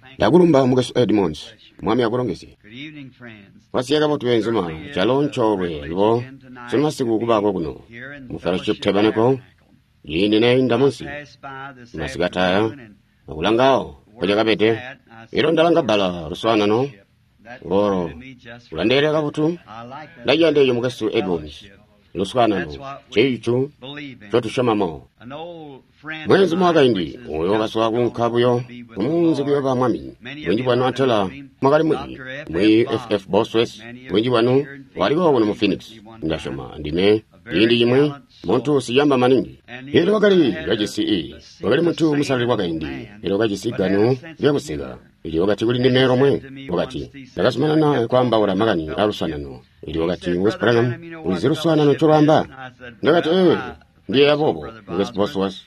Yakulumba mukesu Edmonds, mwami akulongesi. Good evening, friends. Wasiyeka botu benzima, chalonchorwe, libo, sonmasiku kubako kuno. Mu Fellowship Tabernacle, yindi nenda munsi. Masikataya, makulangao, koja kapete, ndalanga bala, ruswana no. Goro, ulandere kabutu, ndayande yo mukesu Edmonds. Ruswana no, cheichu, chotu shamamo. Mwenzi mwaka indi, uyo kaswa kunkabuyo, umunzi kuyoba mwami. Mwenji wanu atela, mwakali mwi FF Boswes, mwenji wanu, waliko wano mu Phoenix. Ndashoma, ndime, indi jimwe, muntu siyamba maningi. Hilo wakali, gaji CE, wakali muntu musali waka indi, hilo gaji siganu, vya kusiga. Ili wakati kuli ndimero mwe, wakati. Nakasumana na kwamba ura magani, aluswana no. Ili wakati Westpranham, uziruswana no churamba. Nakati ndiye abobo, West Boswas.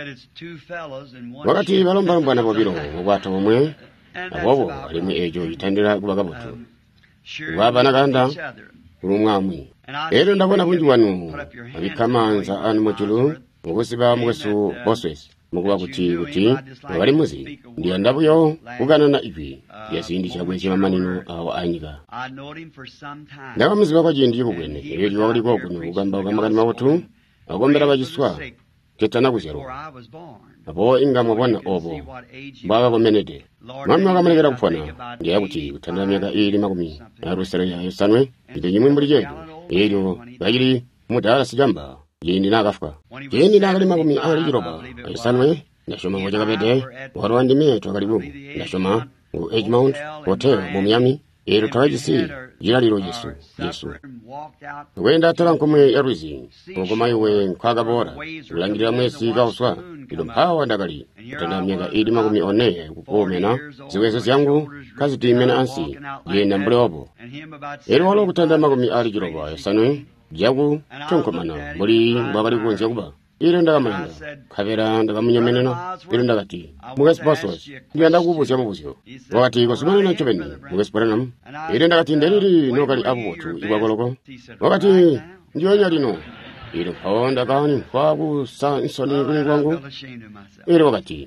Wakati balomba mbwana bobiro, watu omwe, abobo, alimu ejo itandira kubagabutu. Wabana ganda, urumwamwi. Ero ndabona kunji wanu, abikamanza anu mochulu, mugusiba mugusu Boswes. Muguwa kuti, wali muzi. Ndiyo ndabuyo, ugana na ipi. Yasindi chagwe chima manino awa anyika. Ndawa muziba kwa jindi yubugwene. Eri wawali kwa kunu, ugamba ugamagani mawotu. Agombera bajiswa. Ketana kuzero. Abo inga mwabona obo. Baga gomenede. Mami wakamanegera kupona. Ndiya kuti, utandala miaka iri makumi. Arusara ya yosanwe. Ito jimwe mbuli jedu. Ero, gajiri, mutala sijamba. Jindi nagafuka. Jindi nagali makumi ali jiroba. Yosanwe. Ndashoma moja kapete. Warwandi mie tuwakaribu. Ndashoma. Edgemount Hotel mu Miami. Ero tawajisi. Jiraliro Yesu. Wenda tala nkumwe ya ruizi. Ngoma iwe nkwaga bora. Ulangirira mwesi gauswa. Ilo mpawa ndagali. Utanda miaka idi makumi one kukomena. Ziwezo ziyangu. Kazi tuimena ansi. Yenda mbule obo. Ero walo kutanda makumi ali jiroba. Yasanwe. Jagu. Chonkomana. Muri mbakari kuwenzi yakuba. Ilo ndagamalanga. Kavera ndagamunyomeneno. Ilo ndagati. Mugesi Boswas. Ndianda kubuzi ya mubuzio. Wakati kusumana na chobeni. Mugesi Branham. Ilo ndagati ndeniri nokali abubotu. Iwakoloko. Wakati ndiyonya lino. Ilo pawanda kani. Kwagu insoni kuni kwangu. Ilo wakati.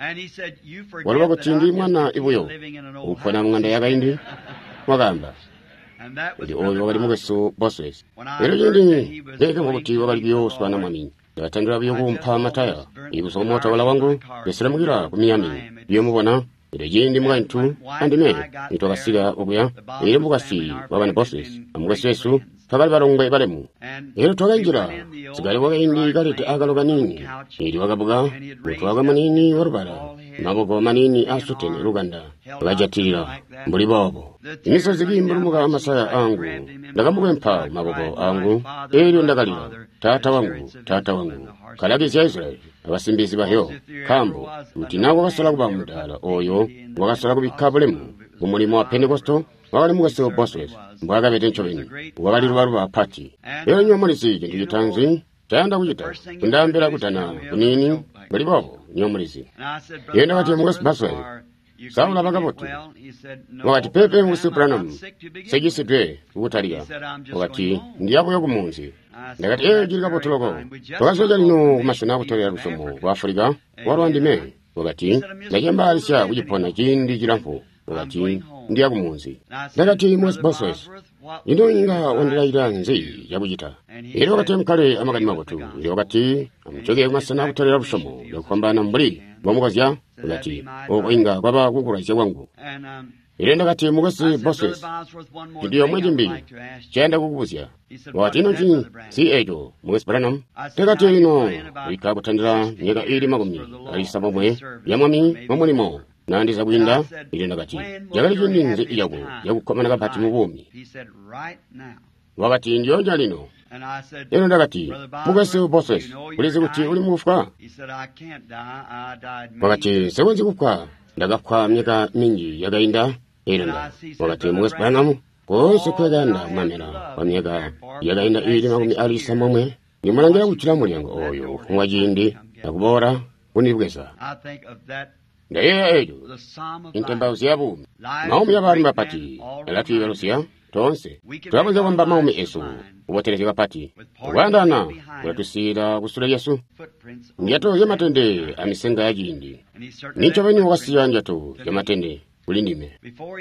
Walo wakati ndi mwana ibuyo. Upona mnganda yaka indi. Wakamba. Ili oyo wakati mugesi Boswas. Ilo jindi. Neke mwakuti wakati biyo swana mwamini. Yatandira biyo kumpa mataya. Ibuso mota wala wangu. Yesira mugira kumiyami. Biyo mubona. Ile jindi mga intu. Andime. Nitoka siga obuya. Ile mugasi. Wabana Bosses. Amugasi Yesu. Kabali barongba ibalemu. Ile toga njira. Sigali waga indi galite agaloga nini. Ile wagabuga. Mutuwaga manini warubara. Mabogo manini asuten Ruganda. Wajatirira. Mbuli bobo. Imiso zigi mbulumuga amasaya angu. Ndagamuga mpa mabogo angu. Ile ndagalira. Tata wangu. Kalagisi ya Israeli. Abasimbizi bahyo. Kambo. Mtinago wasala kuba mudala. Oyo. Wakasala kubikabulemu. Umulimo wa Pentecosto. Wakali mugasi wa Boswes. Mwaga bete nchobeni. Wakali rubaruba pati. Ero nywa mulisi jendu jitanzi. Chayanda kujita. Kundambela kutana. Kunini. Mbali bobo. Nywa mulisi. Yenda kati ya mugasi Boswes. Saula bagabotu. Wakati pepe musi Branham. Segisi dwe. Utaria. Wakati ndiyabo yoku munzi. Ndakati jirika potoloko. Tokasoja lino kumashona kutolera rusomo wa Afrika. Warwandi me. Wakati ndajamba alisya kujipona jindi jirampo. Wakati ndiya kumunzi. Ndakati mwesi Boswes. Ino inga wandira iranzi ya kujita. Ilo wakati mkale amakani magotu. Ilo wakati amuchoge kumashona kutolera rusomo. Yakuambana mbuli. Mwamukazia. Wakati inga kwaba kukuraisya wangu. Ile ndakati mugasi Bosses. Ndiyo mwezi mbili. Chenda kukubuzia. Wakati ino chini si ejo mugasi Branham. Tekati ino ikakutandira nyeka ili magumi. Alisa mwamwe ya mwami mwamulimo. Nandiza kuinda ile ndakati. Jagali jindi nze iyago. Yagu komana kapati mubumi. Wakati ndiyo jalino. Ino ndakati mugasi Bosses. Ulizi kuti uli mufka. Wakati sewenzi kufka. Ndagafka myeka mingi yagainda. Irunda. Wakati mugasi Branham. Kose kweganda mamera. Wamyeka yagainda ili magumi alisa mwamwe. Nimulangira kuchila mulyango oyo. Mwajindi. Nakubora. Unibweza. Ndaye ejo. Intemba usiyabu. Maumi ya bari mbapati. Elatu ya Rusia. tonse tulabuza kwamba maumi Yesu uboterezeka pati kuwandana kulatusira kusula Yesu njato ya matende amisenga ya jindi nicho venye wasiya njato ya matende ulindime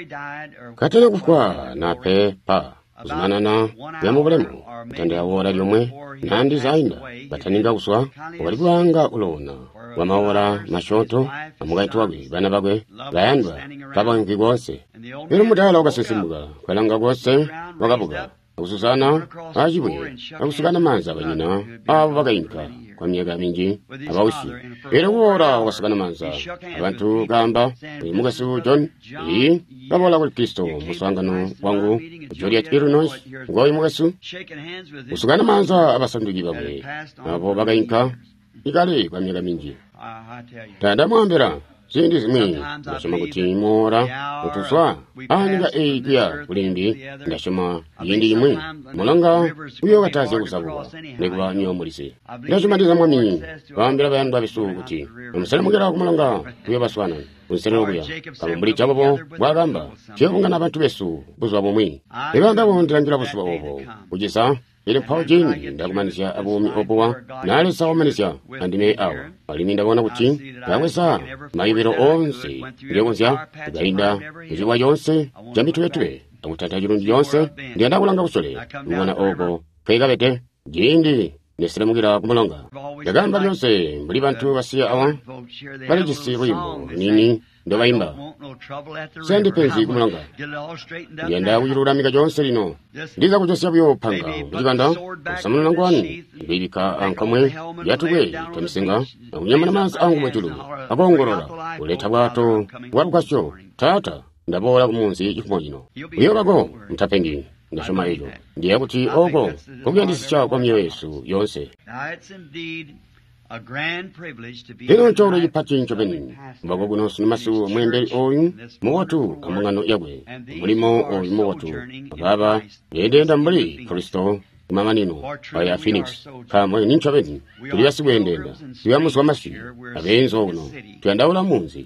katena kufwa na pepa kuzimanana ya mubulemu tende ya wora lyomwe nandi zainda bataninga kuswa walikuwanga ulona wa mawora mashoto amugaitu wagwe bana bagwe bayandwa pabangi gwose ero mudala ugasisimuga kwalanga gwose wagabuga akususana ajibuye akusugana manza banyina abo bagayinka kwa miyaga mingi abawushi ero wora wasugana manza abantu gamba mugasu John babola kwa Kristo musangano wangu Juliet Illinois ngoyi mugasu usugana manza abasandugi bagwe abo bagayinka ikale kwa miyaga mingi tanda mwambira sindi zimwe ndashoma kutimora utuswa aniga eikuya kulimbi ndashoma yindi imwe mulanga uyo kataze kusabuwa negwa nyomulise ndashoma ndiza mwami bambira bayandu babisu kuti umusale mugera kumulanga uyo baswana unsere kuya kamubuli chabo bwagamba chebunga nabantu besu buzwa bomwe ebanga bondirangira busuba obo ujisa ile paujini ndakumanisha abumi obuwa nale sawa manisha andime awo aliminda bona kuti yawesa mayibero onse ngegonzya gainda ujiwa yonse jamitu yetwe amutata jirundi yonse ndienda kulanga busole ubona ogo kegabete jindi nesiramugira kumulonga yagamba byose muri bantu basiya awa bali gisibo yimbo nini ndobayimba sendi penzi kumulonga ndienda kujirura miga jonse lino ndiza kujosya byo panga biganda samuna nangwani bibika ankamwe yatugwe temisenga unyamana manzi angu majulu agongorora uleta bwato warukasyo tata ndabola kumunzi ikumojino uyo bago mtapengi ndashoma ejo ndiye kuti ogo kubyandisha kwa myo Yesu yonse ino choro yipati nchobeni mbago guno sinimasu mwembeli oyu mwatu amangano yagwe mulimo oyu mwatu baba yendenda mbali Kristo mamanino aya Phoenix kama ninchobeni tuliyasi wendenda tuyamuswa mashi abenzo uno tuyandawula munzi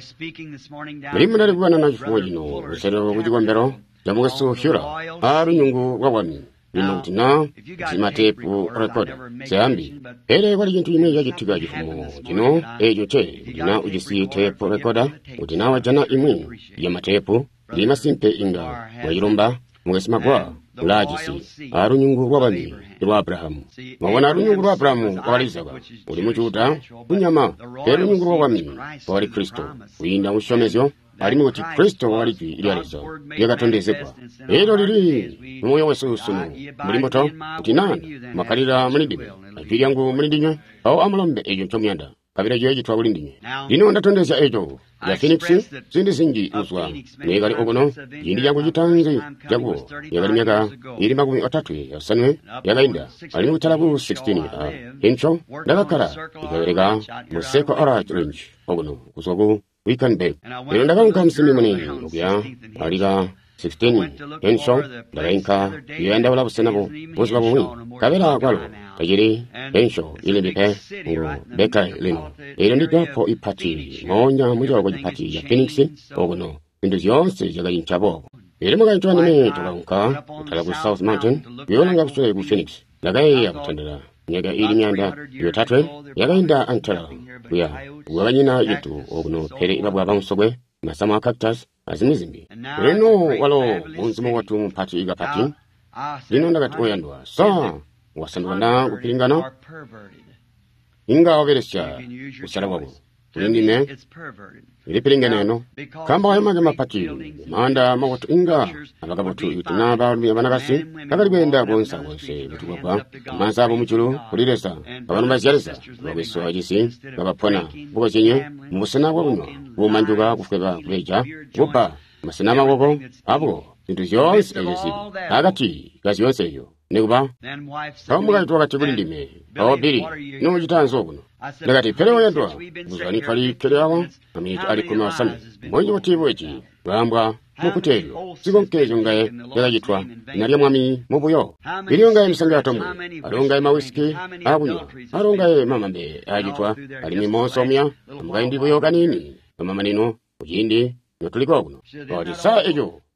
mulimo nalikuwana na chifumojino usero kujigombero jamugasu hyura arunyungu wawami lino tina zimatepu record zambi ere wali jintu ime yagitiga jifumo jino ejo che dina ujisi tepu recorder udina wajana imwe ya matepu lima simpe inga wayirumba mugesima kwa ulajisi arunyungu wawami iwa Abrahamu mwana arunyungu wa Abrahamu walizaga ulimuchuta unyama erunyungu wawami wali Kristo uyinda ushomezyo alimu kuti Kristo waliki ilializo yagatondezekwa ero lili mwoyo wesu sunu mulimboto kuti nani makalira mulindime akili yangu mulindinyo au amulombe ejo chomyanda kabira joji twa mulindinyo lino ndatondeza ejo ya Phoenix sindi singi uswa negali ogono yindi yangu jitanzi jago yagali myaka ili magumi atatu ya sanwe yagainda alimu talabu 16 hencho ndagakara ikawereka museko orange range ogono kuswago we can beg. Pero ndagang kamsimi mani ubya aliga 16 henso ndarenka yenda wala busenabo bosba bumi kabera kwalo tajiri henso ile bipe ngo beka lino ero ndika po ipati monya mujo go ipati ya Phoenix ogono induzionse jaga inchabo ero mga itwana me tokanka talagu South Mountain yolanga kuswe ku Phoenix dagai ya kutandara nyaga ili myanda yotatwe yagainda antara kuya wabanyina yitu oguno pere ibabwa bamusogwe masama cactus azimizimbi reno walo bunzimo watu mpati iga pati lino ndagati oyandwa sa wasandwana kupilingana inga waveresya usala wabo ulindime ilipilingana eno kamba wayamaga mapati manda mawatu inga abagabotu itunaba yabanagasi kakalibenda gonsa gonse butukwapa mansabo muchulu kuliresa abantu bazyalesa babeso ajisi babapona bugozinye musana wabuno bumanjuga kufweba kubeja bupa masana maboko abo into yours ajisi agati gazi yonse yo nikuba kamuga itwa katibulindime biri no jitanzo buno ndagati pere oyandwa buzani kali keleawo amiti ali kuna sami moyo watiboji bambwa mukutero sigonkejo ngaye yagitwa nari mwami mubuyo ilionga emsanga atomwe alonga mawiski abunya alonga mamambe agitwa ali mimosomya mugaindi buyo kanini mama nino ujindi notuliko kuno odi sa ejo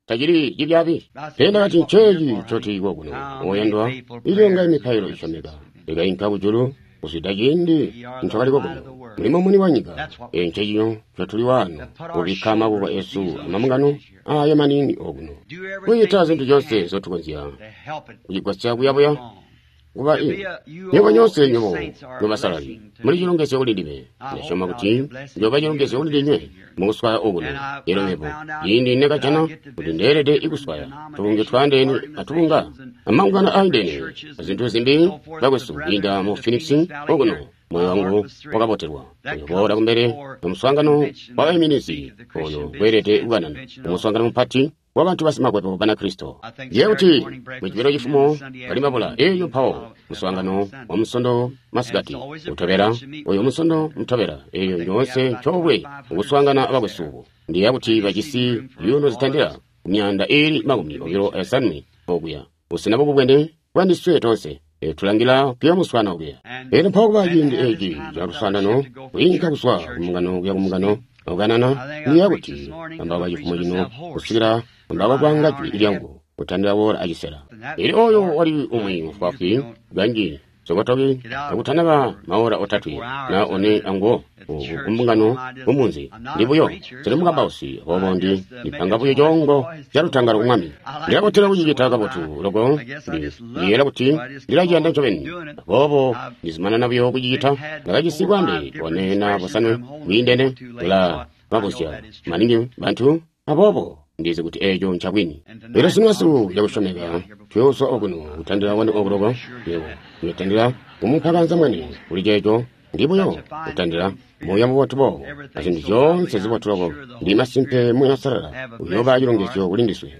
tajiri jibyabi tena kati ncheji choti iwo oyandwa ilionga imipairo ishomeka ega inkabujulu usidajindi nchakaliko kuno mulimo muni wanyika enchejiyo chatuli wano ubikama kuwa Yesu amamungano ayamanini oguno kuyita zintu zonse zotukonzya kujigwasya kuyabuya kuba nyoba nyonse nyoba salali muri jirongese ulindime nashoma kuti nyoba jirongese ulindime muguswaya oguno yeromepo yindi neka chana kuti nderede ikuswaya tulunge twandeni atunga amangana aindeni zintu zimbi bagusu inda mu Phoenix oguno moyo wangu wakapoterwa oyobora kumbere omuswangano wa eminisi oyo bwerete uganana omuswangano mpati wabantu basimagwepo bana Kristo yeuti mwijibiro jifumo kalimabula eyo pawo muswangano omusondo masigati utobera oyo musondo mutobera eyo nyonse chobwe oguswangana abagwesubu ndiye kuti bagisi yuno zitandira myanda eri magumi obiro esanmi oguya usinabo kubwende kwandiswe tonse tulangira pia muswana oguya ero pawo bagindi eji jarusandano inka kuswa umungano ya umungano oganana ndiye kuti ambaba jifumo jino kusigira mbaba kwanga ilyangu utandira wora ajisera eri oyo wali umwi mfafi ganji sogotogi akutanaba maora otatu na one ango umbungano umunzi ndibuyo tele mugabausi obondi nipanga buyo jongo yarutangara umwami ndiyakotera kujigitaga botu logo ndiyera kuti ndiragyanda ncobeni bobo nizimana nabyo kujigita ngagagisigwande one na bosanwe windene la babusya maningi bantu abobo ndize kuti ejo nchagwini era sinwasu yakushomeka tyoso oguno utandira wone ogurogo yewo nitandira umuphakanza mwene ulijejo ndibuyo utandira moya mubotubo azindu zonse zibotulogo ndima simpe muyasarara uyoba yilongesyo ulindiswe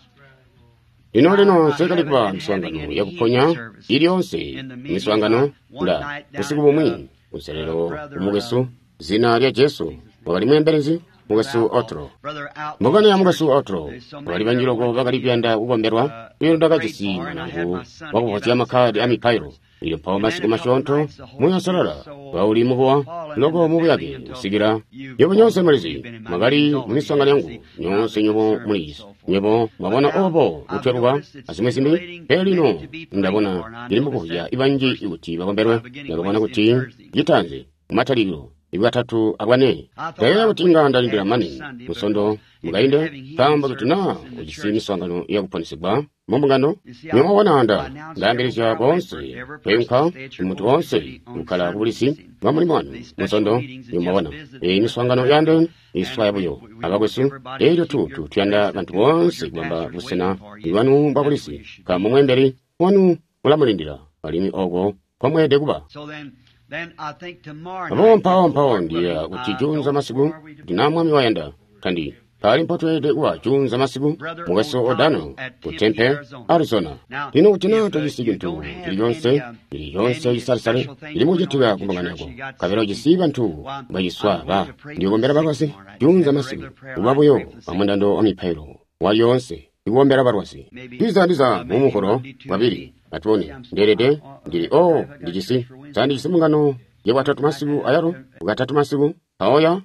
lino sekalikuba miswangano yakuponya iliyonse miswangano nda usiku bumwi userero umugesu zina lya Yesu wakali mwemberezi mugasu otro mugana ya mugasu otro wali banjirogo bakali byanda ugomberwa iyo ndagajisi manangu wakuvotia makadi amipairo iyo pawo masiku mashonto muyasarara wauli muhuwa logo mubuyage usigira yobo nyonse malizi magali mumiswangano yangu nyonse nyobo muliso nyobo mwabona obo uterwa asimwesimbi pelino ndabona ilimu kuhya ibanji ikuti bagomberwe ndabona kuti yitanze umataliro ibatatu agwane kaya utinga ndalindira mani musondo mugainde kamba kutina ujisini swangano ya kuponisibwa mumbungano nyoma wananda ndambirisha bonse penka mutu wonse ukala kubulisi bamuli mwanu musondo nyoma wana miswangano yande iswaya buyo abagwesu ejo tu tuyanda bantu bonse kwamba busena ibanu babulisi kama mwemberi wanu mulamulindira balimi ogo kwamwede kuba mpawo ndiya uchijunza masiku dinamwami wayenda kandi pali mpotwede uwa junza masiku mugaso odano kutempe Arizona lino utina tojisigintu iliyonse isarisare ilimujitiwa kumbanganyako kabero jisiba ntu bayiswa ba ndiyogombera bagwasi junza masiku ubabuyo amandando amipairo wayonse iwombera barwasi ndiza mumukoro babiri atwoni nderede ndiri ndijisi sandi jisimungano yewatatu masiku ayaro ugatatu masiku aoya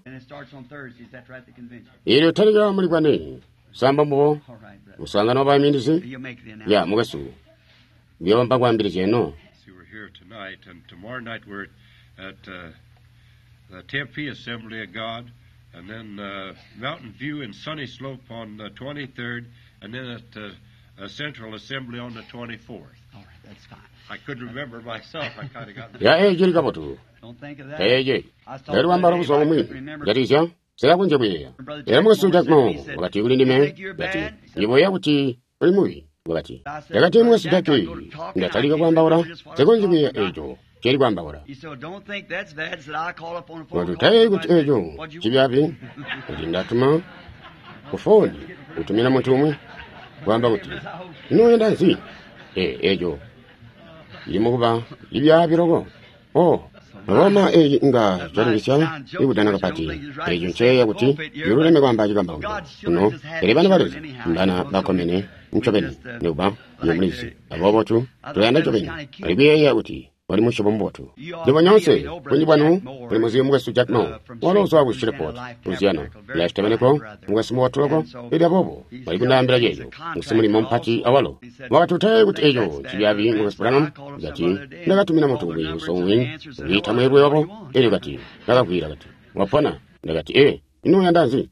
iyo taliga muligwane samba mubo usangano ba mindisi ya mugasu byo mbagwa mbiri jeno tonight and tomorrow night we're at the Tempe Assembly of God and then Mountain View and Sunny Slope on the 23rd and then at Central Assembly on the 24th. All right, that's fine. I couldn't remember myself. I kind of got. Ya jiri kabotu. Don't think of that. Leru ambaro musomi. Jarisha. Sera kunjebuya. Era mugasu jakmo. Wakati ulindime. Gati. Yiboya kuti ulimui. Wakati. Yakati mugasu jaki. Ndataliga kwamba ora. Sekunjebuya ejo. Keri kwamba ora. Don't think that's bad. Said I call up on the phone. Watu kuti ejo. Chibiapi. Ndindatuma. Kufoni. Utumina mutumwe. Kwamba kuti. Inoyenda nsi. Ejo. Limukuba libya birogo Roma nga jarisha ibudana kapati ejo ncheya kuti yuruleme kwamba jigamba no erebana balezi mbana bakomene nchobeni nuba yomlisi abobotu tuyanda chobeni alibiya kuti wali mushobo mbotu ndipo nyonse kwenye bwanu kuli muzimu mwesu Jack Mo waloso wa Shreveport Louisiana lashtamaneko mwesu mwatuloko ili abobo wali kunambira yeyo musimuli mompati awalo wakatutaye kuti ejo chibiabi mwesu Branham gati ndagatumina mutumbi usongwini ulita mwerwe wabo ili gati ndagakwira gati wapona ndagati ino yandanzi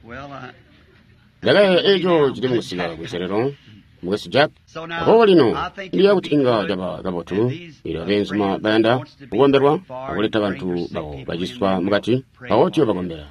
ndagaya ejo chidi musiga kuserero mwesu Jack aho lino ndi yakuti inga gabotu ilo benzuma bayanda kugomberwa akuleta bantu babo bajiswa mugati awotiyo bagombera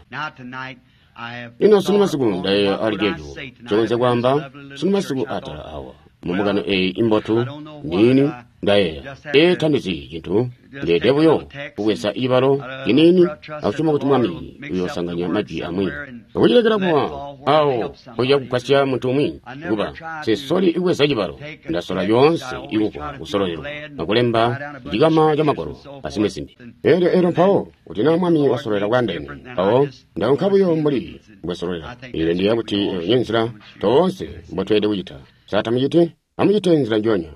ino sunu masiku ndaye aligejo chonze kwamba sunu masiku atala awa mumugano imbotu nini ndaye tanizi chintu ndedebuyo kuwesa ibalo kinini akuchuma kuti mwami uyosanganya maji amwi ukujirekera kuwa awo oja kukasya muntu umwi kuba sesoli iwesa ibalo ndasola yonse ikuko kusololero nakulemba jigama jamakoro asimesimbi ero mpawo utina mwami wasololera kwandeni awo ndaunkabuyo mbuli kubasololera ile ndiye kuti nyensira tonse mbotwede ujita sata mujite amujite nzira njonya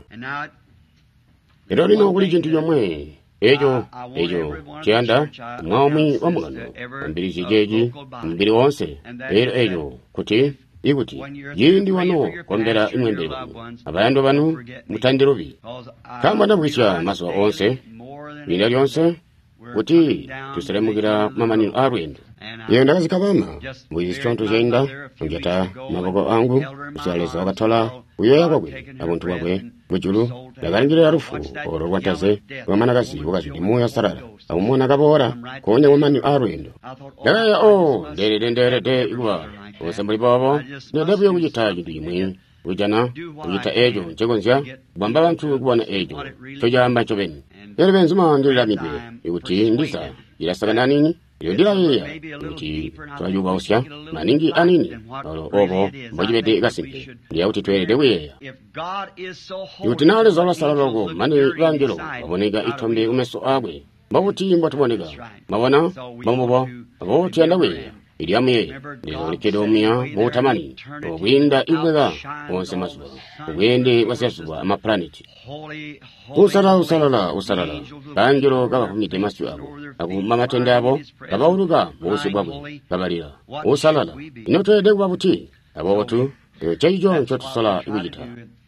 ero lino kuli chintu yomwe ejo chiyanda mwaumi wa mugano mbiri chijeji mbiri wonse ejo kuti ikuti yindi wano kombera imwembere abayando banu mutandirobi kamba ndabwisha maso onse bina lyonse kuti tuseremukira mamanino arwendo iyo ndakazikabama muyisitonto chenda njata maboko angu usaleza wakatola uyoya kwakwe akuntu kwakwe mujulu ndakalingira yarufu oro rwantaze rwamanakazi wakazwidi muya sarara akumona kabora konya mamanino arwendo ndakaya nderede ikuba usembuli babo nedebuyo kujita jindu imwe ujana kujita ejo nchegonzya kubamba bantu kubona ejo chojamba chobeni ere benzuma ndira mibe ikuti ndisa irasagana nini iyo ndira yeya ikuti twajuba usya maningi anini obo mbojibete igasimpe ndiya uti twere dewe ikuti nale zola salalogo mani bangelo babonega itombe umeso agwe babuti mbatubonega mabona bamubo abo tianda we iliamye likedomia mutamani obwinda ibwega onse masuba obwende wasyasuba amaplanet usalala banjiro gabafumite masu abo akumamatende abo gabawuluga mubusi bwabwe gabalira usalala inotwede babuti abotu chaijo nchotusala ibujita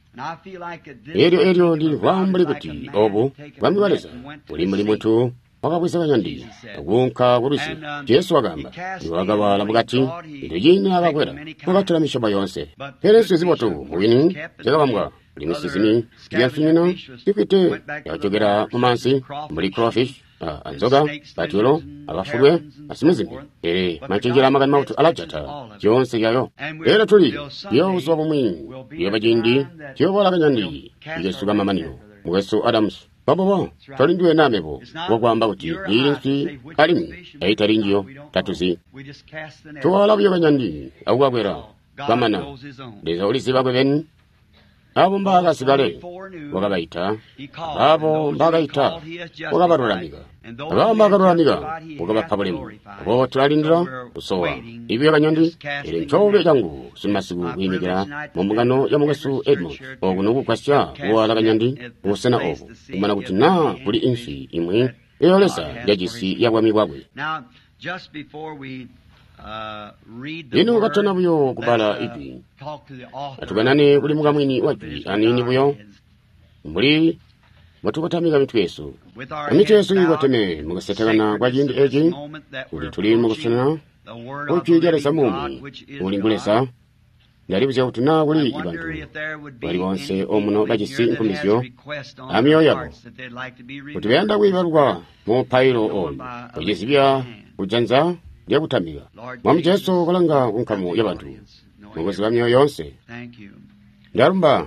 eryo ndi vambuli kuti obu bambibaleza ulimuli mutu wakabwisa kanyandi agunka kurisi Yesu agamba niwagabala mugati ndijini agakwera kugatira mishoba yonse peresu zibotu wini jagabambwa limisizimi yafinino ifite yachogera mumansi muri crawfish anzoga batulo abafugwe asimizimi machenjera amagani mautu alajata yonse yayo era tuli yoso bumwi yobajindi yobola kanyandi Yesu gamamanino mweso Adams babo tolindiwe namebo wagwamba kuti irinsi kalimi aitaringiyo tatuzi tuwala byo kanyandi awagwera bamana leza ulisi bagwe ben abo mbaga sigale wagabaita abo mbagaita wagabaruramiga wagabapabulemu abo tulalindira usowa ibyo kanyandi iri nchobe jangu simasigu wimigira mu mugano ya mwesu Edmund ogunugu kwasya wala kanyandi usena obu umana kuti na kuli insi imwe eyolesa jajisi yagwami bwagwe ino katana buyo kubala ipi atuganane kuli mugamwini wajwi anini buyo mbuli matubatamiga mitwesu amitwesu igoteme mugasetegana kwa jindi eji uli tuli mugasena uchijaresa mumi ulingulesa ndalibuza kuti na kuli ibantu bali bonse omuno bajisi nkomisyo amiyo yabo kuti benda kwibarwa mu pairo on ujisibya ujanza yakutamiga mwamujeso kolanga unkamu yabantu mugozi bamyo yonse ndarumba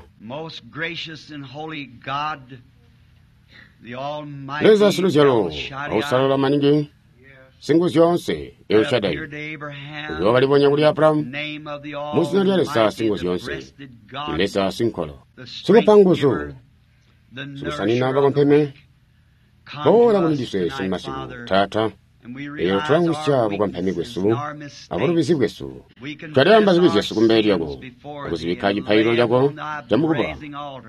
leza siluzelo ausalola maningi singu zyonse eushadai uyo balibonya kuli Abraham musina lyalesa singu zyonse ilesa sinkolo sikupanguzo sikusanina bakompeme bola kulindise simasiku tata iyo tulangusya bukompeme kwesu abulubisi bwesu twadeyamba zibizi yesu kumberi yago okuzibikaji pailo yago jamukuba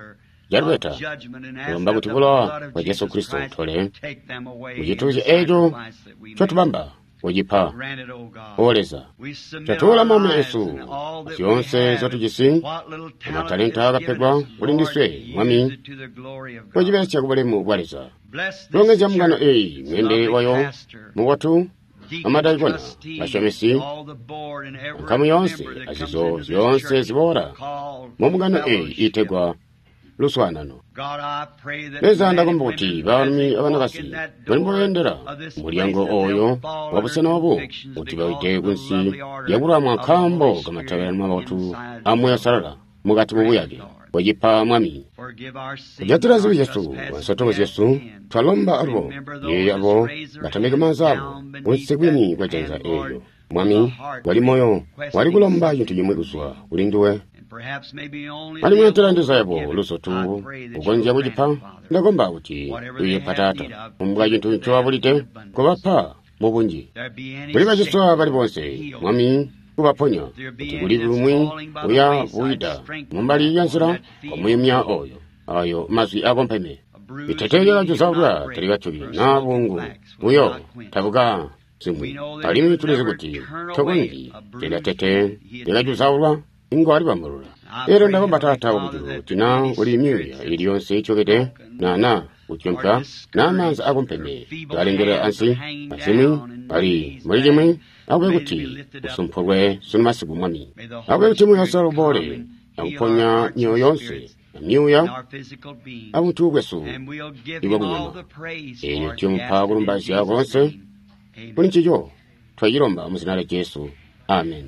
jalubeta kulomba kuti kulowa kwa Yesu Kristo tole muchituchi echo chotubamba kuchipha oleza tatuula mwa Yesu zonse zotuchisi amatalenta akapegwa kuli ndiswe mwami kuchipesa chakubulemu bwaleza longeza mungano eyi mwende wayo muwatu amadayikona bashomesi nkamu yonse azizo zonse zibora mumungano eyi itegwa luswanano leza ndakumba kuti balumi abanakasi balimboyendera mulyango oyo wabusana wabo kuti bawite kunsi yabulamu akambo kamatagalanu abatu amwe yasalala mugati mubuyage wajipa mwami kujatira zibi Yesu wansotongozi Yesu twalomba abo yeye abo batamega manzabo unsigwini kwa janza eyo mwami wali moyo wali kulomba yintu yimwe kuswa ulinduwe ali mwetera ndiza yabo lusotu ugonja bujipa ndagomba kuti uye patata umbwa yintu chwabulite kubapa mubunji buli bajiswa bali bonse mwami kubaponya kuti kuli bulumwi uya buida mumbali yansira omuyimya oyo ayo mazwi agompeme biteteera kizabula teri bachuli na bungu uyo tabuga zimwi alimi tulize kuti togongi tera tete tera kizabula ingo ali bamulula era ndagomba tata obujulu tina uli myuya iliyonse ichokete na uchempa na manza agompeme galengera ansi asimi ali mulijimwe awe kuti usumpurwe sunumasigu mwami awe kuti muyasaro bole akuponya nyo yonse myuya abutu gwesu iwa kunyama eyo tiyomupa kulumbazi agonse kuli nchijo twayiromba muzina la Yesu amen.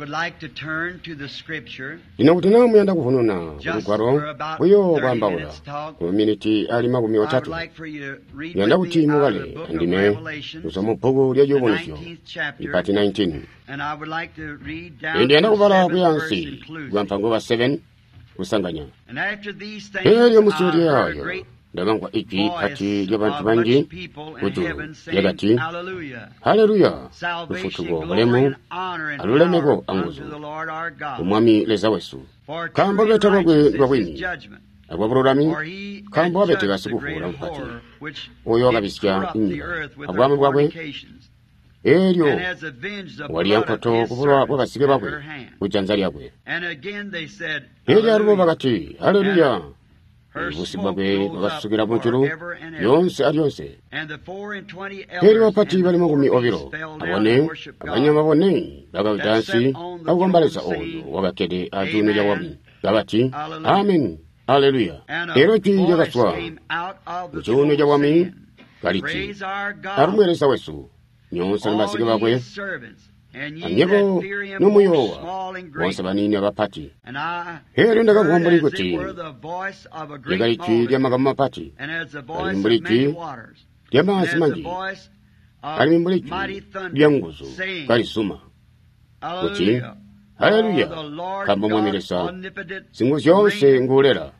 Ino kuti namu yanda kufununa kulugwaro uyo kwambawula ku miniti ali makumi otatu yanda kuti mugale andime usomo pogo lya yobonisyo ipati 19 indi yanda kubala kuyansi gwampango wa 7 kusanganya eyo musuri yayo ndabangwa iki pati lyabantu banji kutu yagati haleluya ufutugo mulemu alulemego anguzu umwami leza wesu kamba betaka gwe gwini agwabururami kamba betega sikufura mpati oyo agabisya inyi agwame bwagwe eryo wali yankoto kubulwa bwabasige bagwe kujanzali agwe eryo arubo bagati haleluya ubusibwa bwe babasugira mujuru yonse ari yonse heri wapati bali magumi obiro abone abanyama bone bagabitansi abugombaleza oyo wabakede ajunu ya wami gabati amen haleluya ero kije gaswa ajunu ya wami galiti arumwereza wesu nyonse mbasige bagwe anyego n'umuyowa bose banini abapati heri ndagavumburi kuti yegaliki lyamagambo mapati alimbuliki lyamazi mangi alimbuliki lyanguzu kalisuma kuti haleluya kamba mwamiresa singu zyonse ngulera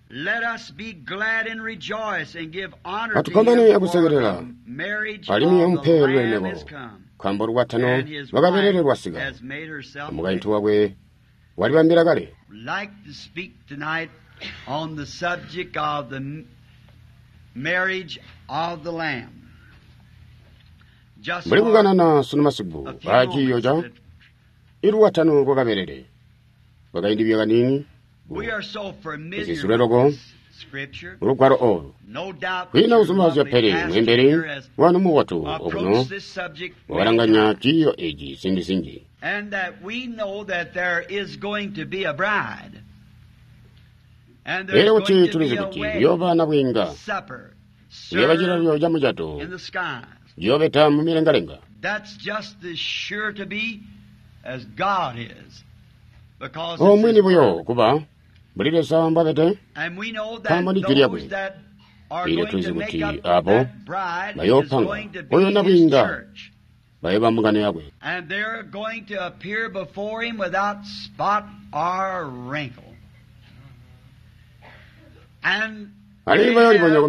atukamane akusegerera alimi yomperwe nebo kamba olwatano bagaberere lwasiga omugayintu wabwe wali bambira gale on the subject of the marriage of the Lamb. Buli kugana na sunumasibu baji yoja irwatano bagaberere bagayindi byaganini we are so familiar with scripture urugwaro olo kwina usumazi ya pere mwembere wanu muwatu obuno waranganya kiyo eji singi and that we know that there is going to be a bride and there's going to be a wedding yobana bwinga supper yebagira yoja mujato in the skies. yobeta mumirengarenga. That's just as sure to be as God is, because mwini buyo kuba bulire samba bete and we know that those that are going to make up that bride is going to be His church. And they're going to appear before Him without spot or wrinkle. And the material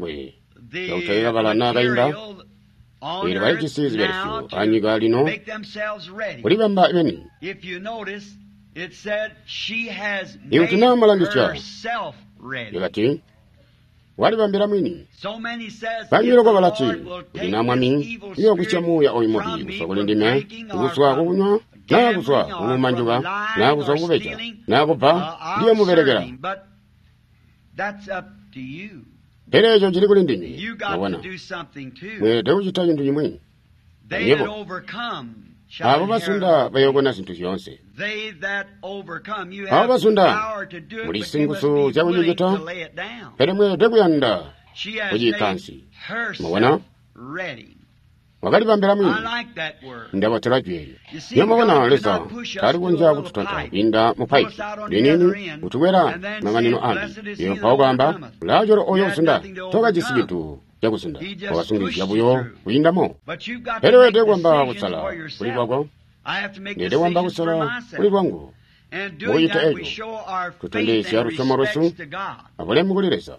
on earth now to make themselves ready. If you notice, it said she has made herself ready. walibambira mwini banyiroko balati kulina mwami iyo kuchamuya oyimubi kusokole ndime kuswa kunywa nakuswa kumumanjuka nakuswa kubecha nakupa ndiye muberekera era ekyo kiri kuli ndimi mubona mwete kuchita chintu chimwe nyebo abo basunda bayogona sintu kyonse abo basunda muli singusu kyakujujita era mwete kuyanda kujikansi mubona wakati bambira mwini ndabatera jweyo yamabona lesa tari kunja kututonta inda mupaipi linini utuwera manganino andi iyo pawagamba ulajoro oyo usunda toka jisibitu yakusunda wakasungisi yabuyo kuyindamo hele wete kwamba kusala kuli kwako nede kwamba kusala kuli kwangu muyita ejo tutendesi arusoma rusu abole mukuliresa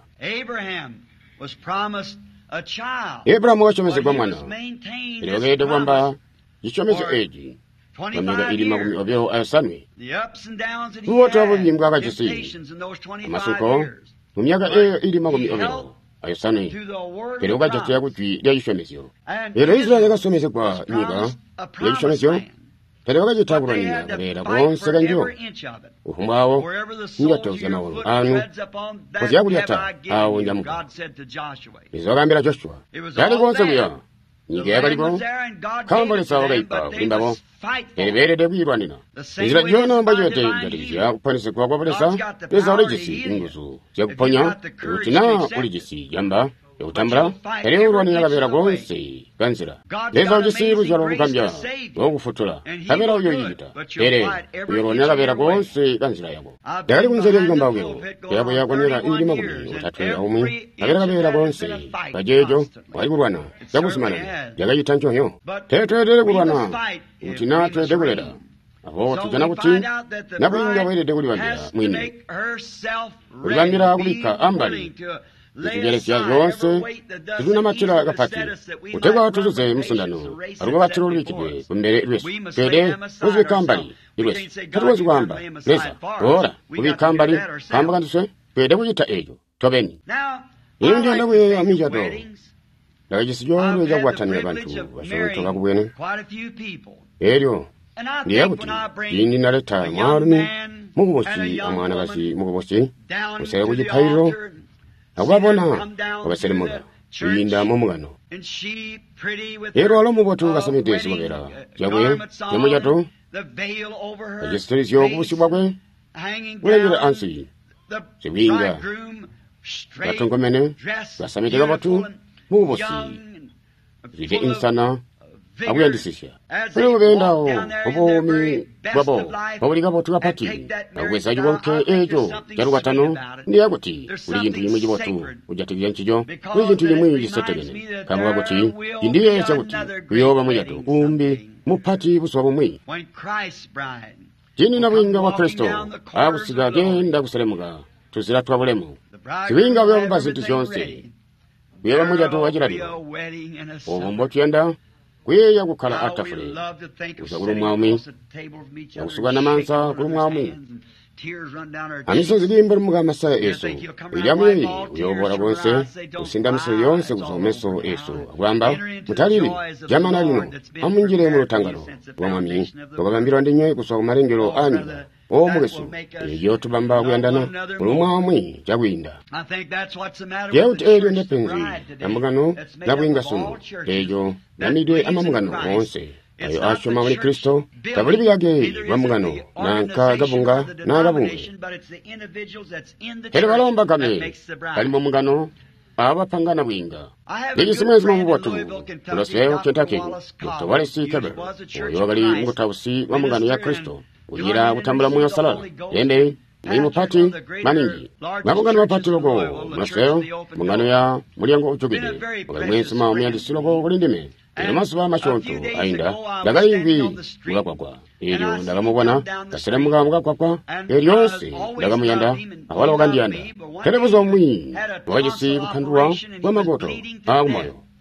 Abrahamu wachomezebwa mwana ilogede kwamba ichomeze eji pamira ili makumi obyeho ayasamwe uwoto abo bimbwa akachisi amasuko mu myaka ili makumi obyeho ayasamwe pero ukachasiya kuti lyaichomezyo ero Israeli akasomezebwa nyika lyaichomezyo pero ukachitagula nina kulera konse kanjo uhumwawo njatauza mawono anu kozi yakulyata awo njamuka izokambira Joshua yali konse kuya nyika yakaliko kambolesa wakaipa kulimbako ereberede kuyirwanira izira jona jote jatikisya kuphwanisikwa kwabolesa leza ulijisi inguzu zyakuponya utina ulijisi yamba yakutambula ere urwanira kabera konse kanzira leza ujisi lujalo lukambya wokufutula kabera uyo yijita ere uyirwanira kabera konse kanzira yako yakali kunzeri yigomba ukero yabo yakonera ili makumi utatu aumwi kabera konse kajejo wali kurwana yakusimana yakayita nchonyo tetwedere kurwana utina twede kulera aho tujana kuti nabwinga werede kulibambira mwini kulibambira kubika ambali ikigeresya yonse tuzuna machira gapati utegwa tuzuze musundano arugo bachiro lubikidwe kumbere lwesu twede uzikambali lwesu tutuwezi kwamba leza ora ubikambali kamba kanduse twede kuyita ejo tobeni iyo ndiyo ndakwe amijato ndakajisijo lweja kuwatanira bantu bashotoka kubwene eryo ndiye kuti indi naleta mwarumi mukubosi amwanakazi mukubosi musere kujiphairo akwabona abaselemuga inda momugano ero alomubotu kasamitesi bagera yabwe yemujato ajisitrisyo kubusibwa kwe ulengera ansi sibinga batongomene kasamitega batu mukubosi zite insana akuyandisisya kuli kubendawo obomi bwabo babulika botu bapati akwesa chibonke echo chalukatano ndiye kuti kuli chinthu chimwe chibotu ujatikira nchicho kuli chinthu chimwe chisotekene kamba kuti indiye chakuti kuyoba mwiyato kumbi mupati buswa bomwe chini na bwinga wa Kristo akusiga genda kuselemuka tuzira twabulemu tibinga byo bazintu zonse kuyoba mwiyato wajiraliyo obombo tuyenda kweya kukhala atafule usakulu mwami yakusukana mansa kulu mwami amisozi limbo lumuga masaya Yesu uyamuyeyi uyobora konse usinda misozi yonse kuzomeso Yesu agwamba mutalili jamana lino amunjire mu lutangalo lwa mwami lukabambirwa ndinywe kuswa ku malengero anyuga omugeso eyo tubamba kuyandana kulu mwami chagwinda yeuti elyo ndepenzi namugano nabwinga suno eyo namidwe amamugano onse ayo ashoma muri Kristo tabuli biyage bamugano nanka gabunga nagabunge balomba kame kali mu mugano abapangana bwinga nigisimwezi mu bwatu ulaseo Kentucky tawale si kabe oyo bali mutawusi wa mugano ya Kristo ugira gutambula mu salala yende mu pati maningi mabugano bapati logo ulaseo mugano ya mulyango uchugide mwezi ma umyandisi logo kulindime Masu mashonto ainda daga hivi mugakwa ero ndagamubona kasera mugakwa eryose dagamuyanda awala ogandianda telebuzo mwi wajisi bukandwa wamagoto agumayo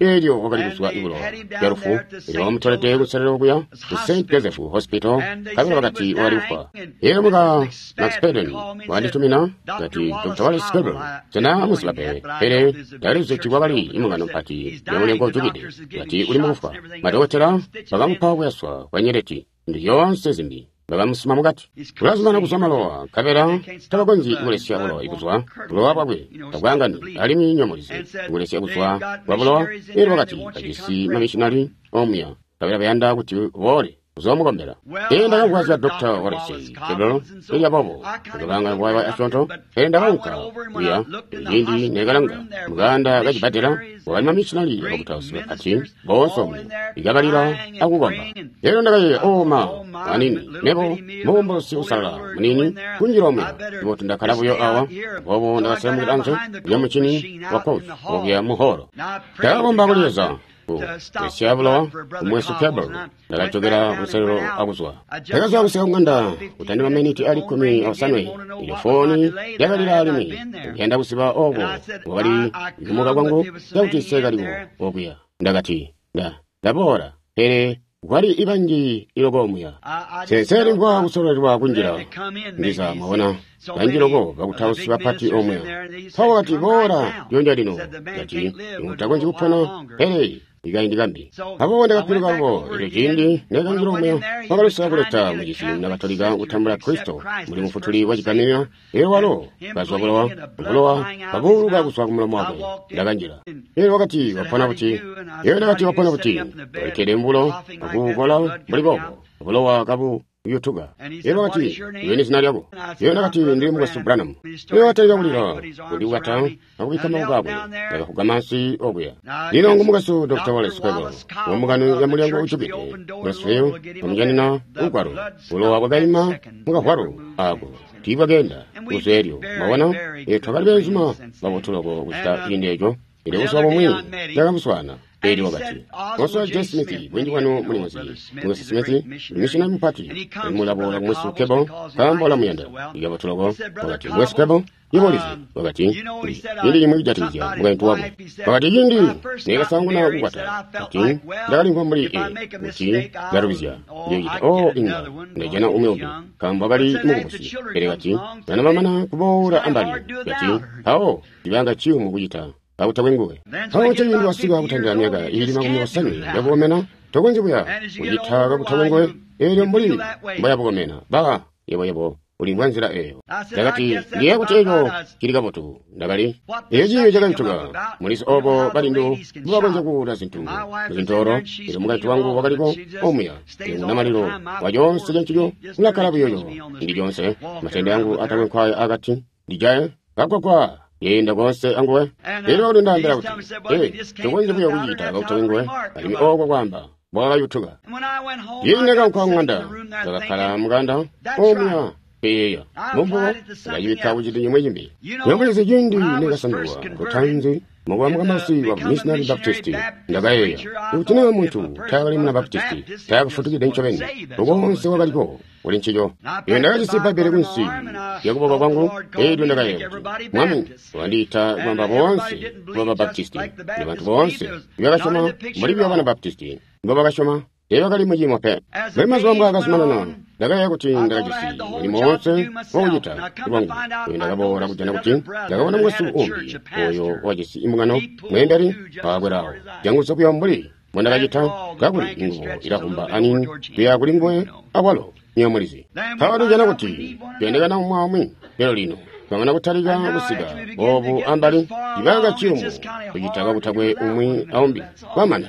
eryo wakali kuswa ibulo yarufu ilo mutolete kusalira okuya ku St. Joseph Hospital kabira wakati wali kufa era muka Max Peden wanditumina kati Dr. Wallace Gabriel tena musilape ere dalizo chiwabali imungano pati yamulengo chugide kati uli mukufa madokotera bagamupa bwaswa wanyereti ndi yonse zimbi bagamusima mugati kulazimana kusamalowa kabera tabagonzi igulesya bulo ikuzwa bulowa bwabwe tabwangani alimi inyomulize igulesya kuzwa bwabulowa ero wakati kajisi mamishinari omuya kabera bayanda kuti wole uzomugombera enda kakwaza Dr. Wallace Gabriel iya bobo kuganga bwawa asonto enda kanka uya yindi negalanga muganda gajibatera wali missionary okutawusa ati bonso igabalira akugomba ero ndagaye oma anini nebo bombo si usala munini kunjirome botu ndakalabuyo awa bobo ndasemu anzo yamuchini wakos obya muhoro kabomba kuleza Siablo, umwesu kebel, nagachogera musero aguswa. Tagazwa aguswa nganda, utani wameniti alikumi ausanwe, ilifoni, yagalira alimi, yenda gusiba ogo, wali, yumuga gwangu, yauti segaligo, oguya. Ndagati, dabora, hele, wali ibanji ilogomuya. Senseri ngwa gusorerwa kunjira, ndiza mawona. Banjirogo bagutawusi bapati omuya. Pawati bora, yonja dino, yati, yumutagonji kupona, hele, igambi abo ndagapirwa bo irikindi neganjiro umwe bagarusaba kureta mu gifu n'abatoliga gutambura Kristo muri mufuturi wajikanira ero walo bazobolowa baburuga guswa ku mulomo wabo ndaganjira ero wakati wapona buti ikede mbulo akugola muri bobo bolowa kabu yutuga ero wakati yeni sinaryabo ero nakati ndi mu Branham ero wataliga bulira uli wata akukama mugabwe kugamansi obuya ino ngumugaso Dr. Wallace Gabriel omugano ya mulyango uchubide mwesfeyo omujanina ukwaro ulo wabagaima mugahwaro ago tibagenda useryo mabona etwagala benzuma babotulogo gusta indejo ile usaba mwi ndagamuswana eri wakati oso Smith wengi wano muri Moses Smith missionary party mulabo mwesu kebo kambola muyanda yabotulogo wakati mwesu kebo yibolizi wakati yindi yimujatija mwentu wabo wakati yindi nega sangu na ukwata ati ndagali ngomuri uti garubizya yeyita inga ndajana umyobi kambagali mugusi eri wakati nana mamana kubora ambali wakati ibanga chiu mugujita awutawenguwe awuchayindi wasiga awutandira myaka ili makumi wasani yabomena togonje buya ujitaga butawenguwe eri mbuli mbaya bugomena yebo ulimwanzira eyo dagati ndiye kutego kirigabotu ndagali ejiyo jagabituga mulisi obo balindo bwagonje kuda zintoro ili mugati wangu wakaliko omuya namaliro wajonse jenchijo ulakalabu yoyo ndi jonse matende yangu atawe kwaye agati ndijaye kakwa yenda gonse angwe ero ndandira kuti tugonje buyo kujita gautawengwe alimi ogo kwamba bwa yutuga yine kwa nganda zakala muganda omuya peya mumbo ngayika ujidi nyimwe nyamuleze jindi negasandwa kutanze mugwa masi wa Missionary Baptist ndagayeya utina muntu tayali muna Baptist tayafutuki denchobeni ugonse wagaliko ulinchijo yenda gisipa bere kunsi yakuba bangu edo ndagayeya mwami wandita bamba bonse baba Baptist ni bantu bonse yagashoma muri byo Baptist baba gashoma ebagali mujimo pe bemazo mbagasimana ndagaya kuti ndagajisi ni monse wojita bangu ndagabora kujana kuti ndagabona mwesu umbi oyo wajisi imugano mwendari bagweraho janguso kuyamburi mwandagajita gaburi ingo irahumba anin bya kuringwe abalo nyamurizi tawadu jana kuti yendega na mwami lino kamana kutaliga busiga bobu ambali ibanga chiumu kujitaga kutagwe umwi aombi kwamana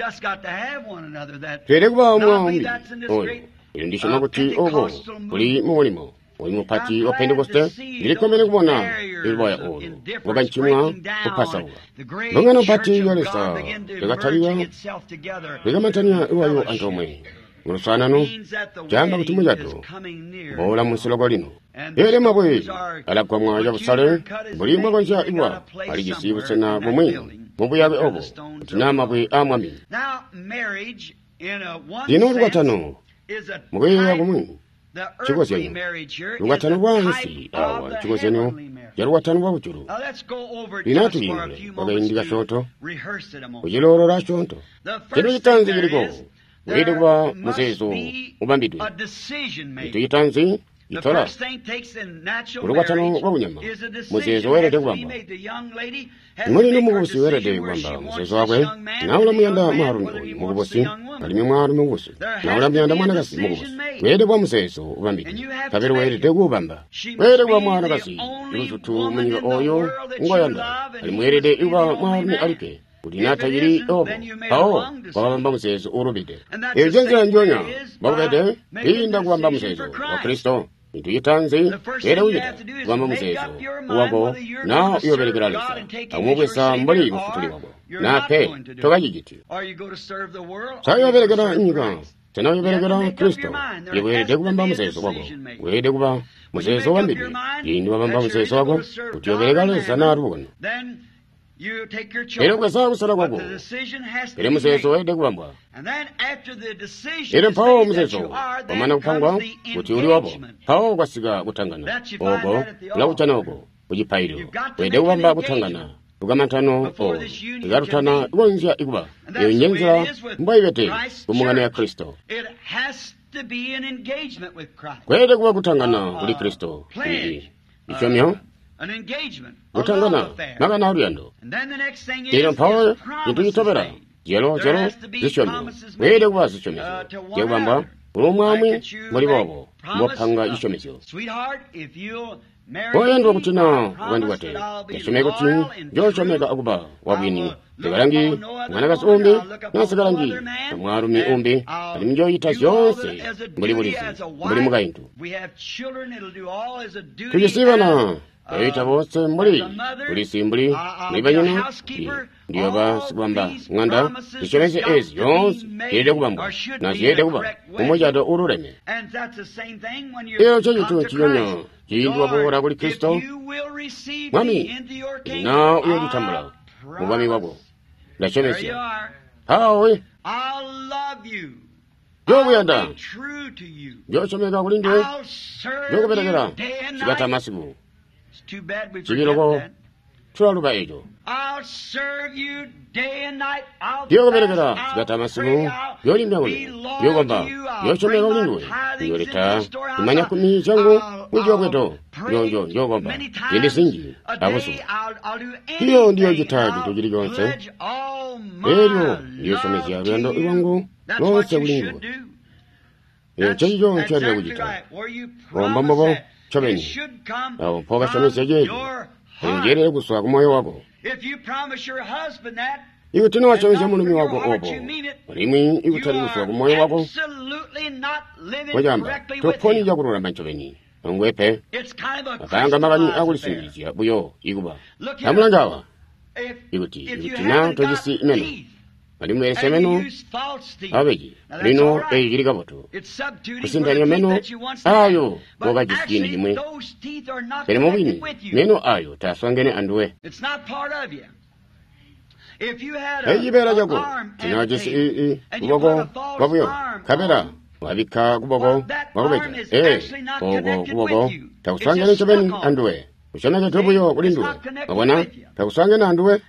tere kuba umwi oyo ndisho nakuti obo kuli mulimo oyo pati wa Pentecoste ilikomene kubona ilboya oyo waganchimwa kupasawa ngana pati yalesa legataliwa legamatania iwayo antomwe murusanano jamba kuti mujato bola musilogo lino ere mabwe alakwa mwaja busale buli mwagonja ibwa aligisibu sena bumwe mubuyabe obo tinama bwe amwami dino rwatano mwe ya bumwe chikosenyo lukwatano lwansi awa chikosenyo ya lukwatano lwa buchulu linatulindwe wakayindika chonto kuchilolola chonto chino chitanzi chiliko wede kuba museso ubambidwe ito chitanzi itola ulukwatano wa bunyama museso werede kubamba imuli ndi mukusi werede kubamba museso wakwe naula muyanda mwarume oyu mukubosi alimi mwarume ubusi naula muyanda mwanakasi mukubosi wede kwa museso ubambidwe kapere werede kubamba wede kwa mwanakasi ilusutu munyika oyo ngoyanda ali mwerede iwa mwarume alike ulinatayiri obo awo babamba museso urubide ejenjera njonya babede inda kubamba museso wa Kristo into yitanzi era uyita kubamba museso wago na yoberekera lesa amubwesa mbali mufutuli wago nape tokajigiti sayoberekera nyika tena yoberekera Kristo yewede kubamba museso wago wede kuba museso wambidwe yindi wabamba museso wago utiyoberekera lesa na arubono era kwesa kusala kwako era museso wede kubambwa era mpawo museso wamana kupangwa kuti uli wapo pawo kwasiga kutangana ogo lakuchana ogo kujipairo wede kubamba kutangana ukamantano ikarutana ikonzya ikuba iyo nyenzera mbaivete kumungana ya Kristo kwede kuba kutangana kuli Kristo ichomyo kutangana nakana uluyando ino mpawo intuyitobera jelo zichomyo wede kuba zichomyo jekubamba ulumwamwi muri bobo mopanga ichomyo oyendo kutina wandi wate yachomeka chini jochomeka akuba wabwini tegarangi mwanakasi umbi nasagarangi mwarumi umbi alimjoyita yonse muri mugayintu tujisibana yoyita bose muri ulisimbuli mwibanyana ndiyo basikubamba nganda zichomese ezi yonse yede kubamba nasiyede kuba umujado urureme iyo choyitu chiyonya chiyindu wabora kuli Kristo mwami na uyojitambula mubami wabo ndachomesya hawe yobuyanda jochomeka kuli ndiwe jokuberekera chikata masiku chikiloko tulaluba ejo yokuberekera chikata masiku yolimbya kuno yokomba yochomeka kuli ndiwe yoleta imanya kumi changu kujokweto yonjo yokomba yende sinji abusu hiyo ndiyo jitatu tujiri yonse elyo ndiyo somesi ya ruyando iwangu lonse ulingo iyo chayi yonse ya kujita omba mbobo chobeni awo poga somesi ya jeji njere kuswa kumoyo wako iwe tino wachomesi ya mulumi wako obo rimwi iwe tari kuswa kumoyo wako wajamba toponi ya kurura manchobeni ngwepe akanga magani akulisingizya buyo iguba amulangawa iguti na tojisi imeno alimu esemeno abeji lino eyigiriga boto kusindanya meno ayo boga jiskini limwe kene mubini meno ayo taswangene anduwe eyibera jago tinajisi kubogo babuyo kabera wabika kubogo wakubeja ogo kubogo takuswangene chobeni anduwe ushoneke tubuyo kulinduwe wabona takuswangene anduwe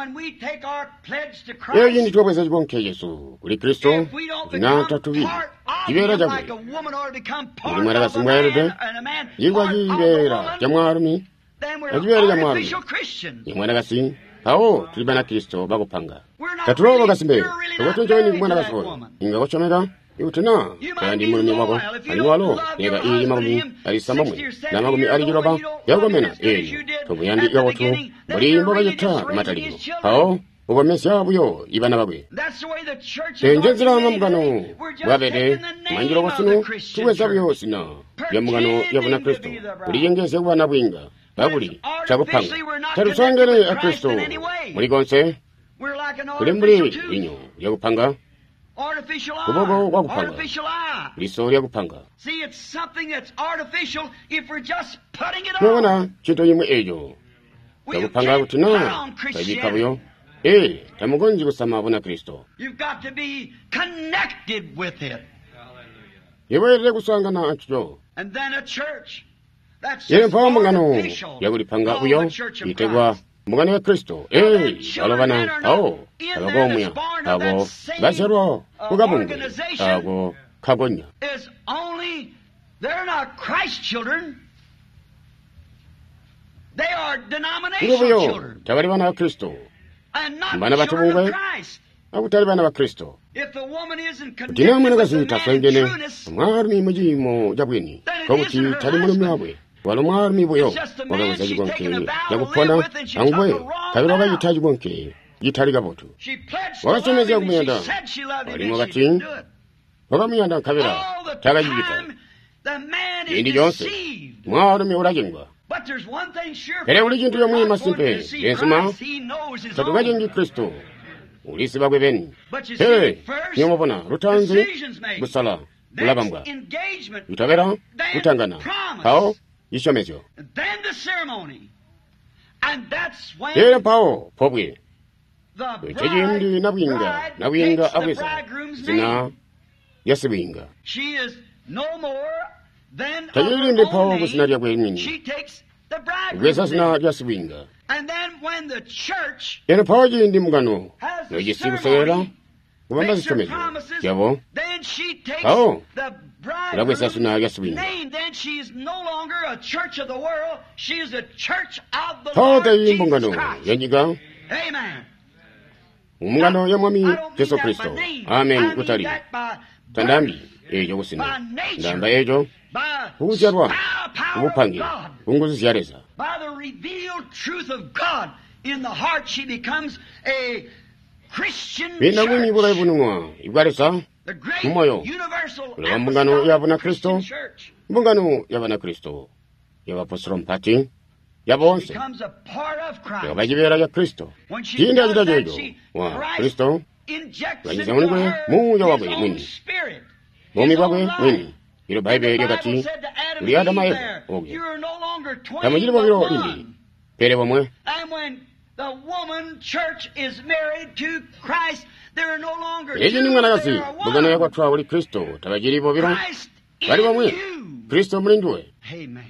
yindi twabweza chikonke Yesu kuli Kristo na tatubi ibera jagwe ili mwera kasimwerede yigwa yibera jamwarumi ajibera jamwarumi yimwera kasi awo tulibana Kristo bakupanga tatulobo kasimbe tokotonjoni mwana kasoyo ingakochomeka iutina kandi mulumi wako aliwalo nega ili magumi alisamamwe na magumi alijiroba yagomena eyo tobuyandi yawotu bali mboga yota matalino awo ubomesya buyo ibana bagwe enjezira mamugano babede manjiro bosunu tuweza buyo sina yamugano yabona Kristo uri yengeze ubana bwinga babuli chakupanga tarusangere a Kristo muri gonse kuri muri inyo yakupanga kubogo wakupanga liso yakupanga nobona chinto yimwe ejo yakupanga kutina tajika buyo tamugonji kusama bona Kristo. You've got to be connected with it. yewerere kusangana acho And then a church. That's yere just mpawo mungano artificial. yakulipanga Oh, uyo the Church of yitegwa Christ. mungano ya Kristo balobana awo abagomya abo baserwa kugabungu abo kagonya Is only they're not Christ children. They are denominational ngubuyo children. tabali bana ba Kristo And not Bana children batubungwe. of Christ. abutali bana ba Kristo If the woman isn't tina connected mwana with the kasita man in sengene trueness, mwari mujimo jabweni kabuti tali muno mwabwe walo mwari buyo wagabuza jigonke yakupona angwe kabiro bayitaji gonke yitali gabotu she pledged to Wakasomeza love him and kumuyanda. she said she loved him Walimu and she bati. didn't do it. wagamuyanda kabira All the tagajigita time the man indi is jonse deceived. mwari uragengwa But there's one thing sure. Era uli kintu yomwe We're not masimpe, going to deceive yensuma, Christ. He knows his tatugajengi own. Kristo ulisi bagwe beni But you see, hey first, nyomobona rutanzi decisions made. busala Next, ulabambwa engagement. utabera Then kutangana promise. awo ishomezo And then the ceremony. And that's when era pawo pobwe the tejindi nabwinga bride nabwinga takes the abweza bridegroom's zina name. yasibinga She is no more than of tejindi her pawo own busina lya name. bwenini She takes the bridegroom's gwesa zina name. lyasibinga And then when the church era pawo jindi mugano has the nogisibusera ceremony, kubamba makes her zishomezo promises, yabo then she takes Awo. the Ulagwesa sina bridegroom's yasibinga name. Then she's no longer a church of the world. She is a church of the pawo Lord tayimbo Jesus ngano Christ. yanyiga Amen. umungano ya mwami I don't mean Yesu that Kristo by name. amen I mean kutali that by tandambi birth, ejo kusina by nature, ndamba ejo by kubujarwa power of ubupangi God, kunguzi ziyareza by the revealed truth of God in the heart, she becomes a Christian bina bwini bulayi church. bunumwa ibwaresa The great Mumoyo. universal Ula mbungano yabona apostolic Kristo. Christian church mbungano y'abana Kristo y'abapostolo mpati yabonse becomes a part of Christ. yabajibera ya Kristo When she tindi does ajira that, jojo she, wa Christ Kristo injects Bagize into muri gwe, her Muyo his wabwe own mwini. spirit. bomi His bwabwe own life. mwini ilo The bayibeli Bible gati said to Adam uli and adama Eve yeho there, oge you are no longer twain tamujiri but bobiro one. indi pere bomwe And when the woman church is married to Christ, there are no longer ejo ni two, mwana they gasi are mbungano one. yakwatwa uli Kristo tabajiri bobiro Christ bali in bomwe you. Kristo mulinduwe Amen.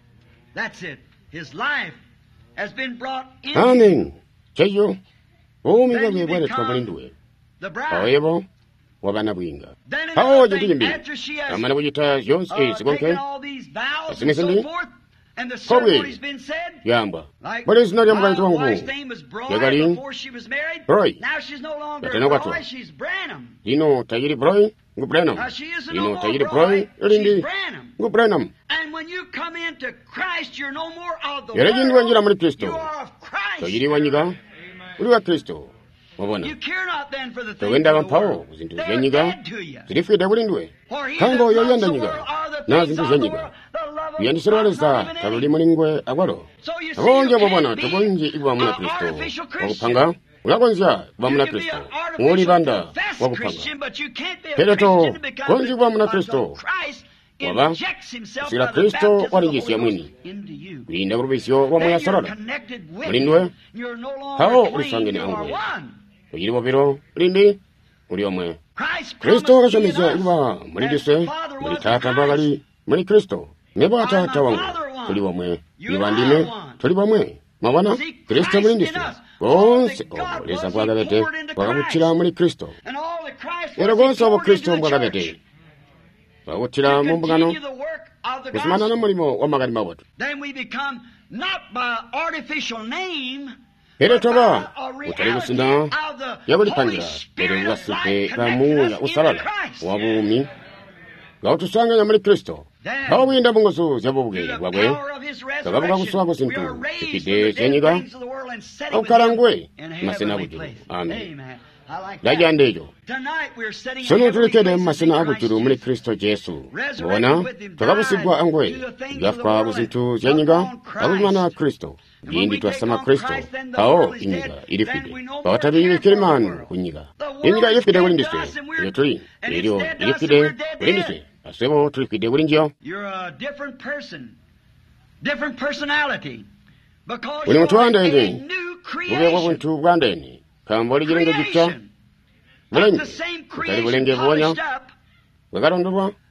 That's it. His life has been brought in amen cheyo bomi Then bwabwe you bwaletwa become mulinduwe the bride. awebo wabana bwinga Then awo another jitije thing, mbi after she has amana bujita yonse sigonke taken all these vows and Asimesindi. so forth, and the Kobwe. ceremony's been said, yamba like bali zina lya my mugani wife's wangu name was Broy Yagali. before she was married. Broy. Now she's no longer Yatena kwatwa. Broy, she's Branham. lino tayiri broy ngu Branham Now she isn't lino no more tayiri Broy, broy lindi she's Branham. ngu Branham And when you come into Christ, you're no more of the Yere jindi wanjira muri world, Kristo. you are of Christ. tayiri wanyiga uli wa Kristo mubona You care not then for the things towenda of the bampawo world. zintu They're zyanyiga dead to you. zilifwida bulinduwe For he kango that loves the yoyandanyiga world are the na things zintu of the zyanyiga world, the love of yandiserwalesa God, not even tabuli any. mulingwe agwalo So you see, abonje you mubona can't be tubonje ibwa muna an Kristo artificial Christian. wakupanga ulagonza ibwa You muna can be Kristo an ngoli artificial banda professed wakupanga Christian, but you can't be a Pero to, Christian because konzi bwa muna Kristo. Christ Waba, injects himself sila by the Kristo baptism of the walijisia Holy mwini. Ghost into you. kulinda kurubisyo wa Then moya you're sarala connected with Mulindwe. him. You're no longer Hao twain, ulisangene you are angwe. one. uyiri bobiro lindi uli omwe Christ Kristo promised in akashamiza us, ibwa as mulindise the Father muli was in tata Christ. bagali muli Kristo nebo I'm atata a wangu father one. tuli omwe You ibandime are one. tuli bomwe mabona See, Kristo Christ mulindise in us. bonse All that God oboleza was, bwagabete He poured into bwagabukira Christ. muri Kristo And all that Christ era was, He gonse abo poured into Kristo the bwagabete church. bwagabukira To mu mbugano continue the work of the kusimana gospel. n'umulimo w'amagari maboto Then we become not by artificial name, era but by toba a utali reality busina of the yabulipangira Holy pero Spirit of bwasipe life bamuya connected us usalala into Christ. wabumi gautusanganya muri Kristo Then, aho bwinda bungusu through zabubwe the bwagwe power of His Kagabuga kuswa resurrection, kusintu, we are raised tikide from the dead chenyiga, things of the world and setting au with Him karangwe, in masena heavenly bujuru. places. Amen. Amen. I like Lajya that. ndejo Tonight we're sitting in sono heavenly tulikede places masena in abuturu Christ muri Jesus. Kristo Jesu Resurrected bona with Him, tukabusigwa died angwe to the things of the gafwa world buzintu and chenyiga upon Christ. abuzimana Kristo And when yindi we take twasama on Kristo Christ, then the aho world is inyiga dead. irifide Then we no more bawatabi care bikiri for the manu world. kunyiga The world inyiga is irifide dead buri to ndise us and we're- iyo turi and it's iyo dead to us and irifide we're dead to buri it. ndise asebo turifide buri njyo You're a different person, different personality, because Uli you're mutu wande a ndi. new bube creation. buntu bwandeni kamboli girengo gitya Creation. Not bulengi the same butali bulenge creation buwonya polished up, bwegalondolwa not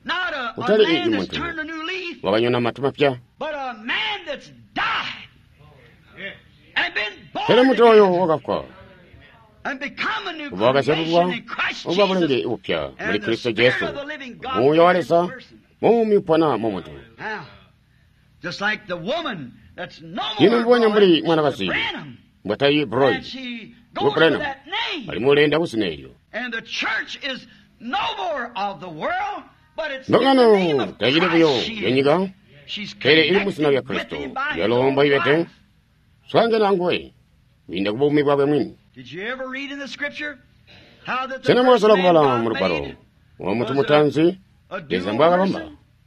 utali muntu wakanyona matu mapya era mutu oyo wakafa wakashabulwa oba bulenge upya muri Kristo Yesu muyo walesa mumipwana momuntu yino mbonye muri mwana wasiri mbatayi Broy Branham ali mulenda kusineyo ngano tayire buyo yenyiga kere ili musina ya Kristo yalomba ibete swange nangwe winda kubumi bwawe mwini. Sena mwasala kubala muruparo wa mutu mutanzi yezambwaga bamba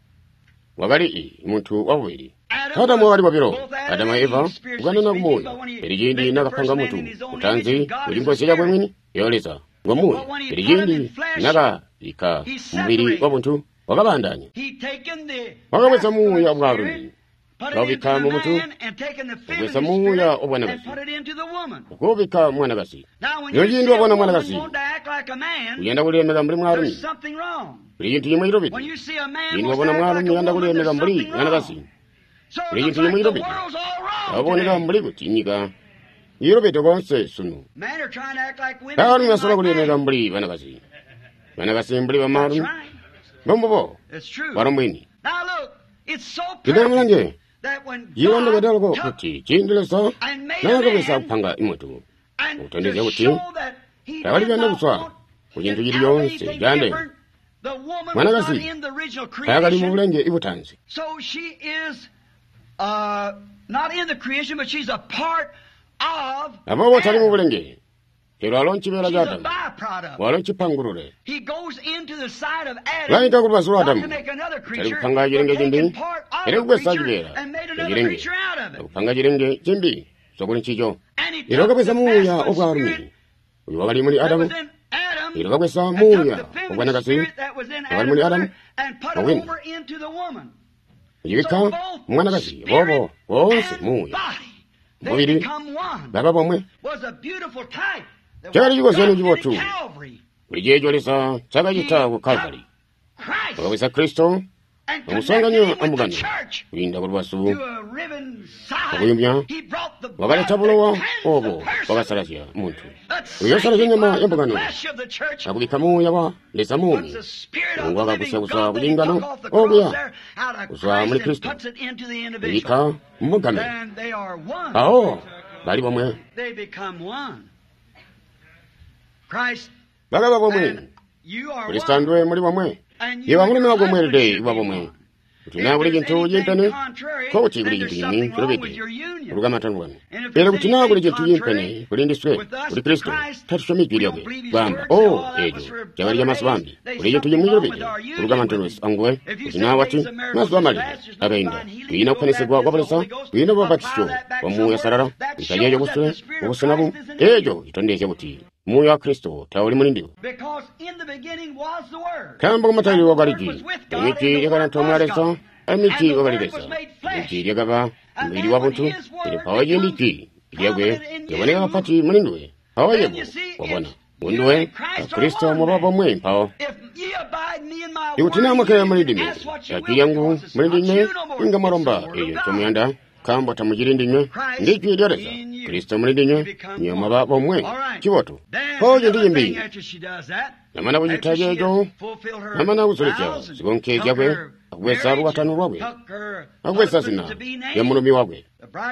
wagali muntu wawiri tata mwali wabiro Adama Eva uganana kumoyo erijindi nakapanga mutu mutanzi ulimbo sija bwe mwini yoleza ngomuyo erijindi naga ika mubiri wabuntu wakabandanya wakaweza muya obwarumi wakabika mumutu wakaweza muya obwanagasi wakubika mwanagasi yojindi wabona mwanagasi uyenda kulemega mbuli mwarumi erijindi yimwe irobiti yindi wabona mwarumi uyenda kulemega mbuli mwanagasi erijindi yimwe irobiti waboneka mbuli kutinyika irobiti konse sunu kanu yasola kulemega mbuli mwanagasi mbuli wamarumi Bombo, warumwini. Kidara mwange, yiwanda gadalgo kuti, chindile sa, nanga wesa upanga imotu. Utandeze kuti, tawali ganda kuswa, kujintu jiri yonse, gande. Mwanagasi, tagali mwulenge ibutanzi. So she is, not in the creation, but she's a part of Abo watali mwulenge. Kero alonchi bela jata. Walonchi pangurure. He goes into the side of Adam. Laita kubasura Adam. To make another creature. Kupanga jirenge jimbi. Ere kubesa jibera. And made another creature out of it. Kupanga jirenge jimbi. Sokuni chicho. Iroka besa muya obwarumi. Uwagali muli Adam. Iroka besa muya obwanagasi. Uwagali muli Adam. And put it over into the woman. Yibika mwanagasi. Bobo. Wonse muya. Mubiri. Baba bomwe. Was a beautiful type. Chakali yuko zenu jibotu. Ulijejo lisa chaka jita ku Calvary. Wakawisa Kristo. Wamusanganyo amugano. Winda kulwasu. Wakuyumbya. Wakale tabulowa. Obo. Wakasarasya muntu. Uyosarasya nyama yambugano. Akubikamu yawa. Lesa mumi. Waka kusa kujingano. Oguya. Kusa muli Kristo. Uyika mugame. Aho. Bali bomwe. They become one. Christ, Bagaba bomwe. Kristo ndwe muri bomwe. Yewa ngulu mwa bomwe de iwa bomwe. Utina buli kintu yimpene. Ko uti buli kintu yimi kurobeti. Urugama tanwana. Era utina buli kintu yimpene kuri ndiswe kuri Kristo. Tatushomi kiriyoge. Bamba. Oh, ejo. Jawari ya maswambi. Kuri kintu yimi kurobeti. Urugama tanwana angwe. Utina wati maswamali. Againda. Ina kanise gwa kwabalesa. Ina babatisho. Wamu ya sarara. Ikajejo guswe. Ubusenabu. Ejo itondeze buti. Muya Kristo tawuli mulindiwo. Kamba kumatali wagaliki. Emiti yakana tomwalesa. Emiti wagalidesa. Emiti yakaba. Mbili wabuntu. Ili pawaji ndiki. Iliyagwe. Yaboneka wapati mulindiwe. Hawayebu. Wabona. Munduwe. Kristo mwababa mwe mpao. Iutina mwakaya mulindimi. Yaki yangu mulindime. Inga maromba. Eyo tomuyanda. Kamba tamujirindime. Ndiki iliyaresa. Kristo mulindinyo nyoma babo mwe kiboto hoje ndimbi namana bujitaje ejo namana usulika sigonke jagwe agwesa ruwatanu rwawe agwesa sina ya munomi wagwe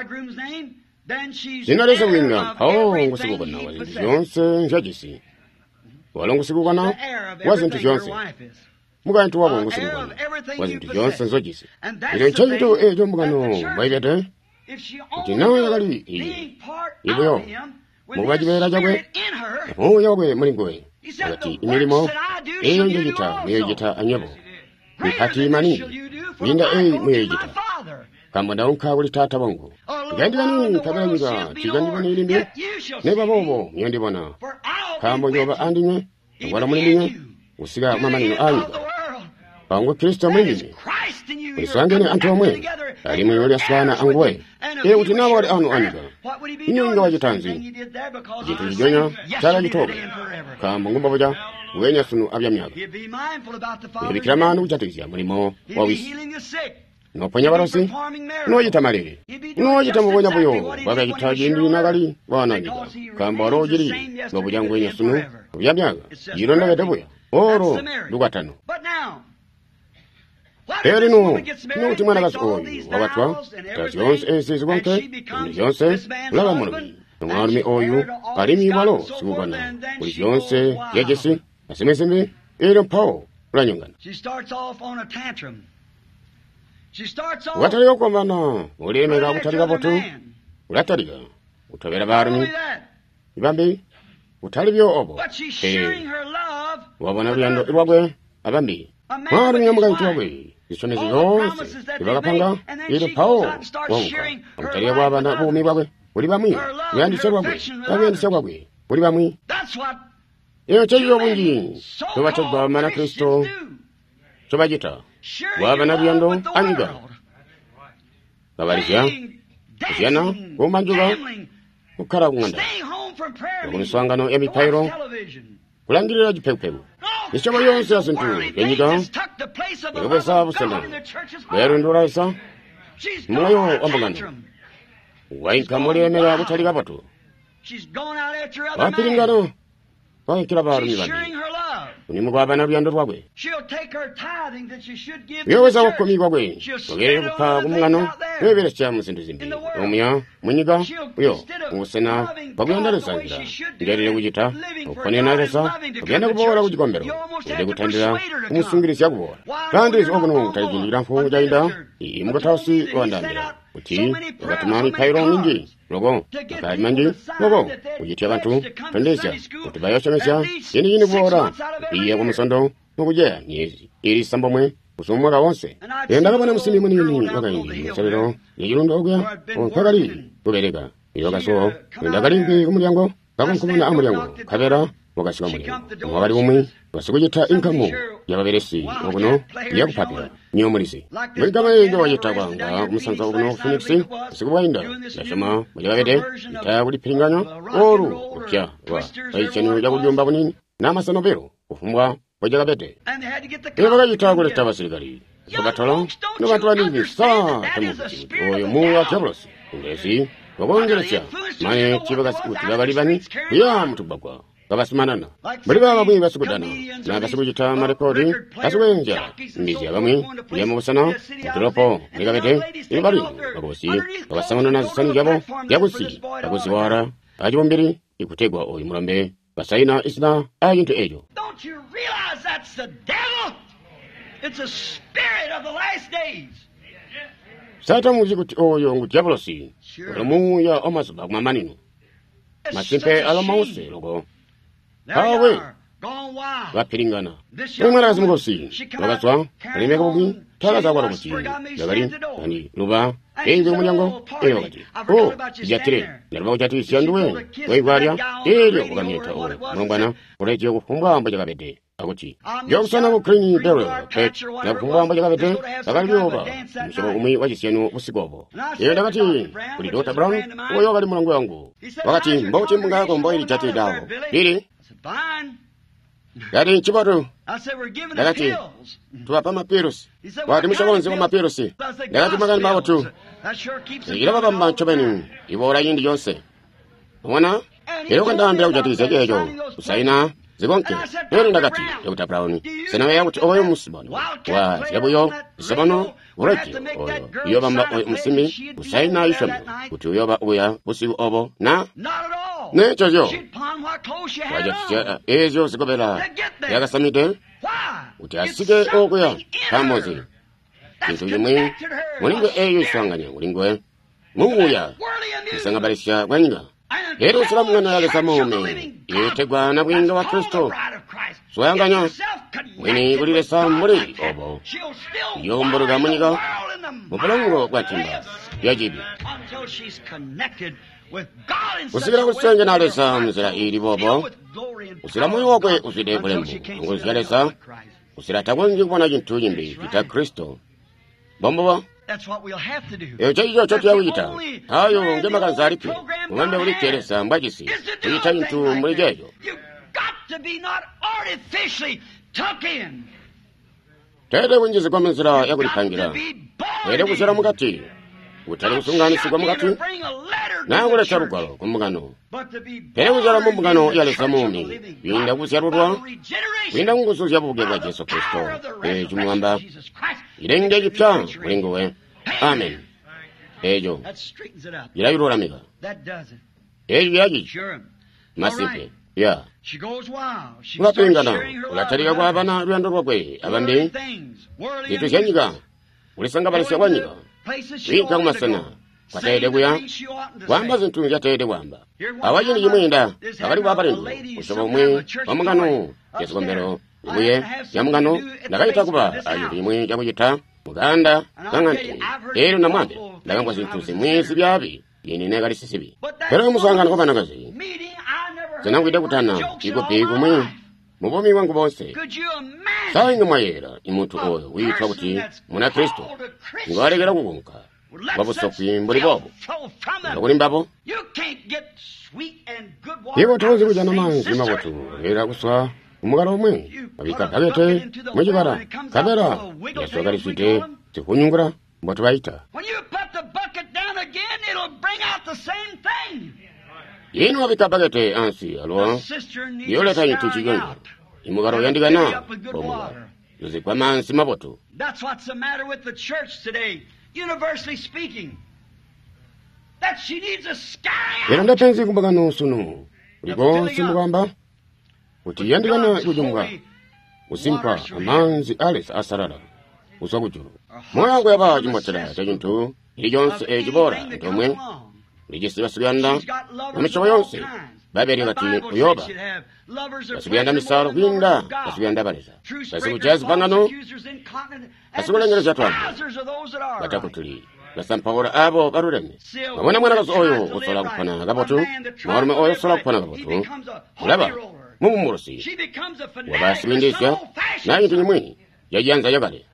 sinareza winga ngusigubana wazintu yonse njagisi walongusigubana wazintu yonse mugantu wabo ngusigubana wazintu yonse njagisi ilo chintu ejo mugano baibete Tinawe yagali ibuyo mubajibera jagwe yagwe mulingowe agati imirimo eyo njegita muyegita anyabo mikati mani linda muyegita kamba ndaunka buli tata bongo gandira nini kabanyiga tigandira nilimbe neba bobo nyondibona kamba nyoba andinye wala mulinye usiga mamanino ayo bango Kristo mwini Isangene antomwe ali muyoli aswana angwe utina wali anu aniga inyonga wajitanzi jitu jijonya chala jitobe kamba ngumba boja wenya sunu abyamyaga He'd be mindful about the Father's ibikira manu business. kuchatikizya mulimo He'd be wawisi healing the sick. noponya balosi noyita malere noyita mubonya buyo bagayita jindi nagali wananyiga kamba ologiri nobulyango wenya sunu obyamyaga yirondagete buya oro lugatano eri nuti mwana gasi oyo wabatwa tati yonse ensinzi konke indi yonse ulaba mulumi nomwalumi oyu alimibwalo sikugana buli yonse yegesi asemeseme ero mpawo ulanyongana wataliga okwambana olemera butaliga botu ulataliga utobera barumi ibambi utali byo obo wabona byando ibwagwe abambi mwalumi yamugayitu wabwe isonezi yonse ibagapanga ero mpawo wonka utaliga bwabana bumi bwagwe uli bamwi yandise bwagwe yandise bwagwe uli bamwi iyo cyo bungi tubatogwa mana Kristo tubajita wabana byando anyiga babarisha kujana kumanjuga ukara kunganda kuniswangano emipairo kulangirira jipepeu nishoba yonse asintu yenyiga yobesa busana berundura isa moyo ambaganda wainka mulemera butaliga batu wapiringano waikira barumi bandi unimugwabana byando rwagwe yoweza wakomigwa gwe ogere kupa kumungano webere kya musindu zimbi omya munyiga uyo usena bagenda lesangira ngerere kujita okone naresa ogenda kubora kujikombero ode gutandira umusungirisya kubora kandi ogono utayingira mfu jainda imugotausi wandandira uti batumani kairo mingi logo kamanji logo ujitia abantu pendesya utibayoshamesha yini bora iye kumusondo nokuje nyezi iri sambomwe usumwa wonse yenda kabana musimi munini wakaindi musalero yirundo ogya onkagali tubereka iyoga so ndagalingi kumulyango kakunkumuna amulyango kabera wakashika mulyango mwabali umwe basikujita inkamu yababeresi obuno yakupatira nyomulisi mwigama yendo wayitabanga umusanza obuno Phoenix sikubwainda ndashama mujabede itabuli piringanya oru ukya wa ayichenu yakujumba bunini namasanobero ufumbwa wajagabete ebaga yitagole tabasirikali sobatolo nobatwali bisa temuti oyo muwa kyabrosi ngesi wagongeresya mane kibaga sikuti bagalibani ya mutubagwa babasimanana bali baba bwi basukudana na basukujita marekodi basukwenja mbizi abamwe ya mubusana tulopo ligabete ibali bagosi babasamana na sani yabo yabusi bagosi wara ajibombiri ikutegwa oyo murambe basaina isna ayinto ejo. Don't you realize that's the devil? It's a spirit of the last days. Sata muzikuti oyo ngu diabolosi omuya omasuba kumamanino masimpe alomause logo hawe bapiringana umarazi mugosi bagaswa alimeka bugi tagaza kwa robuti yagali ani luba ewe mulyango ewe wakati jatire narba jatire siandwe weigwaria eyo kugamita owe mungwana ureje kufumbwa ambaje kabete akuti yokusana kukrini bero pet na kufumbwa ambaje kabete akalioba mshobo umi wajisiano usigobo ewe ndakati kuli Dr. Brown oyo gali mulango wangu wakati mbauti mungako mboili jatire dawo ili yari chibaru ndakati tuwapa mapirusi wati mshagonzi wa mapirusi ndakati magani mawotu ila baba mbanchobeni ibora yindi yonse mwana ilo kandambira kujatiza ejo usaina zigonke ero ndakati Dr. Brown senawe yakuti oyo musibano wa yabuyo sabano ureki oyo iyo bamba musimi usaina ishamo kuti uyoba uya busigu obo na ne chojo wajatija ejo zikobera yagasamide uti asige okuya kamozi kintu yimwe mulingwe eyo ishwanganya mulingwe muya isanga barisha gwanyinga ero sira mwana yale samome yetegwa na bwinga wa Kristo swanganya wini gulire samuri obo yomboruga munyiga mupolongo kwatimba yajibi usigira kusenge na lesa mzira ili bobo usira moyo wakwe uside kulembu nguzira lesa usira tagwengi kubona jintu yimbi kita Kristo bombo eyo chayijo chotu ya wita hayo ngema kanzaripi umambe ulikeresa mbajisi uyita jintu mwijejo tete kunjizidwa mu nzira yakulipangira ere kusera mukati utali kusunganisigwa mukati nakuleta lugwalo kumugano ere kuzala mu mugano yalesa mumi winda kusyalulwa winda kunkusuzya bubuge bwa Yesu Kristo chimwamba ilenge jipya ulingowe amen ejo ilayulolamika ejo yaji masipe ya ulapingana ulatalika kwa abana luyando lwakwe abambi zitu zyanyiga ulisanga balesya bwanyiga wika kumasana kwatede kuya kwamba zintu zyatede kwamba awajini jimwinda akali kwa palindu usaba umwe wamugano Yesu kombero ibuye yamugano ndakayita kuba ayo imwe jakuyita muganda kang'anti ero namwambe ndakangwa zintu zimwe zibyabi yini nekali sisibi pero musangana kopanakazi zinangwida kutana iko mwe mubomi wangu bose sainga mwayera imuntu oyo witwa kuti muna Kristo ngwalekera kukunka babusokwi mbuli bobo ngakulimbabo ibo tozi kujana manzi mabotu era kuswa umugalo umwe abika bagete mujibara kabera Yesu kalisite tikunyungura mboto bayita yinu abika bagete ansi alwa yoleta yitu chigonyo imugaro yandigana bomugaro yuzikwa mansi mabotu. That's what's the matter with the church today, universally speaking. That she needs a sky. Yeranda penzi kumbagano sunu. Uliko simugamba uti yandigana kujunga usimpa amanzi alis asarara usagujuru moya ngo yaba jimotera tajintu ijonse ejibora ntomwe lijisi basuganda amisho yonse baberi bati uyoba basuganda misaro kwinda basuganda baleza basugujaz bangano basugulengera zatwa batakutuli basampawora abo barureme babona mwana kazo oyo usola kupana gabotu norma oyo sola kupana gabotu ulaba mumumurosi wabasibindisya nayo tunyimwe yajanza yagale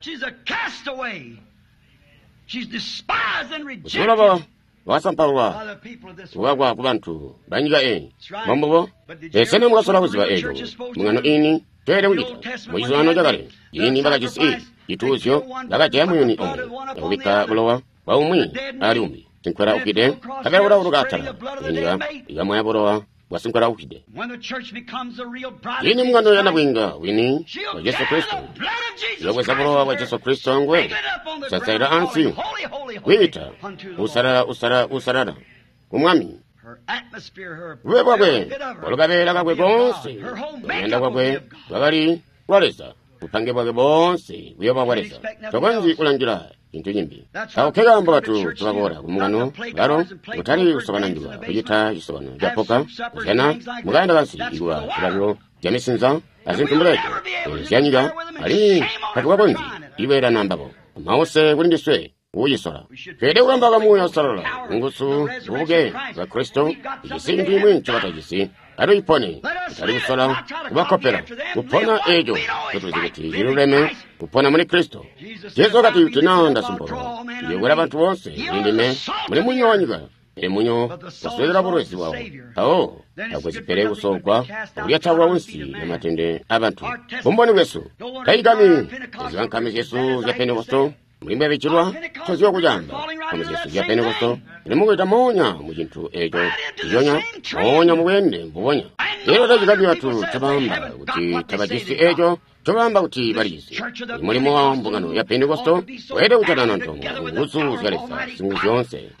usulaba wasampawa wagwa kubantu banyiga mambo esene mwasola kuziba ejo mungano ini tere wita mujizano jagale yini mbaga jisi ituzyo daga jamuyuni omwe ubika bulowa baumwi aliumbi sinkwera ukide kabera urugata yiniga igamwe borowa wasinkwera ukide yini mungano yana bwinga wini wa Yesu Kristo yogweza borowa wa Yesu Kristo ngwe sasaira ansi wita usarara umwami webwa kwe olugabera kakwe konse yenda kakwe bagali walesa upange bwake bonse uyoba walesa tokonzi kulangira into nyimbi awokegamba batu tubagora kumugano garo utali usobana njula kujita isobana japoka kujana muganda basi igwa tulabyo jamisinza azintumuleke zyanyiga ali katuwa bonzi iwera nambabo maose kulindiswe uyisora fede urambaga muyo sarala ngusu ubuge za Kristo igisingi mwincho batagisi aro ipone utali usora ubakopera upona ejo kutuzigiti irureme upona muri Kristo Yesu kati utinanda sumboro yegura abantu bose indime muri munyonyiga munyo baswera burwesi wawo aho akwezipere gusokwa uriya tawa wonsi yamatende abantu bomboni wesu kaigami zankame Yesu ya Pentekosto mulimbe bichirwa tozyo kujamba kama Yesu ya Pentekosto nimugita monya mujintu ejo yonya monya mubende mbubonya rero dajigabye batu tabamba uti tabagisi ejo tobamba uti barisi mulimo wa mbungano ya Pentekosto wede utadana ntongo ngusu zalesa singu yonse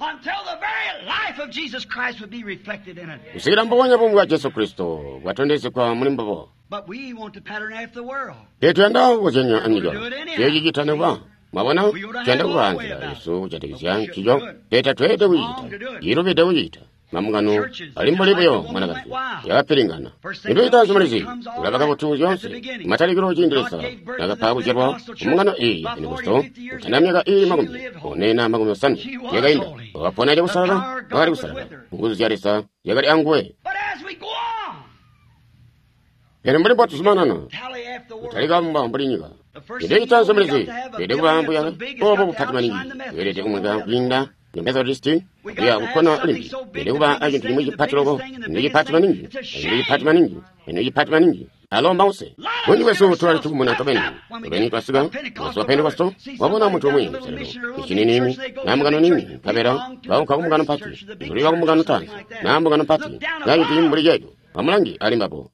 usigira mbubonya bumwa Yesu Kristo watondese kwa mulimbo yetu yanda wajenya aniga yeji gitane ba mabona cyenda kubanzira Yesu cyategezya kijo leta twede wita yirobede wita mamugano ali muri byo mwanagazi yaperingana indo itazumurizi urabaga butuzi yonse matari giro jindiresa nagapabu jerwa umugano ni gusto tanamyaga magumi onena magumi sandi yagainda wapona je busara bari busara nguzu yaresa yagari angwe muri botu sumanana utariga mbamburi nyiga ide itazumurizi ide bambu yaga obo bupatimani ide umuganga kwinda Methodisti ya ukona limbi ende kuba akintu limwe chipatuloko ende chipatula ningi alomba use wenyi wesu tuwali tukumuna tobeni twasiga wesu wa Pentekosto wabona muntu omwe mserero ichini nini namugano nini kabera bauka kumugano pati nduriwa kumugano tanzi namugano pati yayi tuli mbuli jejo amulangi alimbapo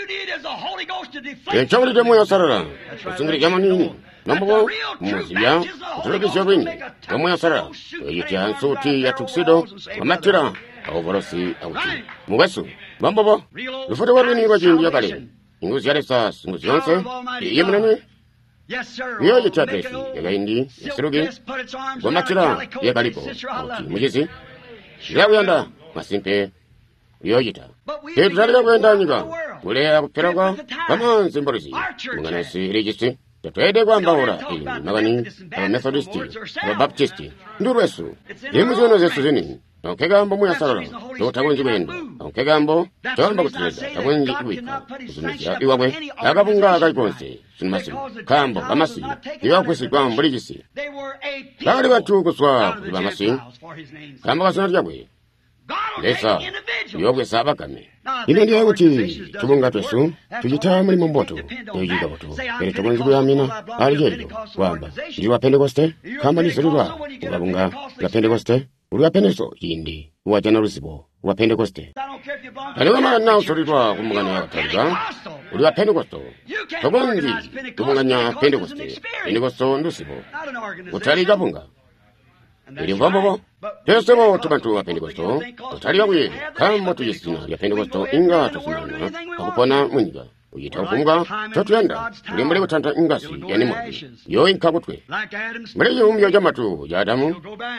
chawuli demo ya sarara usungiri jama nini nambo muzibya utulekisyo bwingi demo ya sarara yiti ansuti ya tuksido wamatira awovorosi awuti muwesu bambobo ufute warwini kwa jingi ya kale inguzi yale sas inguzi yonse yemunani iyo yitatresi yagaindi yasirugi wamatira ya kaliko awuti mujisi yawiyanda masimpe iyo yita tutaliga kwenda nyiga mulea kuperaga kamanzi mborizi munganasi regisi tatwede kwamba ora magani Methodisti Baptisti ndurwesu yemuzono zesu zini okegambo muyasarara totabunji bwendo okegambo tamba kutileza tabunji kuwika kusumisha iwabwe agabunga agaiponse sunmasi kambo amasi iwakwesi kwamba regisi bali watu kuswa kubamasi kamba kasona ryabwe lesa yogwe sabakame ine ndiye kuti tubunga twesu tujita muri mumboto yoyiga boto ere tubunzi bwamina alijeyo kwamba ndi wa Pentekoste kama nisolwa ubabunga ya Pentekoste uri wa Pentekoste yindi wajana rusibo wa Pentekoste aliwa mana usolwa kumugana ya taliga uri wa Pentekoste tubunzi kumuganya Pentekoste ndusibo utaliga bunga ili vambobo tesebo tubantu wa Pentekosto utaliwa bwe kama tuyisina ya Pentekosto inga tusimana akupona munyiga uyita ukumga tutuyanda uli muri gutanta ingasi yani mwe yo inkabutwe muri yumyo jamatu ya Adamu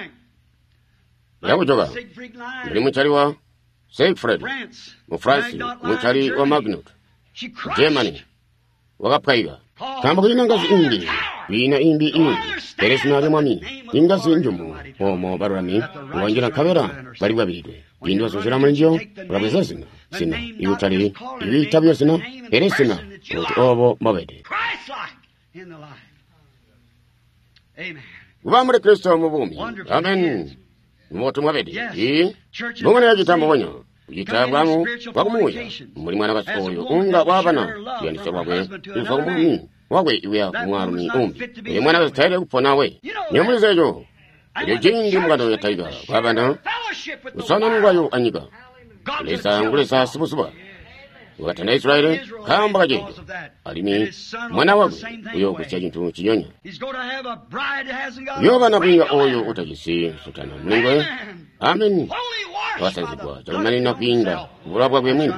yakujoga muri muchari wa Siegfried mu France muchari wa Magnus Germany wakapaiga kamba kuyina ngazi indi wina imbi indi teresinari mwami ingazi njumu homo barurami wanjira kabera bari babirwe bindi wasosera muri njyo urabeza sina iutari ibitabyo sina teresina obo mabede uba muri Kristo mu bumi amen moto mabede mungana ya gitambo wanyo yitabwamu wakumuya muri mwana basoyo unga wabana yandise wabwe usomuni wabwe iwe umwarumi umbi mwana basitayire kupona we nyamuzeyo iyo jingi mugado ya taiga wabana usana ngwayo anyiga ngulesa sibusuba wakatana Israeli kamba kaje alimi mwana wabwe uyo kucha jintu kinyonya yo bana binga oyo utajisi sutana mlingwe amen wasanzibwa jamani napinda burabwa bwe mwini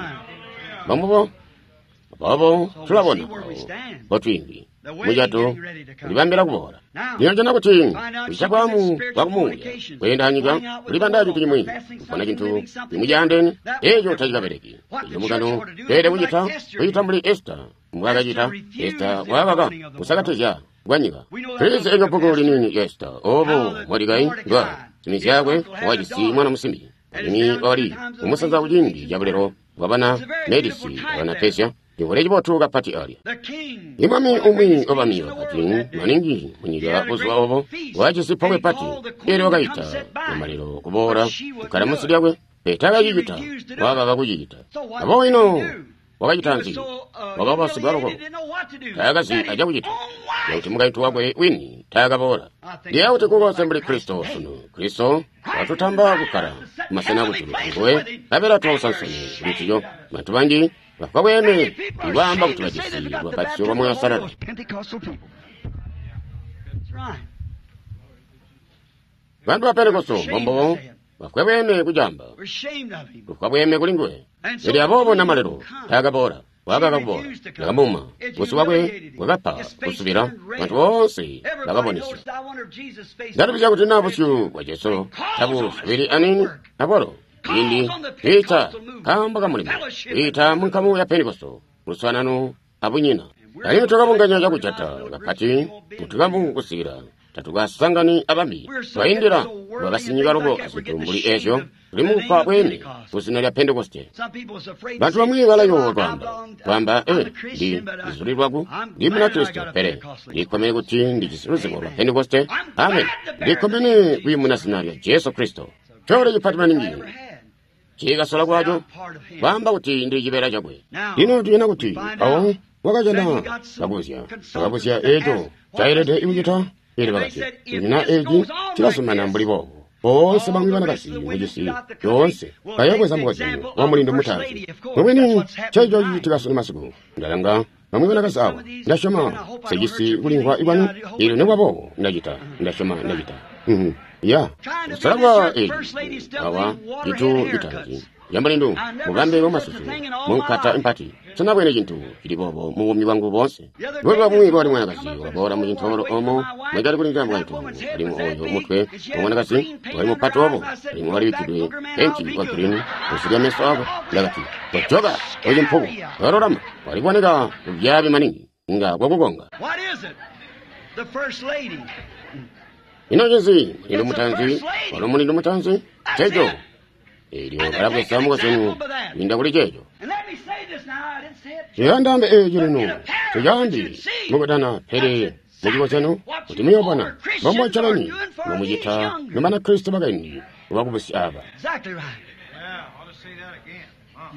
babo tulabona botwingi mujato libambira kubora nyanjana kuti bishabwamu bakumuya kwenda hanyiga libandaje tulimwe kufana kintu mujandeni ejo tajiga bereki ejo mugano dede bujita buyita muri Esther mwagajita Esther wabaga musagateja gwanyiga twese ejo pokoli nini Esther obo wadigai ngwa nimizagwe wajisi mwana musimi ni ori umusaza ujindi jabulero wabana medisi wana pesya ndivoreji botuga pati aria imami umi obami wakati maningi munyiga buzwa obo wajisi powe pati ere wagaita amariro kubora ukaramusiryagwe etaga yigita wabaga kuyigita abo ino wagayitanzi wababa sigaroko tagasi aja kuyita yauti mugaitu wabwe wini taga bora yauti kugo assembly Kristo watutamba kukara masena kutulu ngwe abera twasansoni bitiyo matubangi bakabwene ibamba kutubagisi bakatyo bamwe asarara bandu wa Pentekosto bombo bakabwene kujamba bakabwene kulingwe eri abobo namalero tagabora wagagabora yagamuma busubagwe wagapa busubira bantu bose bagabonisa ndabija kuti nabusyu kwa Yesu tabu biri anini aboro indi ita kamba kamulimo ita munkamu ya Pentekosto muswanano abunyina ali tukabunganya ya kuchata gapati tukamu kusira tatukasangani abambi twayendera lwabasinyika lobo azitumbuli ekyo limufa bwene kusina lya pentekoste bantu bamwe balayo kwamba ndi izulirwaku ndi muna kristo pere likomene kuti ndi chisiluziko lwa pentekoste amen likomene kwimuna sina lya yesu kristo chole chiphatima ningi chikasola kwacho kwamba kuti ndi chipera chakwe lino tiyena kuti awo wakachana pakapusya echo chairete ikuchita ili pakati ina eji chilasumana mbulipo onse bamwe banakasi mujisi yonse kayakweza mukazinu wamulindo mutazi mwemweni chaicho tikasoni masiku ndalanga bamwe banakasi awa ndashoma sejisi kulingwa ibwanu ili nekwapo ndashoma ndachita ya salagwa eji awa itu bitanji yambalindu mugambe wamasusu munkata empati sanabwene chintu chilipopo muwumi wangu bonse lweva bumwe wali mwanakasi wabora mu chintolo omo mwegari kulinga mwantu alimu oyo mutwe mwanakasi wali mupatu obo alimu wali wikidwe enchi wa green kusiria meso abo lagati wachoga oyo mpugu warorama wali wanega ubyabi maningi nga wakugonga inojezi ilo mutanzi walo mulindo mutanzi chejo Elio karabe samuka senu minda kuli chejo yandambe ejo no tuyandi mukutana pere mujiwa senu utimiyo bwana mambo chalani mumujita namana Kristo bagani wakubusi aba exactly right yeah I ought to say that again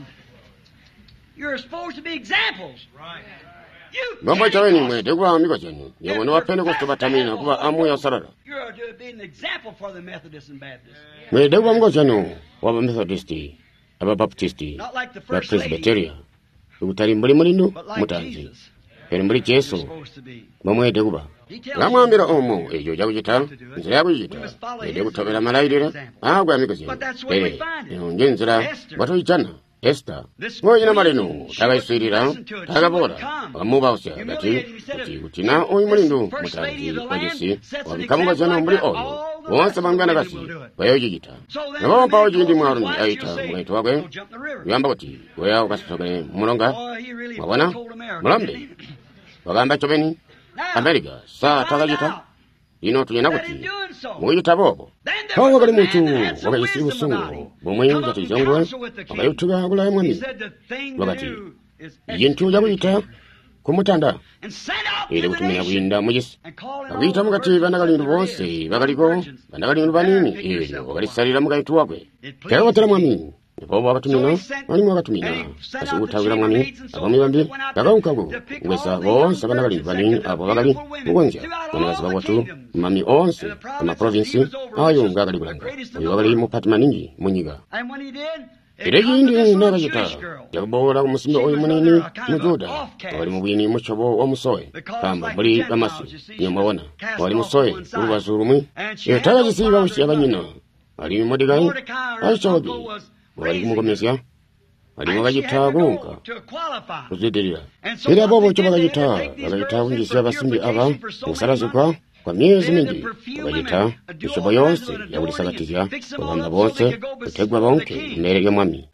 you're supposed to be examples right mambo chalani mwete kwa miko senu yabona wapene kustobatamina kuba amu ya sarara you're to be an example for the Methodists and Baptists mwete kwa miko senu waba Methodisti aba Baptisti ba Presbyteria utali mbuli mulinu mutanzi pere mbuli Yesu mamwete kuba ngamwambira omo ejo jakuchita nzira yakuchita ede kutobera malayirira agwa amikozi pere njonzira watoichana Esther ngoyina maleno tagaisirira tagabora bamuba osya gati kutina oyi mulindu mutanzi ojisi wabikamuga jana mbuli oyo wonse bangana kasi bayojigita nabo pawo jindi mwaruni aita mwaito wakwe yamba kuti weya ukasitogere mulonga mabona mulambe wagamba chobeni America saa tagajita ino tuyena kuti muyita bobo hawa kali mutu wakajisi usungu bumwe jati jongwe wakayutuga kula mwani wakati yintu yakuyita kumutanda ili kutumina kuyinda mujisi wakuyita mukati banagalindu bonse bakaliko banagalindu banini ili wakalisalira mukayitu wakwe kaya watala mwami Nipobo wakatumina, walimu wakatumina, kasi utawila mwami, abami bambi, kakaukagu, ngwesa bonse banagalindu banini, abo bagali, mgonja, wanagazi watu, mami onse, kama provinsi, ayo ngagali kulanga, uyu wagali mupati maningi, munyiga. Iregi indi nakajita, jakubola kumusimbe oyu munini, mujuda, wali mubini muchobo wa musoe, kamba buli bamasi, nyamawona, wali musoe, urubazurumwi, yotaka jisiga ushi abanyina, wali modigai, aichogi, wali kumugomesya wali mwagajita gunga kuzidirira ili abobo cho bagajita wingisi abasimbi aba musarazuka kwa miezi mingi bagajita ishobo yonse yabulisagatiza kubanda bose kutegwa bonke mbere ya mwami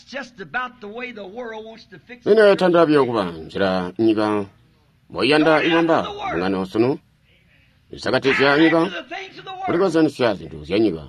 ine tandabyo kubanjira nyiga moyanda ibomba ngano sunu isagatiza nyiga kuliko nsiyazi nduzi nyiga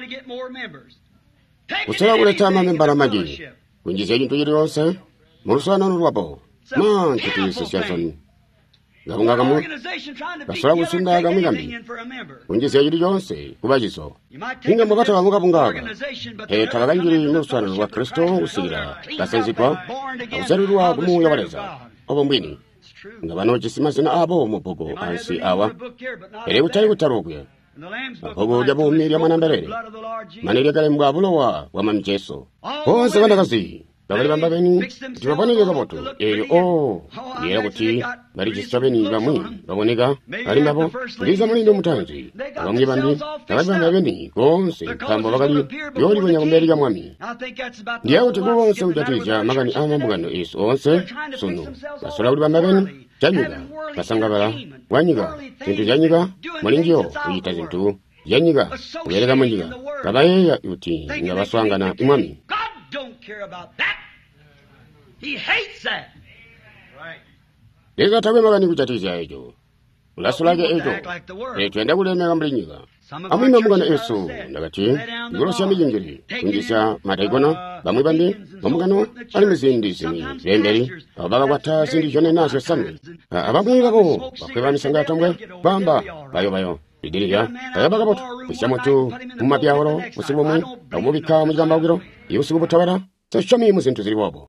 Usera kuleta amamembala maji kunjisa jintu yose murusana nurwapo mantiti sesiyasoni gabunga gamu basora gusinda gamigambi kunjisa jintu yose kubajiso inga mugata wa mugabungaga talaganjiri murusana rwa Kristo usigira gasenzikwa userirwa kumu yabaleza obombwini ngabano chisimazina abo mupogo ansi awa ere utari gutarogwe Apogo jabu miri ya manambere Maniri kare mwabulo wa mamicheso Onse bandakasi Bagari bambabeni Tibapani kega moto Yera kuti Bari jistabeni bamui Babonega Arimabo Ndiza mulindo mutanzi Abamye bandi Bagari bambabeni Konse Kamba bagari Yori banya kumberi ya mwami Ndiya kuti kuwonse ujatija Magani amambugano isu onse Sunu Basura uli bambabeni Janyiga Basangabara Wanyiga Sintu janyiga Malingiyo Uyita zintu Janyiga Uyerega manyiga Kabaye yuti Nga baswangana imwami God don't care about that. He hates that. Lega tawe magani kuchatiza ejo ulasulage ejo etwenda kulemeka mlinyiga amwime mugana Yesu nagati igolosya mijingiri kunjisa mataigona bamwe bandi bamugano ali mizindisi bemberi abaga kwata sindi chone nasyo sami abamwe babo bakweba misanga tomwe bamba bayo idiriya abaga boto kushamoto mumabyahoro usibomwe omubika mujamba ugiro yusubu butabara tsomi muzintu ziri wabo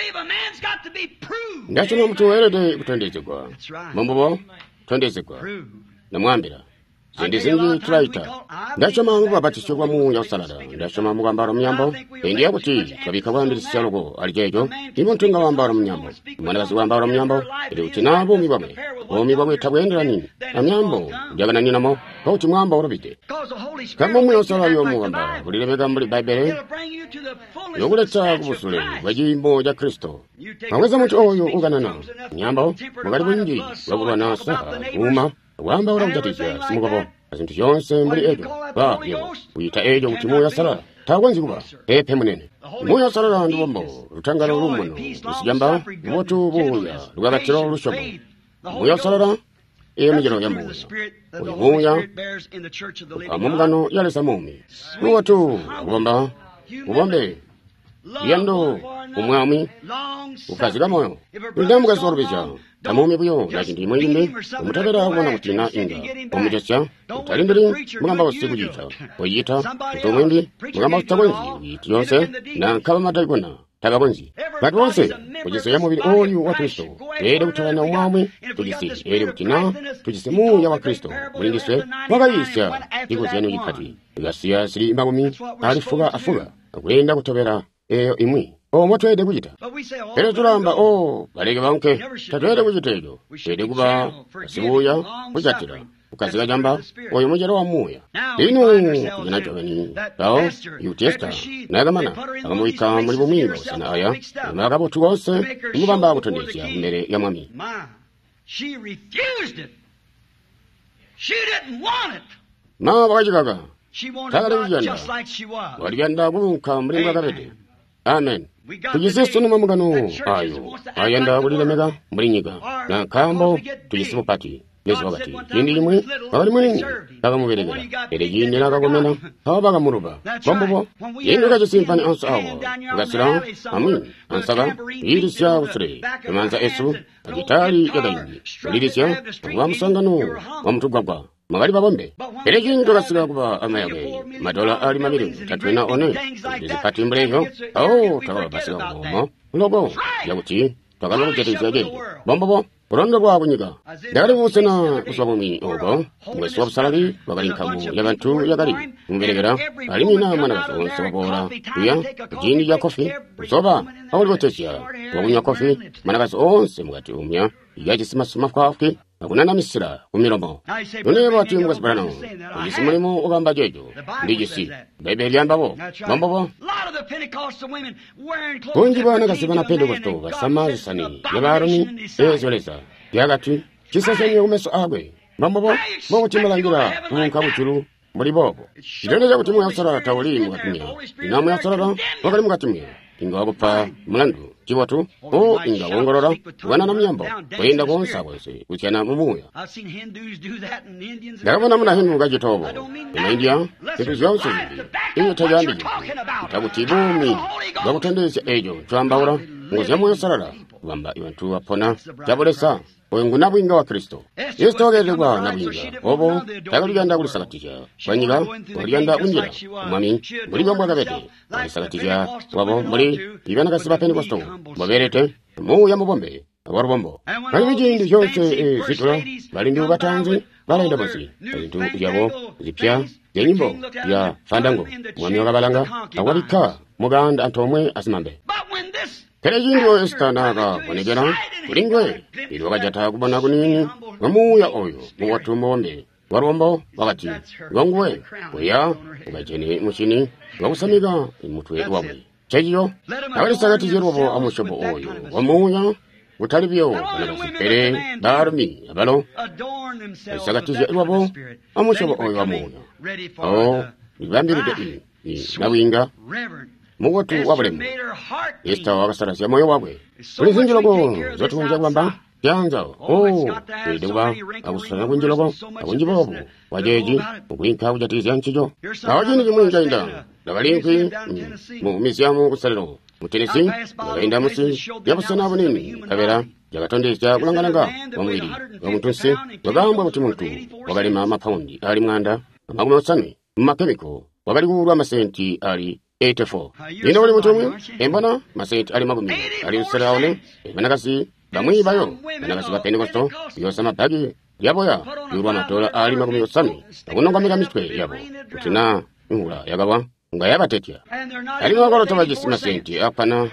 ndacho nomuntu werede kutondezegwa mambo tondezegwa namwambira zindi zingi tulaita ndacho mangu babatishwa mu ya salada ndacho mangu ngambaro myambo ndiye kuti kabika wambiri salogo alijejo imuntu ngambaro myambo mwana wambaro myambo ili utinabo mibamwe tabwendera nini amyambo jagana ninamo hoti mwamba orobite kama mu yosala yo mugamba bulilemega muri bible yoguleta kubusule wajimbo ja Kristo aweza muntu oyo uganana myambo mugali bungi wabulwa nasa uma wamba uramujatisha simugabo azintu yonse muri ejo yo uyita ejo kuti moyo sala tagwanzi kuba pepe munene moyo sala ndibombo rutangala rumuno usijamba moto buya rwagatiro rushobo moyo sala mujero ya moya amumugano yale samumi nuwatu ubombe yando umwami ukaziga moyo ndamuga sorobija tamome buyo nakindi mwinde umutabera kubona mutina inga omujasya utalimbiri mugamba osibujita oyita utomwendi mugamba utabonzi yiti yose na kaba matayikona tagabonzi batu wose ujise ya mubiri oyu wa Kristo ere kutalana umwami tujisi ere kutina tujise mu ya wa Kristo mulindiswe wakayisya ikuzyanu yikati igasiya siri imbagumi alifuga afuga kwenda kutobera eyo imwi omotwede kujita ere tulamba balege banke tatwede kujitejo twede kuba sibuya kujatira ukaziga jamba oyo mujero wa muya ino yanajobeni bao yutesta nagamana akamwika muri bumwingo sana aya magabo tuwose umubamba butondesya mbere ya mwami she refused it. She didn't want it. Na bakajigaga She wanted God just like she was. waliyanda kuka muri mwagabede amen tujisisu numamugano ayo ayanda kulilemega muri nyiga na kambo tujisimu pati lezo wakati hindi imwe wakati mwini kaka muberegera ere jini na kagomena hawa baka muruba bambubo yendo kaji simpani ansa awa ugasira amin ansaga irisya usre kumanza esu agitari yagaini irisya wamusangano wamutugagwa magari babombe ere jini tugasira kuba amayawe madola ali mabiri tatwena one zipati mbrejo tawa basiga kubomo ulogo yaguti takalo kujetiza jeli bambubo Urondo rwa bunyiga dagari busena uswabumi ogo mwesi wabsalali bagarinkamu yabantu yagari mberegera alimi inama n'abasonse babora uya jini ya kofi usoba awali botesya wabunya kofi managaso onse mugati umya yagisima kwafi akunana misira kumiromo none bati mugasbarano ugisimulimo ogamba jejo ndigisi bebe lyambabo bambobo Kunji bana kasibana Pentekosto basamazi sani yabaroni ezoleza yagati kisasanye umeso agwe mambo bo timulangira munkabuchuru muri bobo ndende kuti muyasara tawuli mugatumya inamu yasara bakali mugatumya inga gupfa mulandu kiwatu inga wongorora wana namyambo wenda konsa bose ucyana mumuya ndabona muna hindu gajitobo na India tuzonse iyo tajandi takutibumi bakutendesha ejo twambawura ngoja muyasara bamba ibantu wapona jabolesa Oyengu nabwinga wa Kristo. Yesu togerwa nabwinga. Obo tagaluganda kulisakatija. Banyiga waliyanda unjira. Mami muri bamwa gabete. Kulisakatija wabo muri ibana kasiba Pentekosto. Baberete mu ya mubombe. Warubombo. Bali bijindi yose zitula bali ndi batanzi balenda bosi. Bintu yabo zipya yenyimbo ya fandango. Mwami wakabalanga awabika muganda antomwe asimambe. Kere jingo estanaga wanegera kuringwe ilo kajata kubona kunini ngamuya oyo muwatu mombe warombo wakati ngongwe oya ubajene mushini wakusamiga imutwe wabwe chejiyo awali sagati jerobo amushobo oyo wamuya utalibyo kanakasipere darmi abalo sagati jerobo amushobo oyo wamuya ibambiri nawinga Mugotu wabulemu Esta wakasarasya moyo wabwe Ulizinjilo go Zotu unja kwamba yanza idewa akusana kunjiloko akunjibobo wajeji ukuinka kujatizi yanchijo awajini jimwinja inda labalinkwi mu misyamu kusaliro mu Tennessee ngainda musi yabusana bunini kabera jagatondesya kulangananga wamwiri wamutunsi wagamba buti muntu wabalima amapaundi ali mwanda amaguno sani makemiko wabali kulwa amasenti ali 84 ino wali mutumwe embona masenti ali magumi ali usalaone banakasi bamwibayo banakasi ba Pentecosto yosama pagi yaboya yurwa matola ali magumi yosani akunongamira mitwe yabo utina ngula yagawa nga yabatetya ali ngakolo tabajisi masenti apana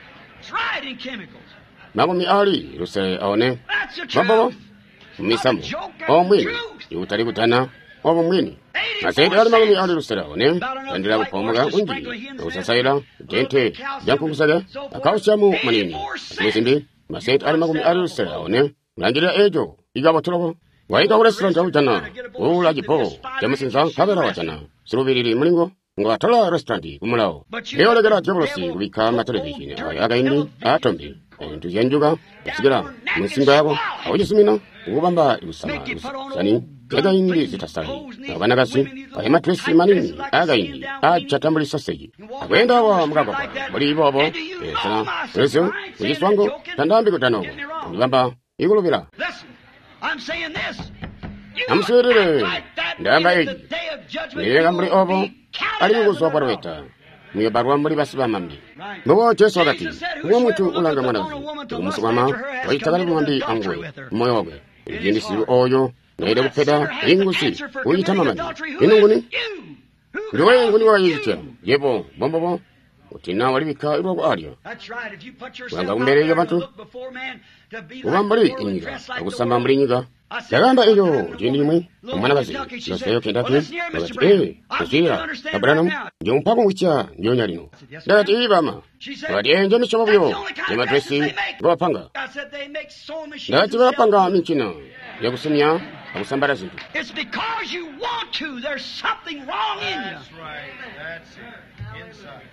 magumi ali rusale aone babo misamu omwini yutali kutana obo mwini masenti ali magumi ali rusale aone andira kupomoga unji usasaira tente jankungusaga akawusyamu manini asimesindi masenti ali magumi ali rusale aone mulangira ejo igabo tulobo waika kurestaurant awutana ulajipo jamusinza kabera watana surubiriri mulingo nga tola restaurant kumulao eolegera jobolosi kubika matelevision againdi atombi entu yanjuga sigera musinga yabo awujisumina ubamba usama sani againdi zitasali abanagasi ayamatresi manini againdi achatambuli sausage agenda wa mugabo bali bobo sana eso ujiswango tandambi kutano ubamba igulubira amserere ndamba eji nilega muri obo ali nguswa parweta niyo barwa muri basiba mambi no cheso gati uwo muntu ulanga mwana umuswama waitagala mwambi angwe moyo wagwe yindi si oyo naide kupeda ingusi uyitama mami inunguni ndiwe nguni wa yicha yebo bombo utina walibika irwa alyo wanga umbere y'abantu ubambari inyiga agusamba muri inyiga yagamba eyo jindimwe umwana bazi naseyo kendaki nabati kusira abranam jompako ngucha nyonyalino ndati ibama wadi enje michobyo nimadresi bapanga ndati bapanga minchina yagusumya agusambara zintu it's because you want to there's something wrong in you that's it inside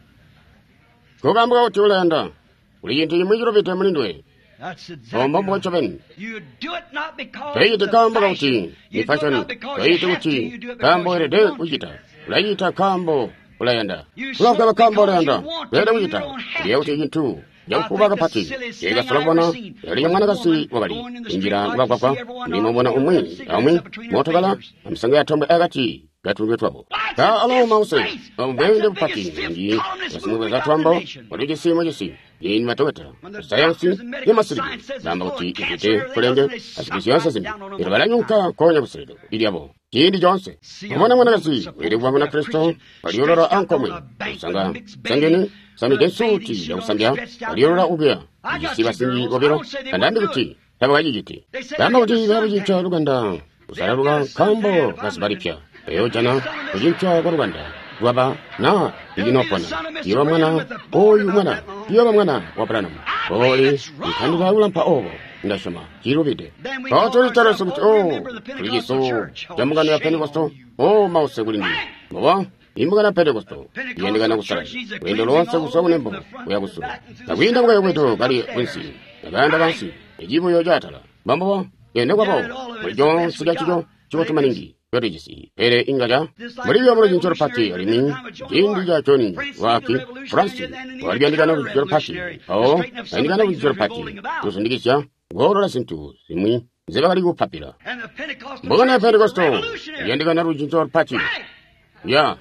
kogamba otulanda uliyinti yimwijiro bite mulindwe that's exactly you do it not because tayite kambo kauti ni fashion tayite uti kambo erede ujita ulayita kambo ulayanda ulakaba kambo ulayanda beda ujita yauti yintu yakubaga pati yega solobona yali yamwana kasi wabali injira ngakwa nimobona umwi amwi motogala amsanga yatombe agati gatunge twabo ka alo mause ambende pati ngi yasimwe gatwambo walije simo jisi yini matoweta sayansi yamasiri namba uti ikite kulende asibisiyansa zimbi irbalanyuka konya busredo iliabo kindi jonse mwana mwana kasi wele bwa mwana Kristo waliolora ankomwe sanga sangeni sami desuti ya usambya waliolora ubya jisiba singi gobero kandambi kuti tabaji jiti kama uti babuji cha Ruganda usararuga kambo kasbaripya eyo jana ujicha kwa Ruganda Rwaba na iginopona yiwa mwana oyu mwana yiwa mwana wapranam oli ikandira ulampa obo ndashoma kirubide atoli taraso tuliso jamugana ya Pentecosto mause gulindi baba imbugana Pentecosto yendegana kusara wendo lonse kusabune mbo uyagusura nagwinda bwa yeweto kali wensi naganda bansi ejibu yojatala bambo yenegwa bo ojo sigachijo chibotumaningi yorijisi ere ingaja muri yo muri jinchoro pati alimi jindi ja choni waki fransi waliyandikana jinchoro pati andikana jinchoro pati tusindikisha gorora sintu simwi zeba kali kupapira mbona Pentecosto yandikana jinchoro pati ya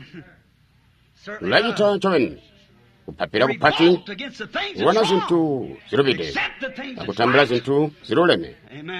lagita choweni kupapira kupati wana zintu zirobide akutambula zintu ziroleme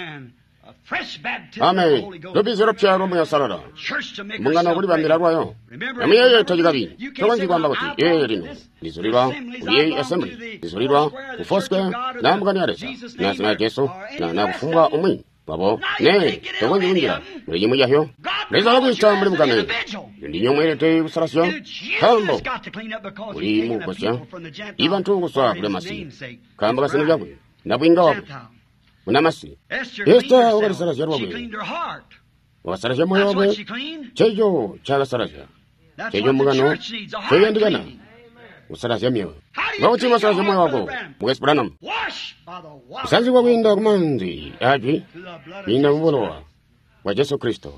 amen lobi zero pya romo ya sarara mungana kuli bamira rwayo amiyeye tajigabi tobanzi kwamba kuti rino lizurirwa uliye assembly lizurirwa ufoske na mugani aresa na sina Yesu na kufungwa umwi babo ne tobanzi ungira muri mu yahyo leza kubita muri mugane ndinyo mwelete usarasyo kambo uri mu kosya ibantu guswa kule masi kamba kasino yakwe nabwinga wabo munamasi Esther wakasarasya rwabwe wasarasya moyo wabwe chejo chagasarasya chejo mugano cheyo ndigana usarasya myewe ngauti wasarasya moyo wako mugesi Branham kusanzikwa kuyinda kumanzi ati yina kubolowa kwa Yesu Kristo.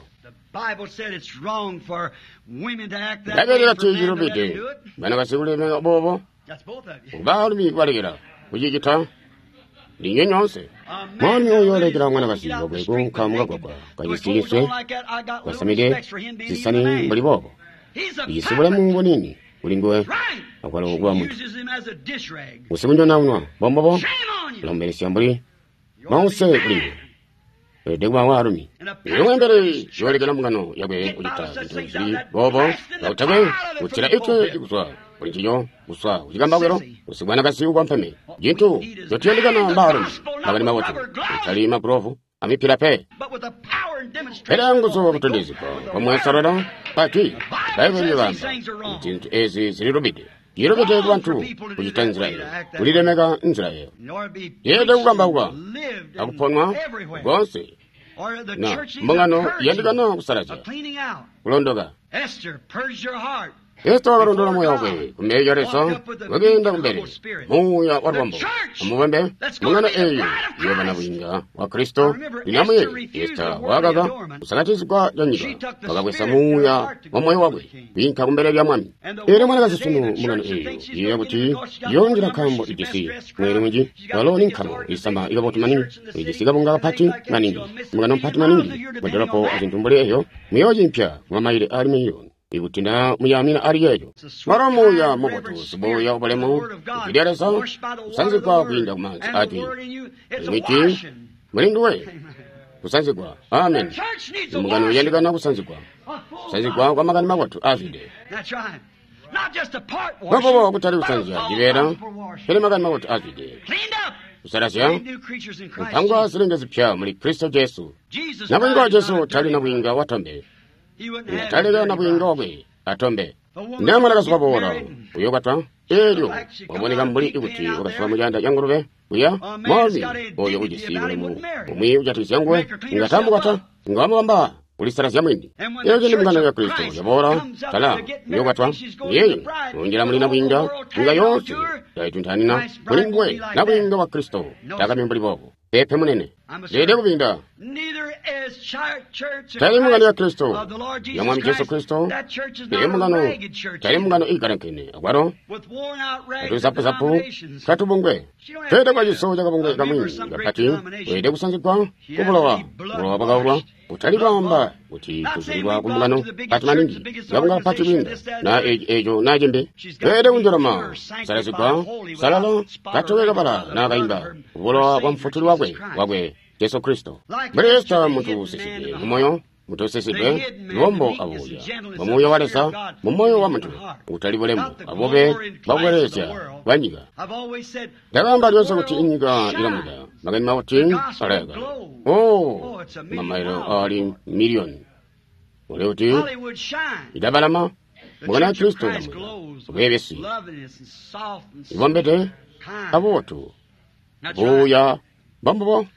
Ndaberera tijiro bite bana basibulemeka bobo ubaalumi balekera kujikita linye nyonse mwami oyo olekera mwana basibo bwego kamugagwagwa kajisiiswe basamire zisani mbali bobo yisibulemu bonini ulingowe akwala ogwa muntu usibunjo naunwa bombobo lomberesya mbuli mause ulingo degwa warumi yewendere yolekera mungano yagwe ujita ntuziri bobo bautagwe utira itwe ikuswa ulinjiyo uswa ujigamba gwero usibwana kasi ugwa mpeme jintu yotiyelikana mbarumi magani mawoto utali magrofu amipira pe peranguzo kutondezika kwa mwesarara paki baibuli bamba jintu ezi zirirobide yirobide bantu kujita Israeli ulilemeka Israeli yede ugamba ugwa akuponwa gonse na mungano yandikana kusaraja kulondoka Esther wakarondora moyo wakwe kumeyoresa wagenda kumbere muya warwambo amubembe mungano eyo yobana bwinga wa Kristo inamwe Esther wagaga kusalatizwa janyiga wakakwesa muya wa moyo wakwe binka kumbere bya mwami era mwana gasunu mungano eyo yebuti yongira kambo igisi mwere mwiji waloni nkamo isama igaboti manini igisiga bunga pati manini mungano pati manini badalapo azintumbule eyo muyoji mpya mwamaire ali miliyoni ibutina muyamina ariyeyo maramu ya mobotu sibo ya obalemu ikideresa kusanzikwa kuyinda kumanzi ati imiti mulinduwe kusanzikwa amen mungano yandikana kusanzikwa kwa magani makwatu afide bobo kutali kusanzikwa jibera kele magani makwatu afide kusarasya mpangwa silinga zipya muli Kristo Yesu na mwinga wa Yesu tali na mwinga watombe talega na bwinga obwe atombe namala kasuka bora uyo kata eryo waboneka mbuli ikuti wakasuka mujanda yangurube uya mazi oyo ujisibule mu umwi ujatisangwe ngatambu kata ngamamba ulisarasya mwindi yeje ni mungano ya Kristo yabora tala uyo kata yeye unjira muli na bwinga nga yonse yaituntanina mulingwe na bwinga wa Kristo taka mbuli bobo pepe munene dede kubinda tali mungano ya Kristo ya mwami Yesu Kristo tali mungano ikarakene akwaro atusapu katubungwe tede kwa jisoja kabungwe kamwini gapati wede kusanzikwa kubulawa bagaurwa utali bamba uti kuzirwa kumungano pati maningi gabunga pati winda na ejo na jembe tede unjorama sarazikwa salala katoweka bala na gaimba kubulawa kwa mfutuli wagwe Yesu Kristo Bresta mutu sisipe mumoyo mutu sisipe lombo abuya mumoyo walesa mumoyo wa mutu utalibolemu abobe bagweresya banyiga dagamba lyose kuti inyiga ilamuga magani mawuti alaga mamairo ali milioni uleuti idabalama mugana Kristo ubebesi ibombete abotu buya bambo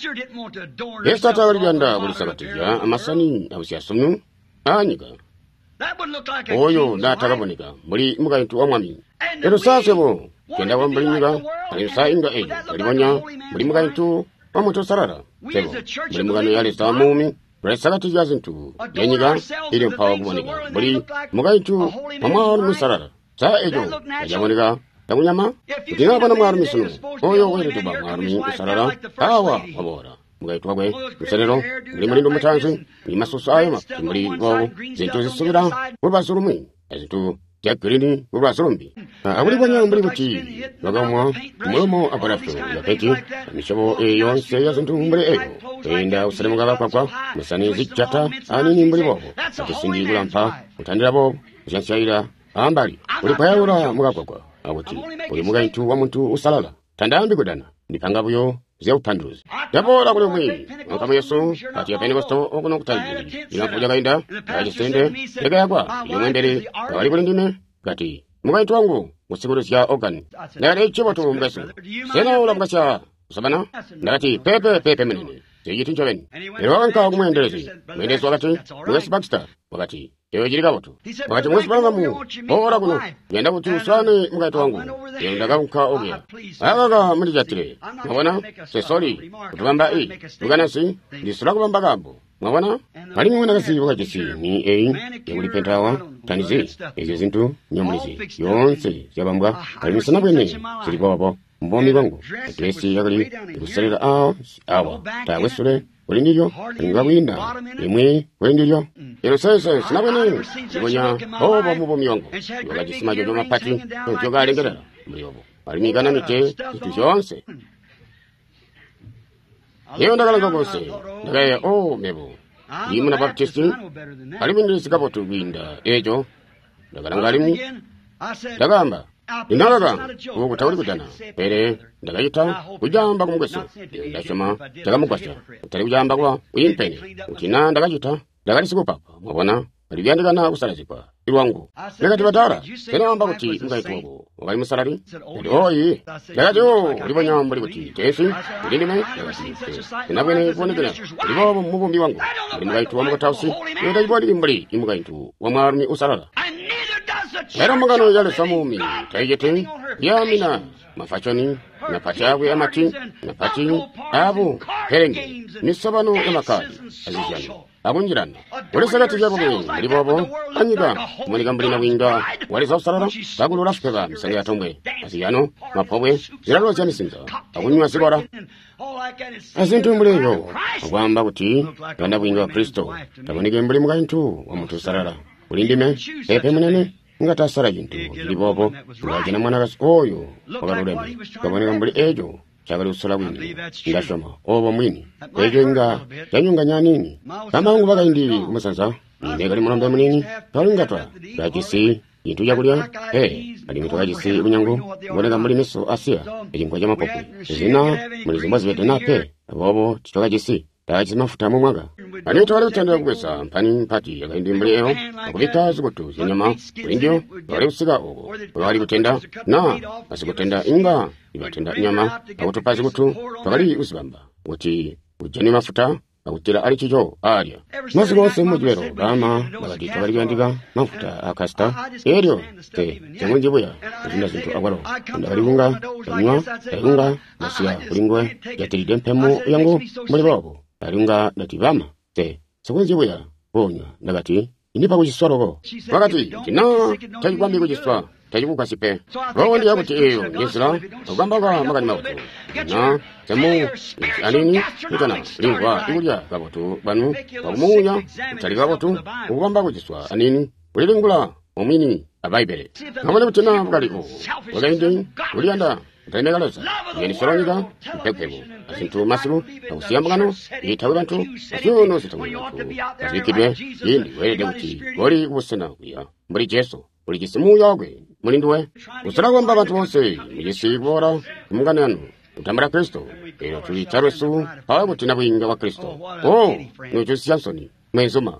Esther tawaliganda bulisakatija amasani abusyasomu anyiga oyo natakaboneka muri mugaitu wa mwami ero sasebo kenda wa mbulinyiga alisa inga ejo alibonya muri mugaitu wa muto sarara sebo muri mugano yale samumi bulisakatija zintu yanyiga ile mpawa kuboneka muri mugaitu mama musarara sa ejo yaboneka tamunyama kutinga bana mwaru misunu oyo wele tuba mwaru misarara awa wabora mugaitu wagwe muserero muri mulindo mutanzi ni masusu ayo muri bo zintu zisubira urbasurumi ezintu jakrini urbasurumbi abuli banya muri buti bagamwa mumo aparafu yapeti mishobo yonse yazintu muri eyo enda usere mugaba kwakwa musani zichata anini muri bo atisindi gulampa utandira bo ujanshaira ambali uri payura mugakwakwa awuti uri mugaitu wa muntu usalala tandambi kudana ndipanga buyo zya upanduzi dabora kule mwi kama Yesu ati ya Pentecosto okuno kutayi inakuja kainda ajisende tega yakwa yomendere bali kule ndime kati mugaitu wangu musiguru sya ogani nare chiboto mbesu sena ula mgasha sabana ndati pepe menene yiti njoben ero wanka kumwenderezi mwendezi wakati mwesi Baxter wakati eyo chili kabotu wakati mwesi palangamu ora kuno ngenda kuti usane mkaito wangu iyo ndakamuka ogera akaka mundichatire mwabona sesoli kutupamba tukanasi ndisula kupamba kambo mwabona pali mwana kasi wakachisi ni eyi yakulipentawa tanizi izi zinthu nyamulizi yonse ziyapambwa pali misana bwene zilipopo mbomi kwangu adiresi yakali ikusalira awa takwesule uli ndilyo alinga bwinda imwe uli ndilyo ilo sese sinabwene iponya obo mubomi wangu wakachisima jojo mapati choka alengerera mliobo alimikana mite zitu zonse iyo ndakalanga kose ndakaya mebo imu na baptisti alimindisi kapotu bwinda echo ndakalanga alimu ndakamba indakaka ukutauli kutana pere ndakayita kujamba kumugweso ndashoma ndakamugwasha utali kujamba kwa uyimpene utina ndakachita ndakalisiko papa mwabona palivyandikana kusalazikwa ilwangu ndakati patara senewamba kuti mkaituwako wakali musalari ndati oyi ndakati uliponya mbuli kuti tesi ulindime inabwene kuonekera ulipo mubumbi wangu uli mkaituwa mukatausi ndakipodi mbuli imukaitu wamwarumi usalala era mugano yale samumi taijete yamina mafachoni na pachagwe amati na pati abu herenge nisabano emakali azijani abunjirana olesagati jabobe libobo anyiga kumonika mbuli na winda waliza usalala bagulula fukeba misanga yatombwe aziyano mapobwe ziralo cyanisinza abunywa sigora azintu mbuleyo agwamba kuti ganda bwinga wa Kristo tabonike mbuli mugaintu wa mutu usalala ulindime epe munene ngatasara jintu libobo ngajina mwana kasi oyo wakaluleme kaboneka mbuli ejo chakali usula bwini ngashoma obo mwini ejo nga chanyunga nyanini kama ungu baka indi umusanza inekali mulambe munini kaulingata gajisi jintu jakulya alimito gajisi unyangu mboneka mbuli miso asia ejingwa jama popi zina mulizimba zibete nape abobo chitoka jisi taji mafuta mumwaga anito wale utendera kukwesa mpani mpati yakaindi mbuleo akuvika zikutu zinyama kulindio wale usika ogo wali kutenda na asikutenda inga ibatenda nyama akutupa zikutu wakali usibamba uti ujani mafuta akutira ali chicho alya mazikose mujibero gama wakati wakali kuyandika mafuta akasta eryo changunjibuya kuzinda zintu akwalo ndakaliunga kanywa kayunga nasiya kulingwe yatiride mpemu yangu mulibobo alunga nativama sekunzibuya bonya ndakati inipa kuchiswaloko wakati tina tachikwambi kuchiswa tachikukasipe roho ndi yakuti iyo nyesila ukambaka makani mabutu na temu anini kutana lingwa ikulya kabutu banu pakumuunya utali kabutu ukamba kuchiswa anini ulilingula omwini abaibele kamone kutina bukaliko wakaindi ulianda utainekaloza yenisolonyika mpekupeko asintu masilu akusiyambukano itawe bantu asyuno sitamwe bantu azikidwe yindi welede kuti goli kubusena kuya mbuli jesu uli chisimu yogwe mulinduwe usalakomba bantu bonse mujisi kubora kumungane yanu utambira Kristo ero tuli charesu hawa kutina bwinga wa Kristo nucho siyansoni mwezuma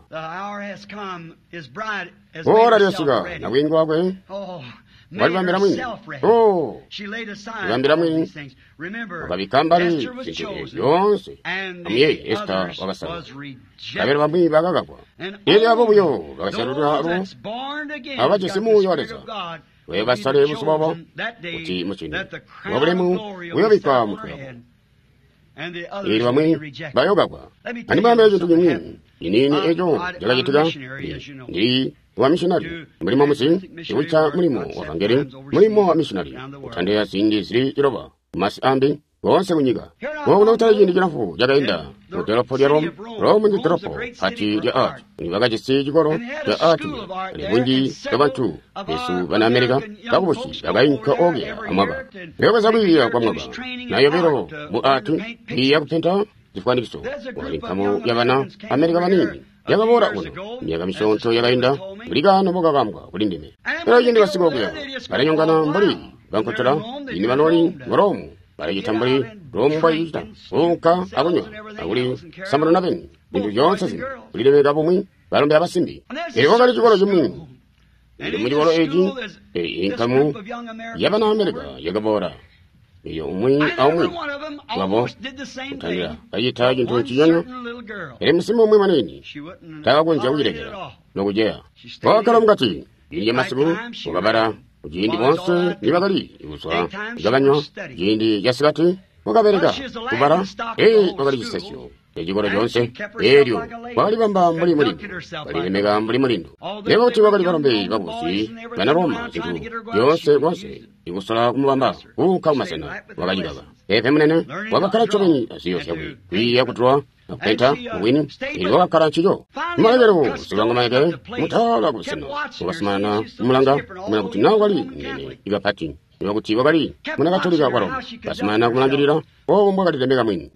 ora lyosiga na bwinga wakwe walibambira mwini libambira mwini wakabikambali zintu yonse amuyeye Esta wakasala kabera bamwi bakakakwa ili abo buyo bakasarura abo abajisimu yoleza webasale busubabo uti muchini wabulemu uyobika mutwabo ili bamwi bayogakwa animambe ejo tugimwini inini ejo jagajitika ndi wa missionary mulimo musi iwicha mulimo wa kangere mulimo wa missionary utandea sindi ziri iroba masi ambi wonse kunyiga wona utaji ndi jinafu jagainda uterapo ya Rome ndi terapo ati ya art ni bagaji siji goro ya art ni bunji abantu Yesu bana America kabushi jagainka oge amaga yoga sabiya kwa mwaga na yobero mu art ya kupenta zifanikiso wali kamo yabana America banini yakabora uno yakamisonto yagainda buligano bogagambwa bulindime era yindi basigobya baranyongana mbali bankotera ini banoli ngoromu barayitambali romba yita onka abunywa abuli sambano nabeni bintu byonse zino bulirebe gabumwi balombe abasimbi ero gali chikolo jimwe ndi muri wolo eji inkamu yabana America yakabora iyo umwi aumwi wabo utandira kayita kintu kiyono ere musimu umwe manini tagonja wiregera no kujea bakara mugati iriye masibu ugabara ugindi bonse nibagali ibuswa igabanyo gindi yasigati ugaberega kubara bagali gisesyo egikora gyonse eryo bali bamba muri bali mega muri lebo tibagali barombe babusi bana Roma kintu byose bose igusora kumubamba ukamasena bagayigaga munene wabakara chobeni asiyo shawe kwiya kutwa penta wini ilo bakara chiyo magero sibanga magere mutala gusena basimana mulanga kuti nawo gali nene igapati kuti bagali munagatorika kwaro basimana kulangirira mwagali mega mwini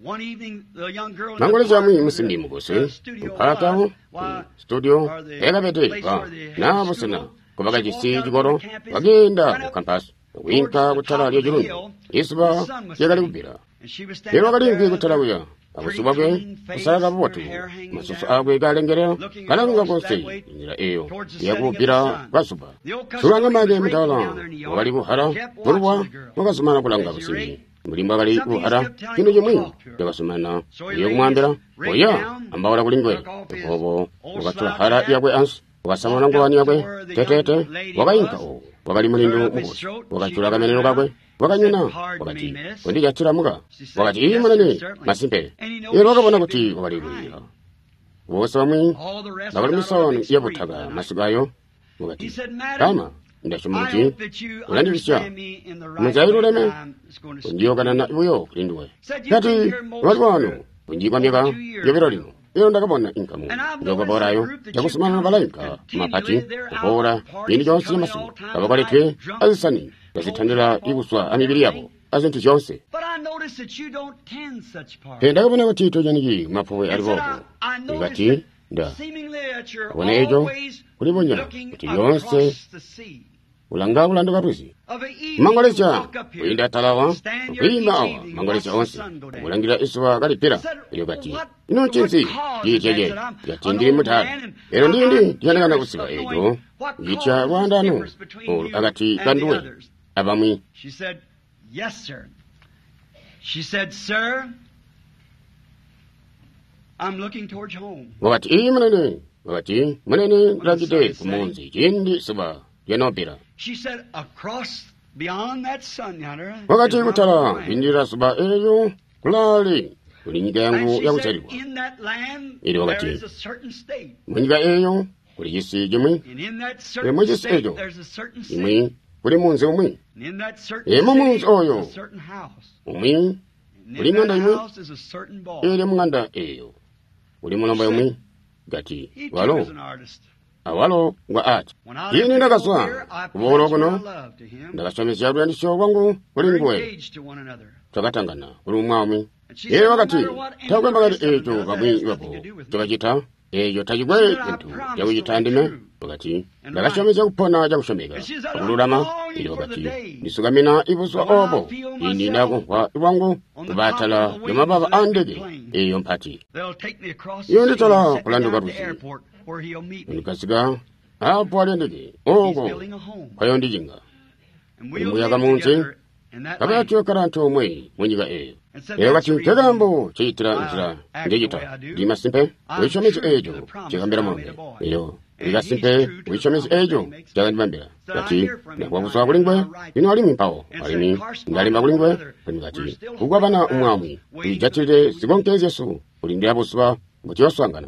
mangoleza mwi musindi mugose mpaka studio egabete na busena kubaga jisi jigoro bagenda mu campus winka gutara lyo juru isba yegali kubira yero gali gutara buya abusubage usaraga botu masusu agwe galengere kalanga gose ngira eyo yakubira basuba suranga mage mutala wali buhara burwa mugasumana kulanga busini mulimba gali buhara kino jemwe yagasumana yo kumwambira oya ambawala kulingwe obo mugatula hara yagwe ans wasamana ngwani yagwe tetete wagainka wagali mulindu mugosi wagachulaga meneno gagwe waganyuna wagati wendi yatira muga wagati imanane masimpe yero wagabona kuti wagali buya wose bamwe bagali misoni yabutaga masigayo wagati kama ndashumuti ulandibisha muzayirureme ndiyogana na ibuyo kulinduwe kati walwano unjigwamyega yobirolino iyo ndakabona inkamu ndogoborayo yakusumana n'abalayika mapati kubora bindi byose masibu abagore twe azisani bazitandira ibuswa amibiri yabo azintu byose ndakabona kuti tojyanigi mapuwe ari bobo ngati nda abona ejo kulibonya kuti yonse ulanga ulanduka bwizi mangolesha uyinda talawa uyinda awa mangolesha onse ulangira iswa galipira iyo gati ino chinsi yicheje yatindiri mutari ero ndindi yanagana kusiba ejo yicha rwandano agati kanduwe abamwi. She said, yes sir. She said, sir, I'm looking towards home. Wati manene ragite kumonzi jindi suba yenopira. She said, across beyond that sun yonder. Wakati kutala indira suba eyo kulali kulinyiga yangu ya kuchariwa. In that land there is a certain state. Munyiga eyo kulijisi jimwi. And in that certain state there's a certain city. Kuli munzi umwi. And in that certain city there's a certain house. Umwi. And in that house is a certain boy. Ere munganda eyo. Uli mulamba umwi. Gati. Walo. Awalo ngwa ati. Yini ndakaswa. Kubolo kono. Ndakaswamisi yabu yandisho wangu. Ulingwe. Takatangana. Uli umwami. Ere wakati. Takwemba gati ejo kabwi wapo. Tukachita. Ejo tajigwe intu. Yawu jitandime. Wakati. Ndakaswamisi kupona jakushomega. Kulurama. Ili wakati. Nisugamina ibuswa obo. Ini nakuwa iwangu. Kubatala. Yomababa andege. Eyo mpati. Yondi tala kulanduka rusi. Nikasiga hapo alendege ogo kwayo ndijinga muyaga munsi kabatu karanto mwe munyiga eyo era bati tegambo chitira inzira ndegita dimasimpe wishomeje ejo chigambira mombe eyo digasimpe wishomeje ejo chagambira bati nakwabusa kulingwe ino ali mpao alimi ndali makulingwe kwingati kugwabana umwami ijatire sigonkeze Yesu ulindi abuswa mutiyoswangana.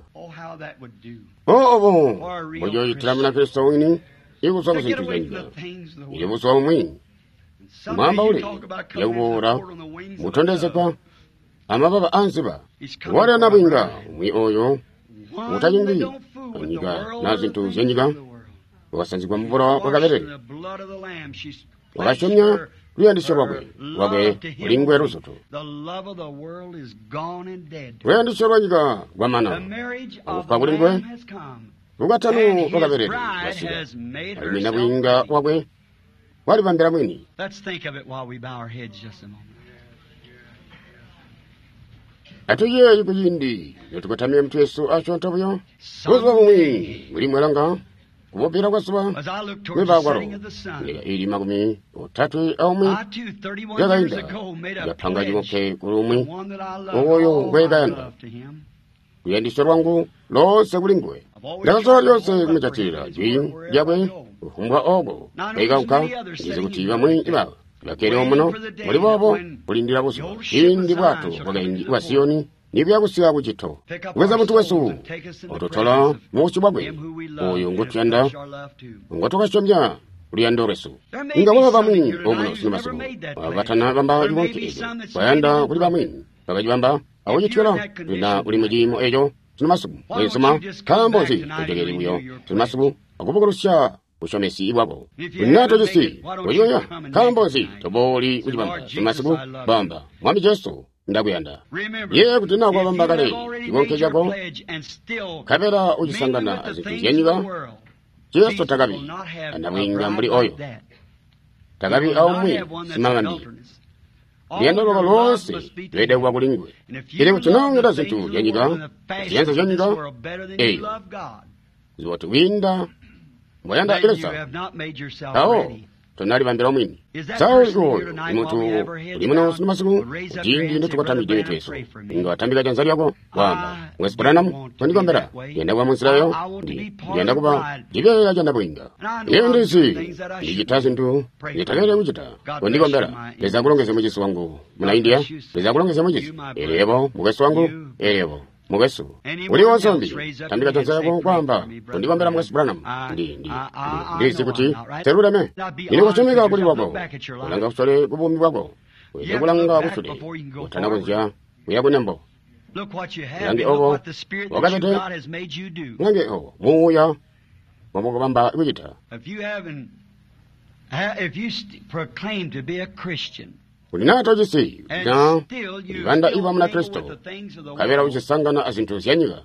Ojo yitiramina Kristo wini iguswa kusintuzenga iguswa umwi mwamba ule yagubora mutondeze kwa amababa ansiba wale nabinga umwi oyo mutajingi anyiga nazintu zenyiga wasanzikwa mubora wakaberere wakashomya luyandisho wagwe ulingwe rusoto luyandisho lwanyiga gwamana akufa kulingwe lugatanu wakaberere wasiga alimina bwinga wagwe wali bambira mwini. Atuye yukuyindi yotukatamia mtu Yesu achonta buyo kuzwa bumwi uli mwelanga kubupira kwasuba webagwalo iri makumi otatu aumwi yagainda yapanga jimoke kulumwi oyo gwegayanda kuyandisha lwangu lose kulingwe ndakasola lyose kumichatira jwi jabwe uhumbwa ogo kwegauka ndize kuti bamwe ibawe bakere omuno muri bobo kulindira buso indi bwato bwagaindi wa Siyoni nibyagusiga bukito weza mutu wesu ototola mushi bwabwe oyo ngotuyanda ngotokashomya uliyando resu ingabo bamwe omuno sinamaso batana bamba libonke ejo bayanda kuli bamwe bagajibamba awojitwela na uli mujimo ejo sinamaso wesoma kambozi otegere buyo sinamaso akubukurusha ushomesi ibwabo unato jisi oyoya kambozi toboli ujibamba sinamaso bamba mwami Yesu ndakuyanda ye kuti nakwa bambakale chibonke chako kapera uchisangana zinthu zenyiwa Yesu takabi anawinga mbuli oyo takabi aumwi simangandi liyendo loko lonse lede kwa kulingwe ile kuchinongera zinthu zenyiwa ziyenza zenyiwa eyo ziwoti winda moyanda ilesa awo tonali bambira omwini sawo iwoyo imutu ulimuno sinamasiku ujingi ndotukatamide mitweso inga watambika chanzali yako wamba mwesiparanamu tondigombera yenda kwa monsilayo yenda kuba jibe janda bwinga iyo ndisi ndijita zintu nitakere uchita tondigombera leza kulongeze mujisi wangu muna India leza kulongeze mujisi elebo mugesi wangu elebo mugesu uli wonsombi tambika chanzali yako kwamba tondigombera mwesiparanamu ndisi kuti teruleme ili kuchumika kuli wako ulanga kusole kubumi wako weze kulanga kusule utana kunja uyakunembo langi obo wakatete langi obo muya waboko bamba wikita ulinato jisi na ulibanda iwa mna Kristo kabera uchisangana azintu zyanyiga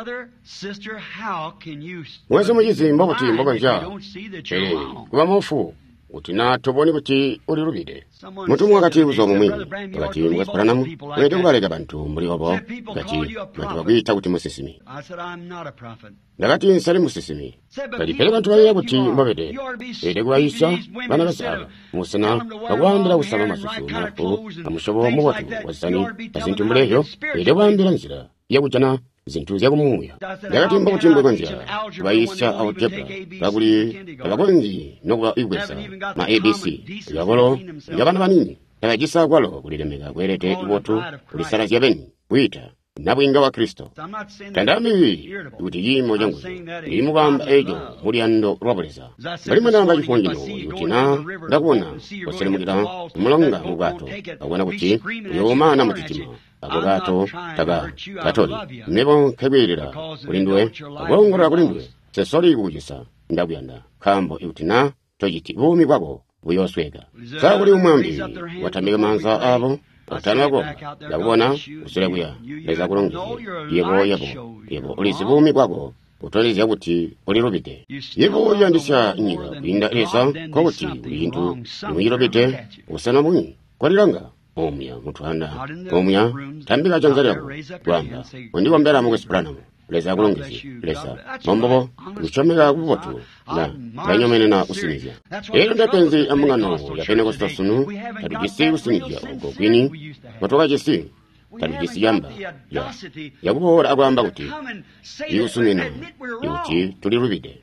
mwezi mujisi mbokuti mboka nja kuba mofu utina toboni kuti ulirubide mutu mwakati uzomu mwini wakati mwesiparanamu wete kubaleka bantu mbuli obo kati bantu wakuita kuti musisimi ndakati nsali musisimi kati pele bantu waya kuti mbobede wete kubayisa bana basaba musana wakuambira usama masusu malafu amushobo mwatu wasani azintu mbulehyo wete kuambira nzira yakuchana zintu zyakumuya ndakati mbokuti mbwekonja kubayisa autepla kakuli kakonji nokuwa igwesa ma ABC yakolo yabana banini yakajisa kwalo kulilemeka kwerete iwotu kulisala zyabeni kuita nabwinga wa Kristo tandami kuti yimo jangu ilimukamba ejo muliyando lwapoleza balimo namba chifonjino yutina ndakuona kuselemukira mulonga mubwato akuona kuti yomana muchitima ako gato taga katoli nebo kebirira kulindwe akongora kulindwe sesoli kujisa ndakuyanda kambo yutina tojiti bumi bwako buyosweka sakuli umwambi watamika manza abo atanako ndakubona usilebuya leza kulongeze yebo ulisi bumi bwako utoleza kuti ulirubite yebo yandisha nyika kuinda esa kwakuti ulintu mwirubite usana mwi kwalilanga omya mutuhanda omya tambika chanzali yako kwamba undigombera mwesiparanamu leza kulongezi leza mombobo kuchomeka kupotu na kanyomene na usinizya ero ndapenzi amungano ya Pentekoste sunu tabigisi usinizya uko kwini watoka jisi tabigisi yamba ya kubohora agwamba kuti iusumina iuti tulirubide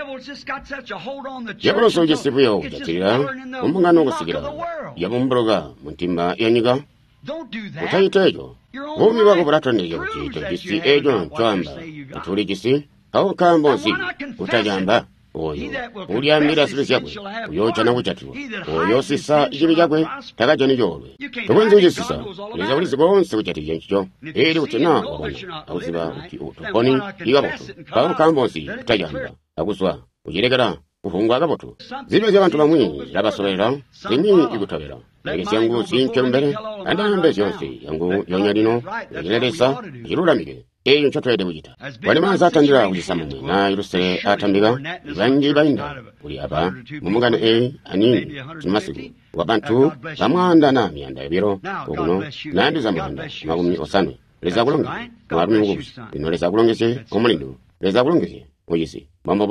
yakuloso ujisibuyo ujatirira umungano kusigira yabumbroga muntimba yanyiga utayitejo bumi bwako buratoneye kuti tabigisi ejo nchwamba atuli jisi aho kambozi utajamba oyo ulyambira sibisi yakwe uyocha na kuchatiwa oyo sisa ijibi jakwe takaja ni jolwe tukwenzi ujisisa uliza ulizi konse kuchatiwa nchicho ili utina wabana auziba uti utoponi igaboto aho kambozi utajamba akuswa ujiregera kufungwa agaboto zibe z'abantu bamwe labasobera zimwe igutobera egesiyangu sinke mbere andambe yonse yangu yonyalino yeneresa yirulamike eyo nchotoyede bujita wali manza atandira kujisamumwe na irusere atambika ibanji bainda uli aba mumungano anini chimasiku wabantu bamwanda na miyanda ebiro okuno nandi za mwanda magumi osanwe leza kulongeze mwarumi ngubusi ino leza kulongeze omulindu leza kulongeze muyisi mambobo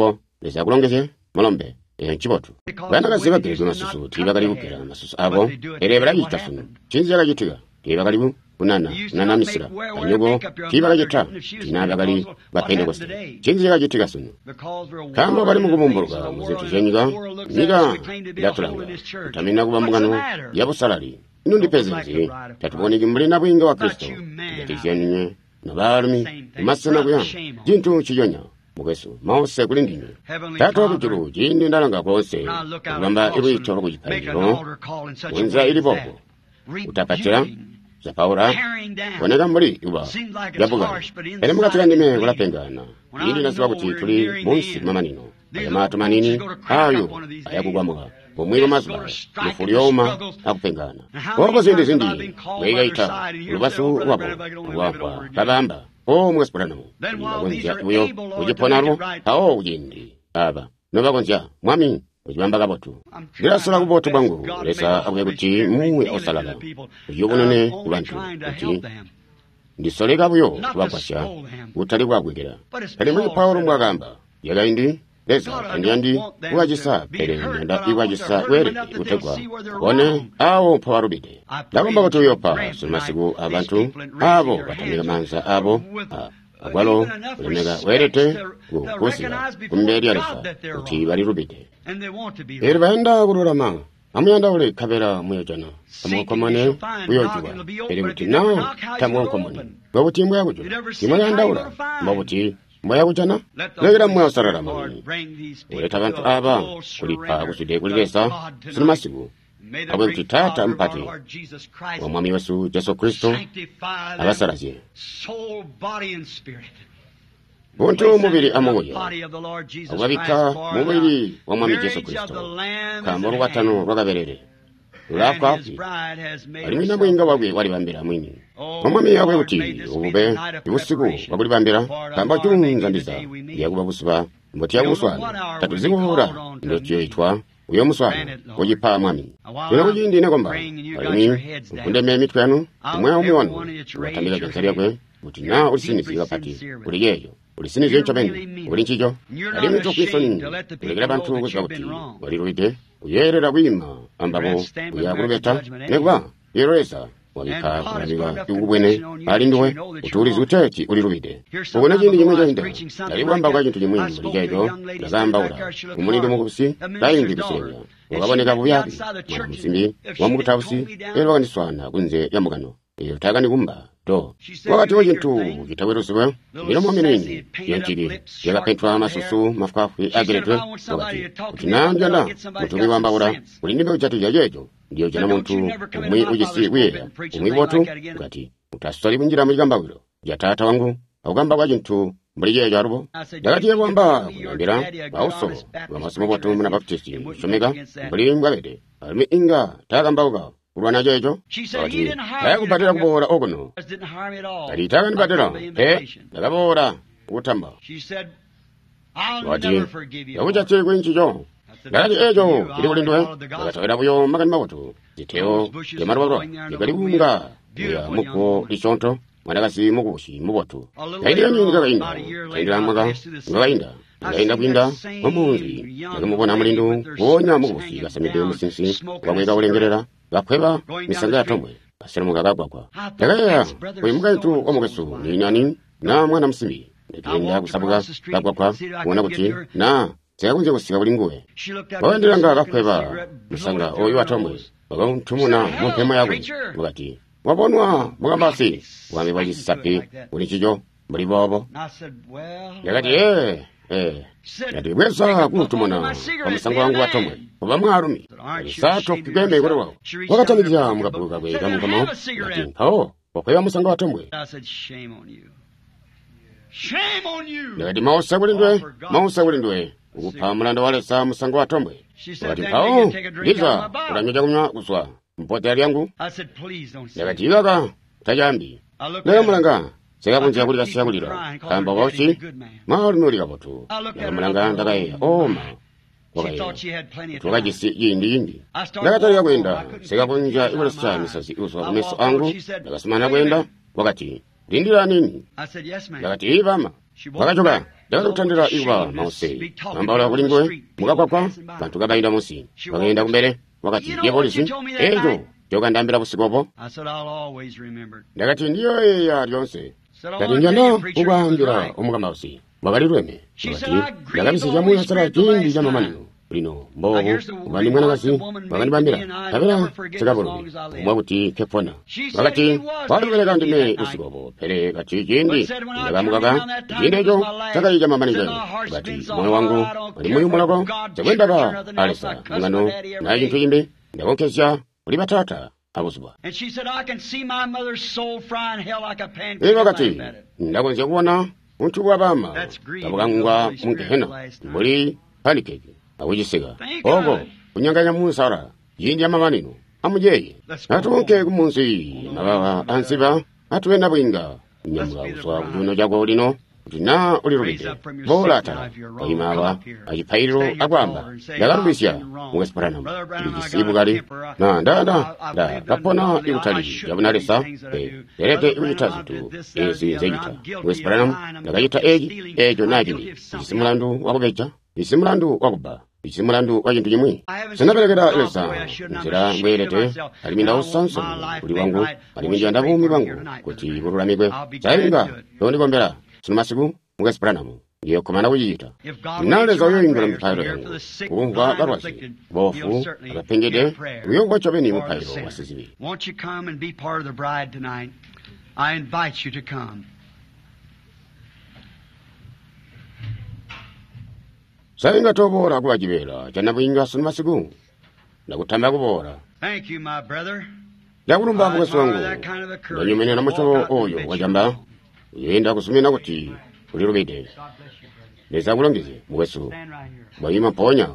lesa kulongeze malombe chibotu bana kasiba kiri masusu tiba kali bukera masusu abo erebera yitafunu chinzi yakajitiga tiba kali nana misira anyogo tiba kajita tinaba kali bapende kosta chinzi yakajitiga sunu kamba bali mukubumbuluka muzintu zenyiga niga yatulanga utamina kubambugano yabusalali nundi pezenzi tatuboniki mulina bwinga wa Kristo yatizyenye nabalumi masana kuya jintu chiyonya mugesu mause kulindinye tato kujuru jindi ndalanga konse kubamba ibuitoro kujikaliro wenza iliboko utapatira zapaura wanega muri iba yabuga ene mugatika ndime kulapengana ili nasiba kuti tuli munsi mamanino ayamatu manini ayo ayakugwamuka omwiro mazba yofurioma akupengana koko zindi weigaita lubasu wabo wakwa kabamba mwesipuranamu wagonja uyo ujiponaro hao ujindi aba nobagonja mwami ujibamba kabotu dirasula kubotu bwangu lesa abwe kuti muwe osalala uyubunone kubantu kuti ndisoleka buyo kubakwasha utali kwagwegera kali muri Paulo mwagamba yagaindi lesa kandi wajisa pere nda iwajisa were utegwa one awo pawarubide ndagomba kuti yopa sumasiku abantu abo batamira manza abo agwalo ulemega werete kusira kumberi alesa kuti bali rubide eri baenda kururama amuyanda ule kabera muyojana amukomane uyojuwa eri kuti na tamukomane babuti mbwa kujuna kimuyanda ula babuti mbwa kujana legira mwa sarara mwe uleta abantu aba kulipa kusude kulesa sinamasiku abwe kuti tata mpate wa mwami Yesu Yesu Kristo abasaraje buntu mubiri amoyo ababika mubiri wa mwami Yesu Kristo kamoro watano rwagaberere rwakwapi alimina mwinga wabwe wali bambira mwini mwami yawe kuti ubube ibusiku baguli bambira kamba cyunza ndiza yakuba busuba mboti yabuswa tatuzibura ndocyo yitwa uyo muswana kujipa mwami nina kujindi nekomba alimi kundeme mitwe yanu umwe umwonu watamika jansari yakwe kuti na ulisinizi wakati uligeyo ulisinizi nchobeni ulinchijo alimi tukwisoni ulegera bantu kusika kuti walirubide uyerera wima ambabo uyakurubeta negwa yereza wabika kulabiga yungubwene alinduwe utulizi uteki ulirubide ubona jindi jimwe jahinde dalibwamba kwa jintu jimwe uligeyo lazamba ula umulindo mukubusi layindi bisenga wakaboneka buyabi mwana musimbi wamukutabusi ero wakandiswana kunze ya mugano iyo tagani kumba do wakati wajintu kitawirusibwe milomo minini yankiri yakapetwa masusu mafukafu agiretwe wakati utinanjanda mutubi wambawura ulindime uchatu jajejo ndiyo jana muntu umwi ujisi wiyera umwi botu wakati utasitoli bunjira mujigambawiro jatata wangu awugamba wajintu mbuliye jarubo dagati yewamba kunambira bauso bamasomo botu muna baptisti shomega mbuli mbwabede alimi inga tagambawuga urwana jejo wakati ayakupatira kubora ogono kati tagani patira dagabora utamba wakati yakuchatse kwenchijo dagati ejo ili kulindwe dagatawera buyo makani mabotu ziteo yamarubabro yakalibunga ya muko lisonto mwanakasi mukubushi mubotu kaindira minga kainda kaindira mwaga ngakainda ngainda kuinda omunzi yakamubona mulindu wonya mukubushi gasamide musinsi wamwega ulengerera gakweba misanga yatomwe kasera mugaga gwagwa yakaya uyimuga itu omugesu ni nani na mwana msimbi ndikenda kusabuga gagwagwa kuona kuti na tsakunje kusika bulinguwe wawendera nga gakweba misanga oyo atomwe bagamtumuna mumpema yakwe wakati wabonwa mugambasi wami wajisapi ulichijo muri bobo yakati yati wesa kutumuna kwa musango wangu watomwe oba mwarumi sato kigeme gore wawo wakatamikira mugapuka gwe kamukamo yati mpao wakweba musango watomwe yakati mausa bulindwe ukupa mulanda walesa musango watomwe wakati mpao liza ulanyoja kumwa kuswa mpote yangu yakati yaka tajambi nayo mulanga sekakunja kulira siyakulira kamba wachi maulimi ulika botu nayo mulanga ndakaya oma wakaya tukajisi yindi ndakatalika kwenda sekakunja ikulesa misasi uswa kumeso angu ndakasimana kwenda wakati lindira nini yakati ivama wakachoka Dala kutandira iwa mause. Mambala kulingwe, mukakwakwa, bantu kabayinda musi. Bagenda kumbere, wakati ye polisi, ejo, joka ndambira busikopo. Ndakati ndiyo ya lyonse. Kati njana, ubangira omukambausi. Wakalirweme, wakati, ndakabisi jamu ya sara kindi jama manio. Lino, mbogo, ubani mwanagasi, wakani bambira, kabira, sikabulubi, umwabuti kepona. Wakati, walukeleka ndime usikopo, pele kati kindi, ndakamukaga, kindi ejo, sakali jama manija. Wakati, moyo wangu, wali muyu mulako, sekwendaka, alisa, ngano, na jintu jimbe, ndakokesya, uli batata, abusubwa. Wakati, ndakonse kuona, untu wabama, tabukangwa mungehena, mbuli, panikeki. Awujisiga. Ogo, unyanganya musara. Jinja mamanino. Amujeye. Atuke kumunsi. Nabawa ansiba. Atuenda bwinga. Nyamga uswa kujuno jago ulino. Utina ulirubite. Bolata. Kaimawa. Ajipairo agwamba. Yagarubisya. Mwesparanam. Ijisibu gari. Na, da. Kapona ilutali. Yabunaresa. Dereke ilutazi tu. Ezi zegita. Mwesparanam. Nagayita ejo najini. Ijisimulandu wakubeja. Isimulandu wakuba. Isimulandu wajintu jimwi. Sinapelekera elesa. Nzira mbwelete. Aliminda usanso. Uli wangu. Aliminja ndavumi wangu. Kuti kurulamigwe. Sainga. Yoni kombera. Sinumasiku. Mwespranamu. Iyo kumana kujijita. Naleza uyo ingula mpayro yangu. Uungwa barwasi. Bofu. Abapengede. Uyo kwa chobeni mpayro wasizibi. Won't you come and be part of the bride tonight? I invite you to come. Sainga tobora kuwajibera. Jana bwinga sunumasiku. Nakutamba kubora. Thank you, my brother. Yakulumba mwesi wangu. Nanyumene na mwisho oyo wajamba. Uyenda kusumina kuti. Ulirubide. Neza kulongize mwesu. Bayima ponya.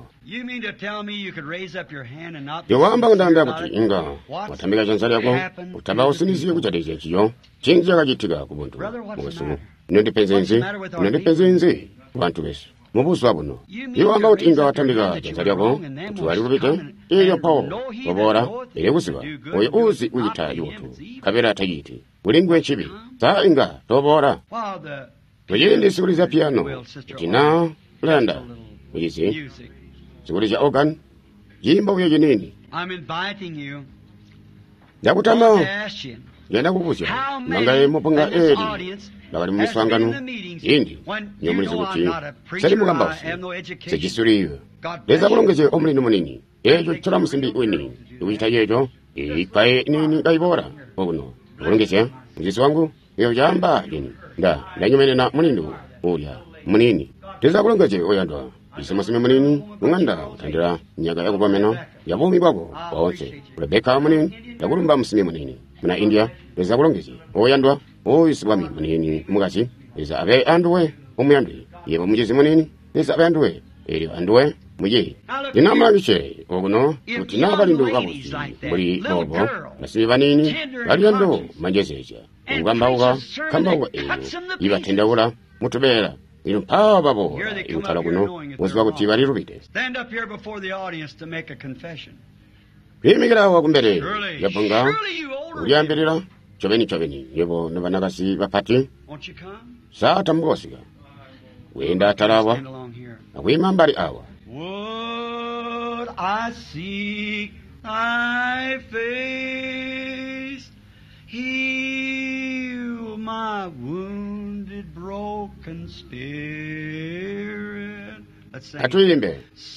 Yowamba kundambya kuti inga. Watambika chansari yako. Utaba usinisiye kuchadeze chiyo. Chinzi yakajitiga kubuntu. Mwesu. Inondipenzenzi. Wantu besu. Mubusu wabuno. Yowamba kuti inga watambika chansari yako. Kuti walirubide. Iyo pawo. Wabora. Ile kusiba. Oye uzi uyita yutu. Kabera tayiti. Ulingwe chibi. Saa inga. Tobora. Wajende sikuliza piano. Tina. Landa. Ujizi. Sikuliza organ. Jimba uyo jinini. Yakutama. Yenda kukusya. Mangaye moponga eri. Lakari mwiswanganu. Yindi. Nyomulizi kuti. Sali mugambausi. Sejisuriyo. Leza kulongeze omuli numunini. Ejo chora musindi weni. Uwita yejo. Ikae nini kaibora. Oguno. Kulongeze. Mjisi wangu. Iyo jamba. Yini. Ndanyumene na munindu. Uya. Munini. Teza kulongeze oyandwa. Isimusime munini. Unganda. Utandira. Nyaga ya kubameno. Yabumi bwako. Waonse. Rebeka munini. Yakulumba musime munini. Muna India. Teza kulongeze. Oyandwa. Oyisibwami munini. Mugasi. Teza abe anduwe. Umuyandwe. Yebo mujisi munini. Teza abe anduwe. Eri anduwe. Muje. Dinamagiche. Oguno. Utinabalindu kabusi. Muri bobo. Nasiba nini. Galiando. Majeseja. Ugambauga. Kambauga eyo. Ibatendawula. Mutubera. Inu pawa babo. Iutala kuno. Wasiba kutiba lirubite. Stand up here before the audience to make a confession. Pimikira wakumbere. Yapanga. Uliambirira. Chobeni. Yebo nabanagasi bapati. Won't you come? Saata mugosiga. Wenda talawa. Wimambari awa. Would I seek thy face, heal my wounded, broken spirit. Let's sing. Atuyimbe.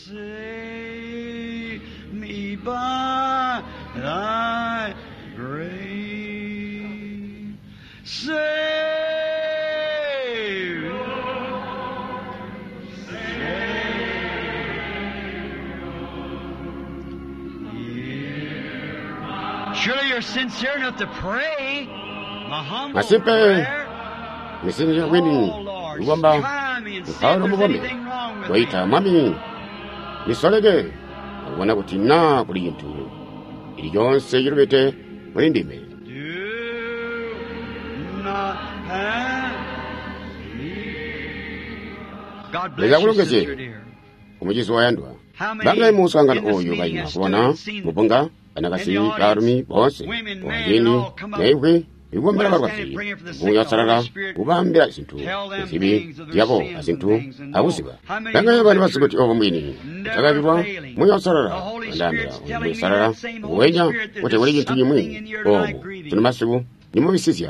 Save me by thy grace. Save. Surely you're sincere enough to pray. My humble prayer. Misinja weni. Uwamba. Ukawano mubome. Waita mami. Nisolege. Wana kutina kuli yintu. Ili yonse yirubete. Mwindime. Do not have me. God bless you, sister dear. Umujisi wayandwa. Banga imusangana oyo bayima kubona. Mupunga. Anakasi karmi bose. Wajini. Newe. ikuombera balwasi muyasalala kubambira zinthu zibi yabo azinthu akuziba tangaye bali basikuti ovo mwini takabirwa muyasalala andambira muyasalala kuwenya kuti wali chinthu chimwe omo tino masiku nimubisizya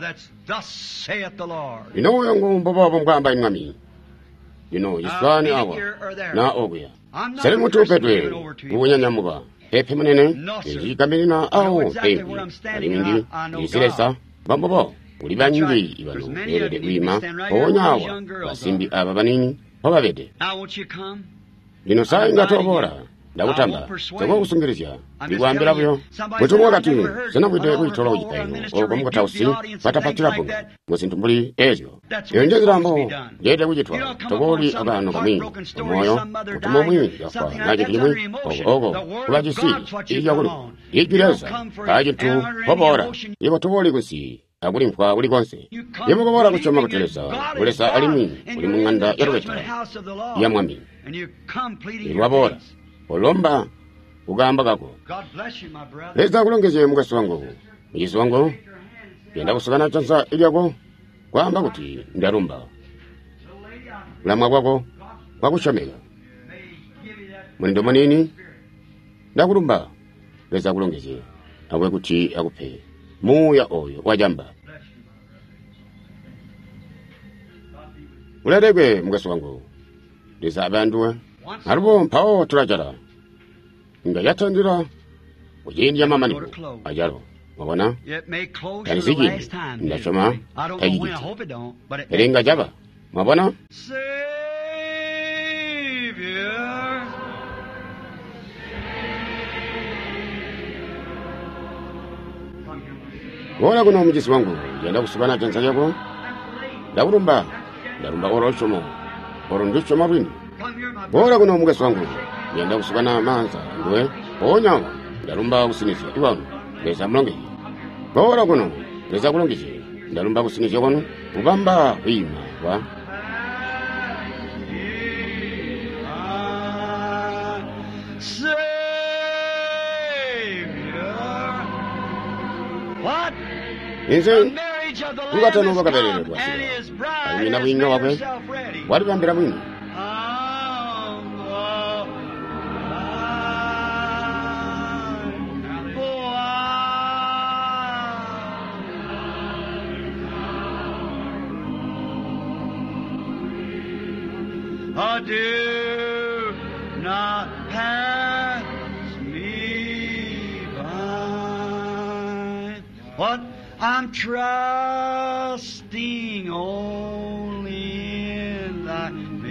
ino ngombo babo mbamba imwami yiswani awa na okuya sali mutu upetwe kukunyanyamuka pepe munene ikamilina awo tembi alimindi isilesa bambobo uli banyingi ibano erede kuima onyawa basimbi aba banini bababede lino saa ingatobora ndakutamba tekwakusungirizya ndikuambira buyo mutu wakati sinabwite kuitolo ujipaino oko mukatausi patapatirapo muzinthu mbuli ezyo yonjezirambo jede kujitwa tokoli abano kamingi omoyo mutumo mwi yafa najitu jimwi oko kulajisi ijakuli ijileza kajitu pobora ibo tokoli kunsi akuli mpwa uli konse ibo kubora kuchoma kuteleza ulesa alimi uli munganda yarweta ya mwami ilwabora olomba ugamba kako leza kulongeze mugasi wangu mujisi wangu yenda kusakana chansa ilyako kwamba kuti ndarumba lamwa kwako kwakushomeka mulindo manini ndakulumba leza kulongeze akwe kuti akupe muya oyo wajamba uladegwe mugasi wangu leza abanduwe alipo mpawo tulajala nga yatandira ujindya mamaniko ajalo wabona kanisijini ndachoma tajijiti erenga jaba wabona wona kuno mujisi wangu yenda kusukana chansa chako ndakulumba orochomo ndichomo bwino bora kuno mugasi wangu yenda kusukana manza ndiwe onyawa ndalumba kusinisya iwano leza mulongeji bora kuno leza kulongeji ndalumba kusinisya kono ubamba kuima wa inze ungatano wakabelele kwasira ayina bwinga wakwe wali bambira bwini Do not pass me by. What I'm trusting only in thy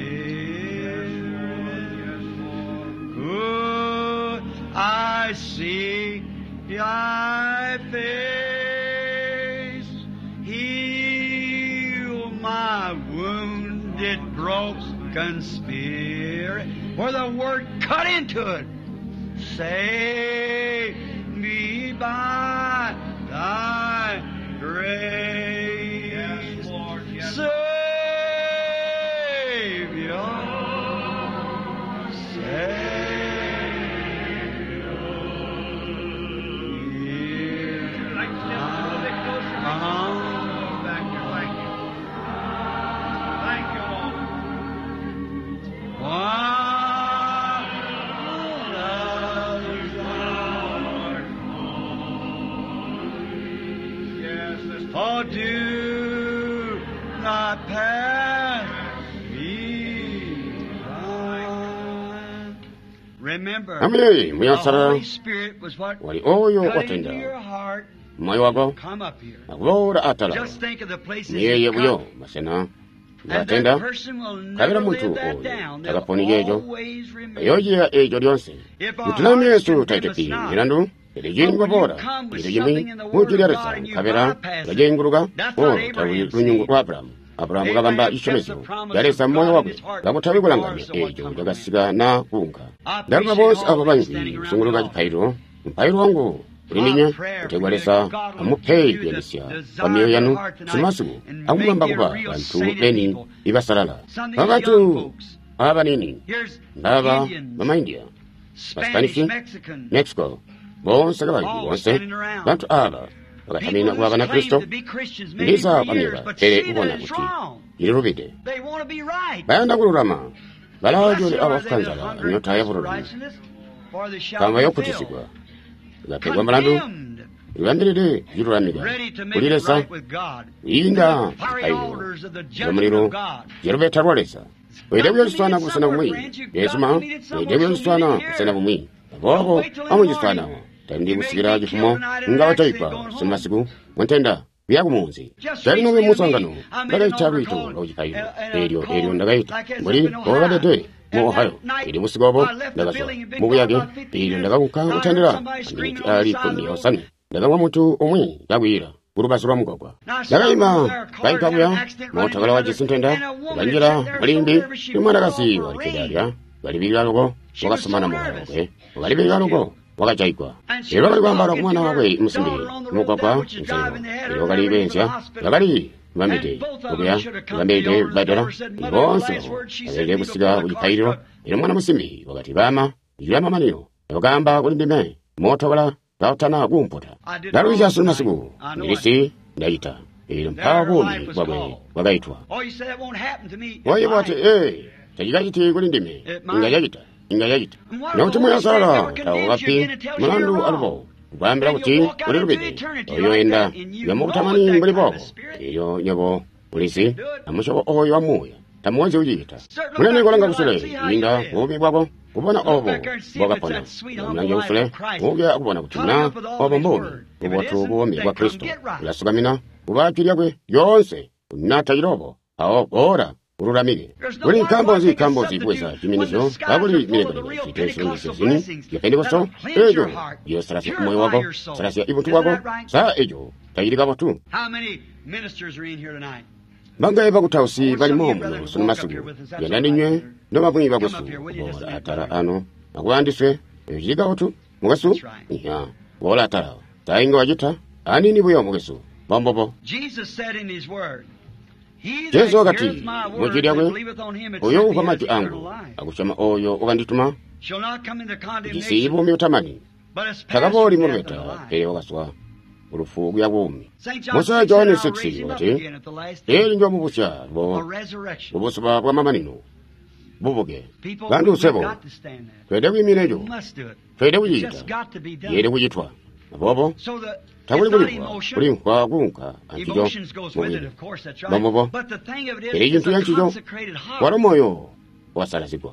good. I see thy face, heal my wounded broken spirit, where the word cut into it. Save me by thy grace. Yes, Lord. Yes. Savior, Savior, like to step a little bit closer. Back here. Thank you, Lord. Oh, do not pass me by. Remember, Amei, the muyasara Holy Spirit was what wali oyo cut into watenda your heart. moyo wako Come up here. akubora atala Just think of the places niyeye you buyo come. masena And ngatenda that person will kabira never muntu live that oyo down. They'll takaponi yejo always remember. yoje ejo lyonse If our mutunami hearts yesu condemn taitepi us not, mirandu elejingo bora elejimi mujulyaresa kabera lajenguruka tawi lunyungu lwa Abrahamu gabamba ishomezo yaresa moyo wakwe gabutawi kulanganya ejo jagasiga na kunga daruka bonse abo bangi sunguluka jipairo mpairo wangu Rininya, utegwalesa, amupei bielisya, pamiyo yanu, simasibu, akumamba kuba, bantu, beni, ibasalala. Abatu, aba nini, baba, mama India, Spanish, Mexico, bonse gabaji, bonse, bantu aba, bakatamina kuwakana Kristo ndisa pamyeka ere ubona kuti ilirubide bayanda kululama balawajole abafukanzala nyota yavululama kamba yokutisigwa gapegwa malandu iwambirire jilulamira kulilesa inda ayo yomuliro yerubeta lwalesa oidebyo lisitwana kusana bumwi yesuma oidebyo lisitwana kusana bumwi bobo amujisitwanawo tandi kusikira jifumo nga wataipa simasiku mwentenda byakumunzi talino bemusangano ndagaitabitu ojipayo eryo ndagaita muri obadede mu Ohio iri musigobo ndagaso mubuyage eryo ndagakuka kutendera aminiti ali kuni osani ndagwa mutu omwe yagwira kurubasura mugogwa ndagaima baikabuya motagala wajisintenda banjira malimbi imwanagasi walikidalya balibigalogo wakasomana muhoge balibigalogo wakachaikwa ero kali kwambala kumwana wakwe musimbiri mukakwa msero ero kali bensya yakali mamite okuya ngambete badala bonse alege kusiga kulipairo ero mwana musimbi wakati bama yama manino yogamba kulindime motobala tautana kumpota daruja sunasiku nilisi ndaita ero mpabuli wabwe wagaitwa waye wate tajigajiti kulindime ingayagita nauti ya sala tawapi mulandu albo bambira kuti ulirubide oyo enda yamukutamani mbali boko iyo nyabo polisi amusho oyo amuya tamuwaje ujita mulene kolanga kusule inda obi bwako kubona obo bokapona mulanje usule oge akubona kutina obo mboni ubwatu bwomi bwa Kristo lasukamina ubakirya kwe yonse unatayirobo aho ora ururamire uri kambozi kweza kiminisho kabuli mirego kitesho zini yakende koso ejo yo sarasi moyo wako sarasi ibuntu wako sa ejo tayirika batu. How many ministers are in here tonight? Bangaye bakutausi bali momo sunu masiku yandani nywe ndo mabunyi bagosu bola atara ano nakuwandiswe ejiga otu mugasu ya bola atara tainga wajita anini buyo mugasu bambobo. Jesus said in his word, Yesu wakati mujiriagwe oyo upamati angu akushama oyo ukandituma jisibu miutamani takabori murweta ere wakaswa urufugu ya wumi Musa John 6 wakati eri njo mubusha bubusuba kwa mamanino bubuge kandi usebo twede wiminejo twede wiyita yede wiyitwa bobo tabuli kulipwa kulinkwa kunka antijo mubili bamobo eri jintu yanchijo waro moyo wasalasikwa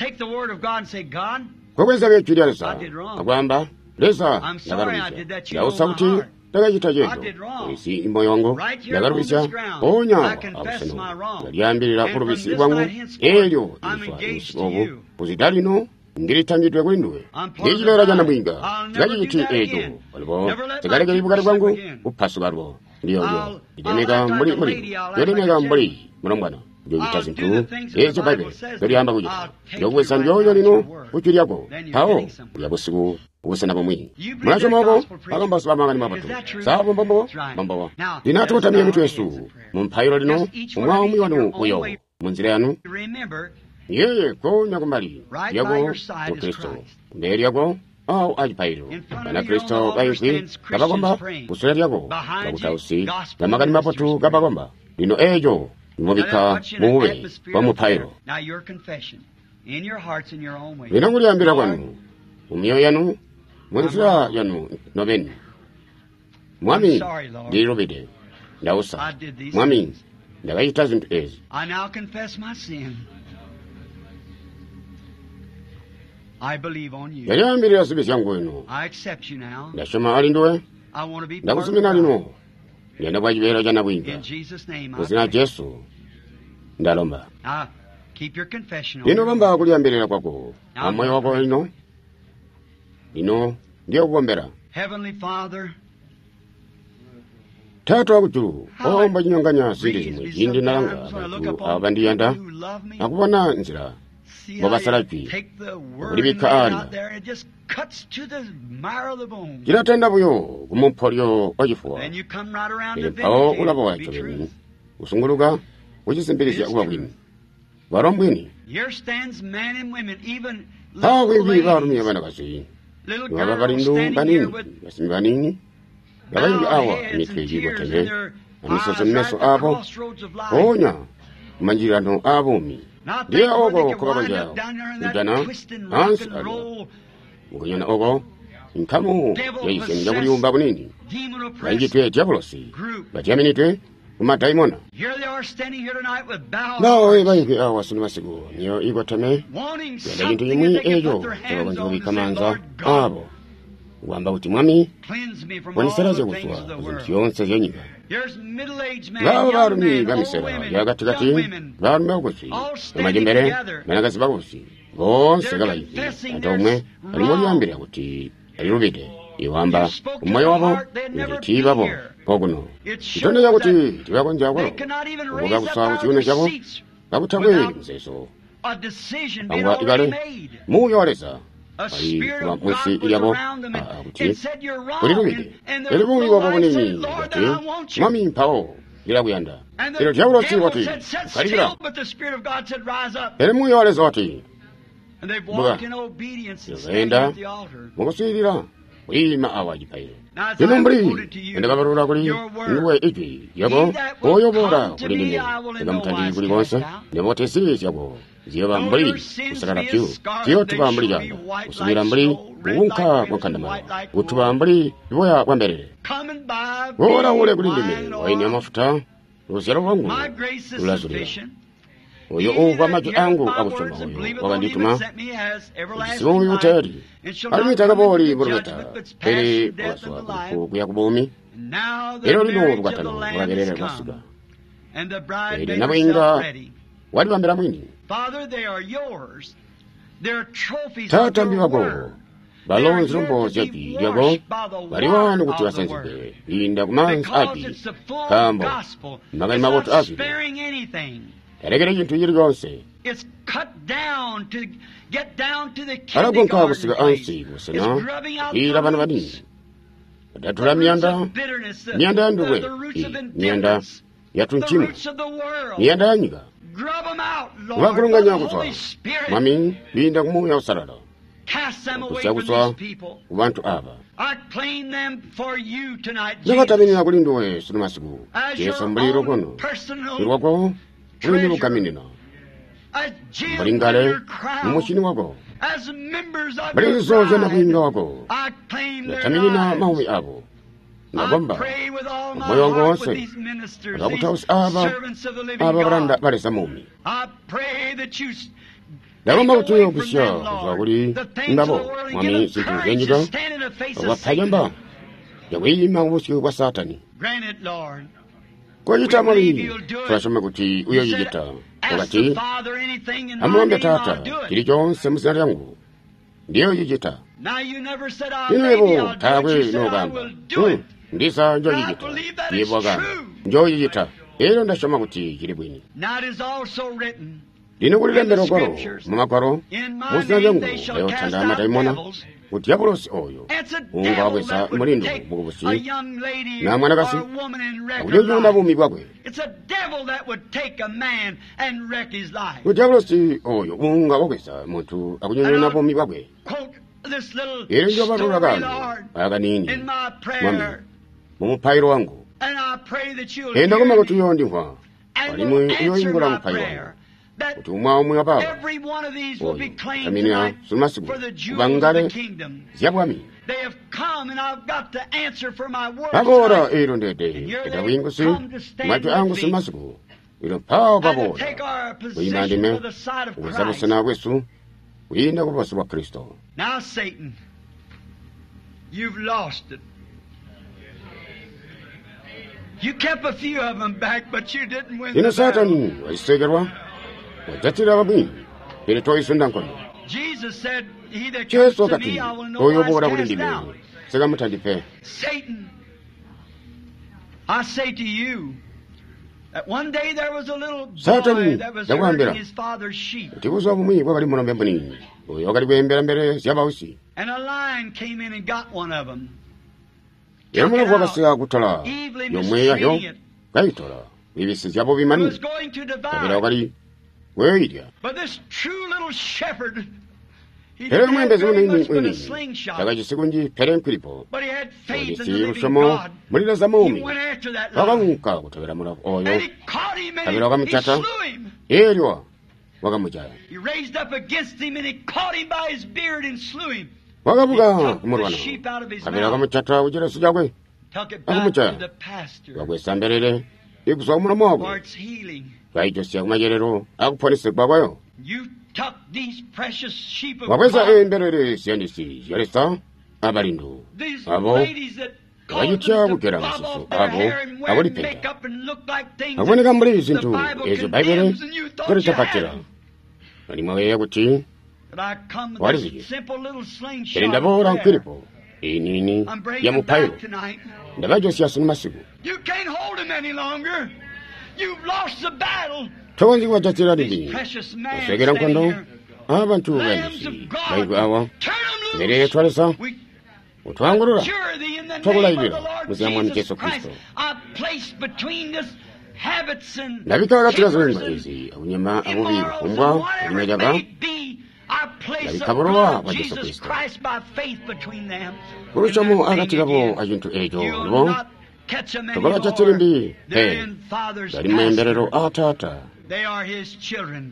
kweweza vechuli alisa agwamba lesa yagarubisha yao sauti tagajita jendo isi imoyo wangu yagarubisha onya abuseno yaliambirira kurubisi wangu elyo ifwa usibobu uzidalino ndiritangidwe kulinduwe ndijilera jana mwinga tigajiti ejo walibo tigarega ibugari bwangu upasugarwo ndiyo idemega mbuli mulongwana ndiyo itazintu ejo bible ndiyamba kujita yogwesa ndyoyo lino ukiriako hao yabusiku ubusana bumwi mulacho moko agamba sabamangani mabatu sabo mbombo dinatotamiye mitu Yesu mumpayiro lino umwaumi wanu uyo munzira yanu yeye ko nyakumbali yago ko Kristo mbere yago au ajipairo na Kristo bayisi kabagomba usura yago bakutausi namagani mapotu kabagomba lino ejo mubika muwe bamupairo binanguliambira kwanu umyo yanu mwenzira yanu nobeni mwami dirobide ndausa mwami ndagayita zintu ezi yaliambirira sibisi yangu eno ndashoma alinduwe ndakusumina lino ngenda bwajibera jana bwinga kuzina Yesu ndalomba lino bamba kuliambirira kwako amoyo wako lino ndiyo kugombera Tatu wakujuru omba jinyonganya sindi zimwe jindi nalanga abantu abandiyanda nakubona nzira Bobasalapi ulibika alia jiratenda buyo kumupolyo wajifuwa ilimpao ulapa wacho bini usunguluga ujisimbirisi uwa wini warombwini hawa wingi warumia wana kasi waba barindu banini basimi banini abayimbi awa emitwe egigoteme amisoso mmeso abo onya manjirano abomi ndiye ogo kubagonjao igana ansi alya mugonyana ogo nkamu yaisenja buliyumba bunini bayingitwe diabolosi batyaminitwe kumadaimona nawe bayimbi awa sinimasiku niyo igoteme yenda bintu yimwi ejo tebagonja kubikamanza abo wamba kuti mwami waniseraze kuswa zintu yonse yenyiga ngabo barumi bamisera yagatigati barume bagufi amajembere menagazi bagufi bonse gabayifi ate omwe alimo lyambira kuti alirubide iwamba umwoyo wabo nditibabo poguno itonde yakuti tibagonjagolo ubuga kusaba kiuno kyabo babutabwe nzeso angwa igale muyoleza ali kuba mwisi ilyabo kuti ulirubide elibuli wabo bunini ati mwami mpawo ilabuyanda ilo jawulosi wati ukalibira elimuyoleza wati buga yogenda mukusirira uyima awajipaire inombuli endagabarula kuli nuwe iki yabo oyobora kuli nime egamutandiri kuli bonse nebotesi yabo ziyoba mbuli usalala pyu ziyo tuba mbuli yanda usubira mbuli uwunka wakandama utuba mbuli iboya wamberere wora ule kuli nime waini ya mafuta uzero wangu ulazulira oyo uva maju angu abusoma oyo wabandituma isimu yuteri alimitaga boli burubeta eri waswa kuya kubomi ero lino rwatano wagerere rwasiga eri nabinga wali bambera mwini tata mbiwago balonzi rombozi ati yago bali wanu kuti basenzibe inda kumansi ati kambo magani maboto ati eregere yintu yiri gonse aragonka gusiga ansi gusena ira bana bani datula myanda nduwe myanda yatunchimu myanda yanyiga wakurunganya kuswa mami binda kumuya usarara kusaguswa kubantu aba nagatabinira kuli nduwe sinumasiku yesu mbuliro kono irwako ulimi bukaminina mbalingale mumushini wako balizoze na kuinga wako nataminina maumi abo nagomba moyo wangu wonse agakutausi aba baranda balesa mumi ndagomba kutuyo kusya kuzwa kuli ndabo mwami sintu zenyiga wapayamba yawiyima ubusi bwa satani kwayita mwami turashoma kuti uyo yigita wakati amwambia tata kili kyonse muzina lyangu ndiyo yigita inwebo tawe nogamba ndisa njo yigita yebwagamba njo yigita ero ndashoma kuti kili bwini lino kulilembera okoro mumakwaro muzina lyangu ayotanda amataimona kuti yabulosi oyo unga wabwesa mulindo mukubusi na mwanakasi akujonjona bumi bwakwe kuti yabulosi oyo unga wabwesa muntu akujonjona bumi bwakwe ero njo barula gano aganini mwami mumupairo wangu enda kuma kuti yondi nkwa walimu yoyingula mupairo wangu kuti umwe ababa oyo tamina sumasiku kubangale zyabwami babora ero ndede edawingusi maju angu sumasiku ilo pawo babora uyimandime ubusabusana bwesu uyinda kubosi bwa Kristo. Now Satan, you've lost it. You kept a few of them back, but you didn't win the battle. waisegerwa wajatira babwi ile toyi sundankono. Jesus said, he that comes to me, I will know where I stand down. Satan, I say to you, that one day there was a little boy that was herding his father's sheep. And a lion came in and got one of them. Took it out, evilly mistreating it. He was going to devour it. But this true little shepherd, Pere mwembezi mwini takachisikunji pere mkwilipo ojisi ushomo mulira za mumi wakamuka kutawira mula oyo kabila wakamuchata eryo wakamuchaya wakabuka kumurwana kabila wakamuchata ujira sujakwe wakamuchaya wakwesambelele ikuswa umulamu wakwe waitosya kumajerero akuponese kwakwayo wakweza emberere siyandisi yaresa abalindu abo wajitya kukera masusu abo abolipenda aboneka muri izintu ezo baibele kuritapatira alimwaweya kuti waliziki erindabora nkwilipo inini ya mupayo ndabajosya sunu masiku towanzikwa jatira lili osegera nkondo abantu bendisi baigu awa kubereye twalesa utwangurura twakulayirira muzina mwami Yesu Kristo nabika wakatira zolimba izi abunyama abubi umbwa ulimejaga nabika borowa wa Yesu Kristo kurushamu agatirabo ajintu ejo nibo togola jatirimbi bari mwemberero atata. They are his children.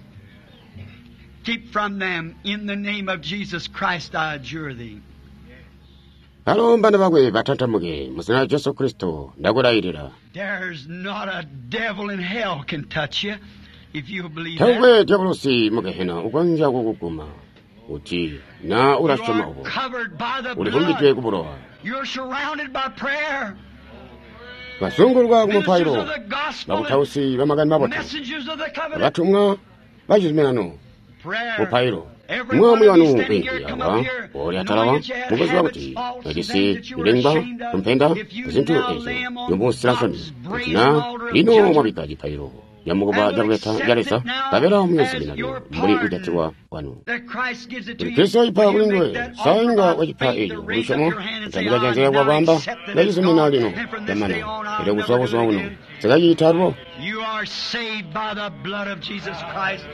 Keep from them in the name of Jesus Christ, I adjure thee. Halo mbana bagwe batantamuge muzina Yesu Kristo ndakulayirira. There's not a devil in hell can touch you if you believe that. Diabolosi mugehena ukwanja kukukuma uti na urashoma ubo. Ulikumbitwe kuburowa. You're surrounded by prayer. Basungurwa kumupayiro bakutawusi bamagani maboto batumwa bajizimenano mupayiro mwamu yanu aba ori atalawa mugozi wakuti najisi irenga kumpenda kuzintu ezo yomusirasoni kutina lino mwabikaji payiro yamugoba jaguleta jaresa tabera omuyezi binalyo muri udatirwa wanu Kristo ipa ulindwe sainga wajipa ejo ulishomo utabila janzaya wabamba najizimena lino yamana ile kuswakusa wano sagayi itarbo. You are saved by the blood of Jesus Christ.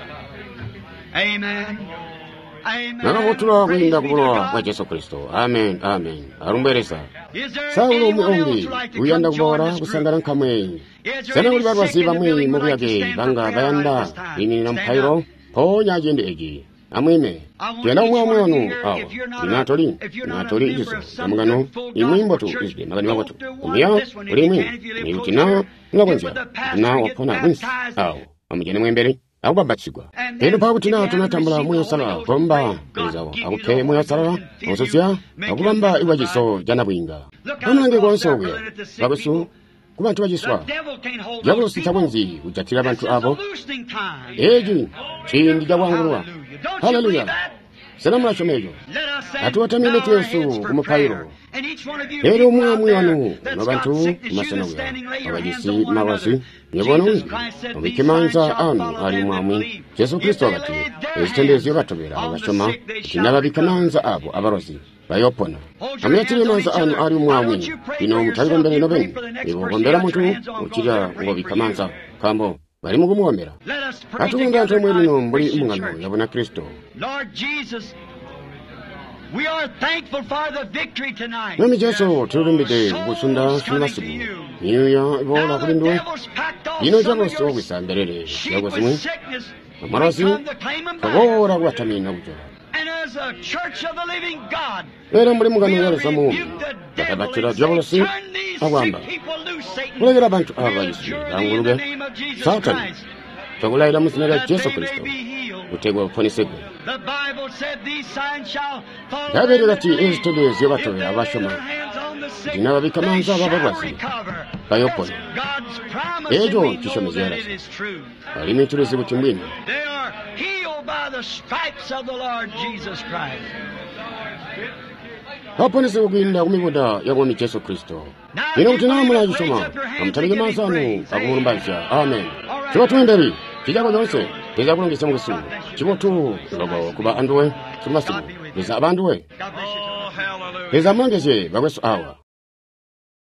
Amen. Nakakutura kuinda kubulowa kwa Yesu Kristo. Amen, amen. Arumberesa saulo ombi uyanda kubora kusangana nkamwe sana uli barwasi bamwe mubuyage banga bayanda ini na mpayiro ponya jende egi amwime tena umwe wanu awa inatori izo amugano imwimbo tu izbe magani wabotu umiya ulimwe niutina ngabonja na wapona wins awo amujene mwembere awo babatsigwa eno pakutina tunatambula mwe sala bomba ezawo akupe mwe sala ososya akubamba iwajiso jana bwinga amange gonsowe bagusu kubantu bajiswa diabolo sitabonzi ujatira abantu abo eji chindi jawangurwa. Hallelujah. Salamu achomejo atuwatamile Yesu kumupayiro ero umwe wanu nabantu masanawe abajisi mawasi nyebono wizi obikimanza anu ali mwami Yesu Kristo agati ezitendezyo batobera abashoma kinababikamanza abo abarozi bayopona amyatire manza anu ali mwami ino mutayiro mbere nobeni ibogombera muntu ukira ngo bikamanza kambo bari mugumwomera atunda ntomwe lino mbuli umungano yabona Kristo. Lord Jesus, we are thankful for the victory tonight. Nami Yesu turumbide ubusunda sunasibu niya ibola kulindwe ino jabo so wisambelele yago simwe amarasi kagora watamina bujo. And as a church of the living God, era muri mugano yarasamu bakabakira jabolosi agwamba kulegera abantu abayisi bangurube Satani togulaira musinera Yesu Kristo utegwa uponisegwe. Dabere ati ezitendezi yobatobera abashoma dinababikamanza ababagwasi bayopona ejo kishomezi yarasa alimiturizi butimbwini haponese kugwinda kumibunda yaboni Yesu Kristo ino kutina mulajishoma amutabige mazanu akumulumbaisha. Amen. Chiwatumberi kijako jonse tezakulungisa mukusimu chibotu logo kuba anduwe kimasimu eza abanduwe eza mangeze bagweso awa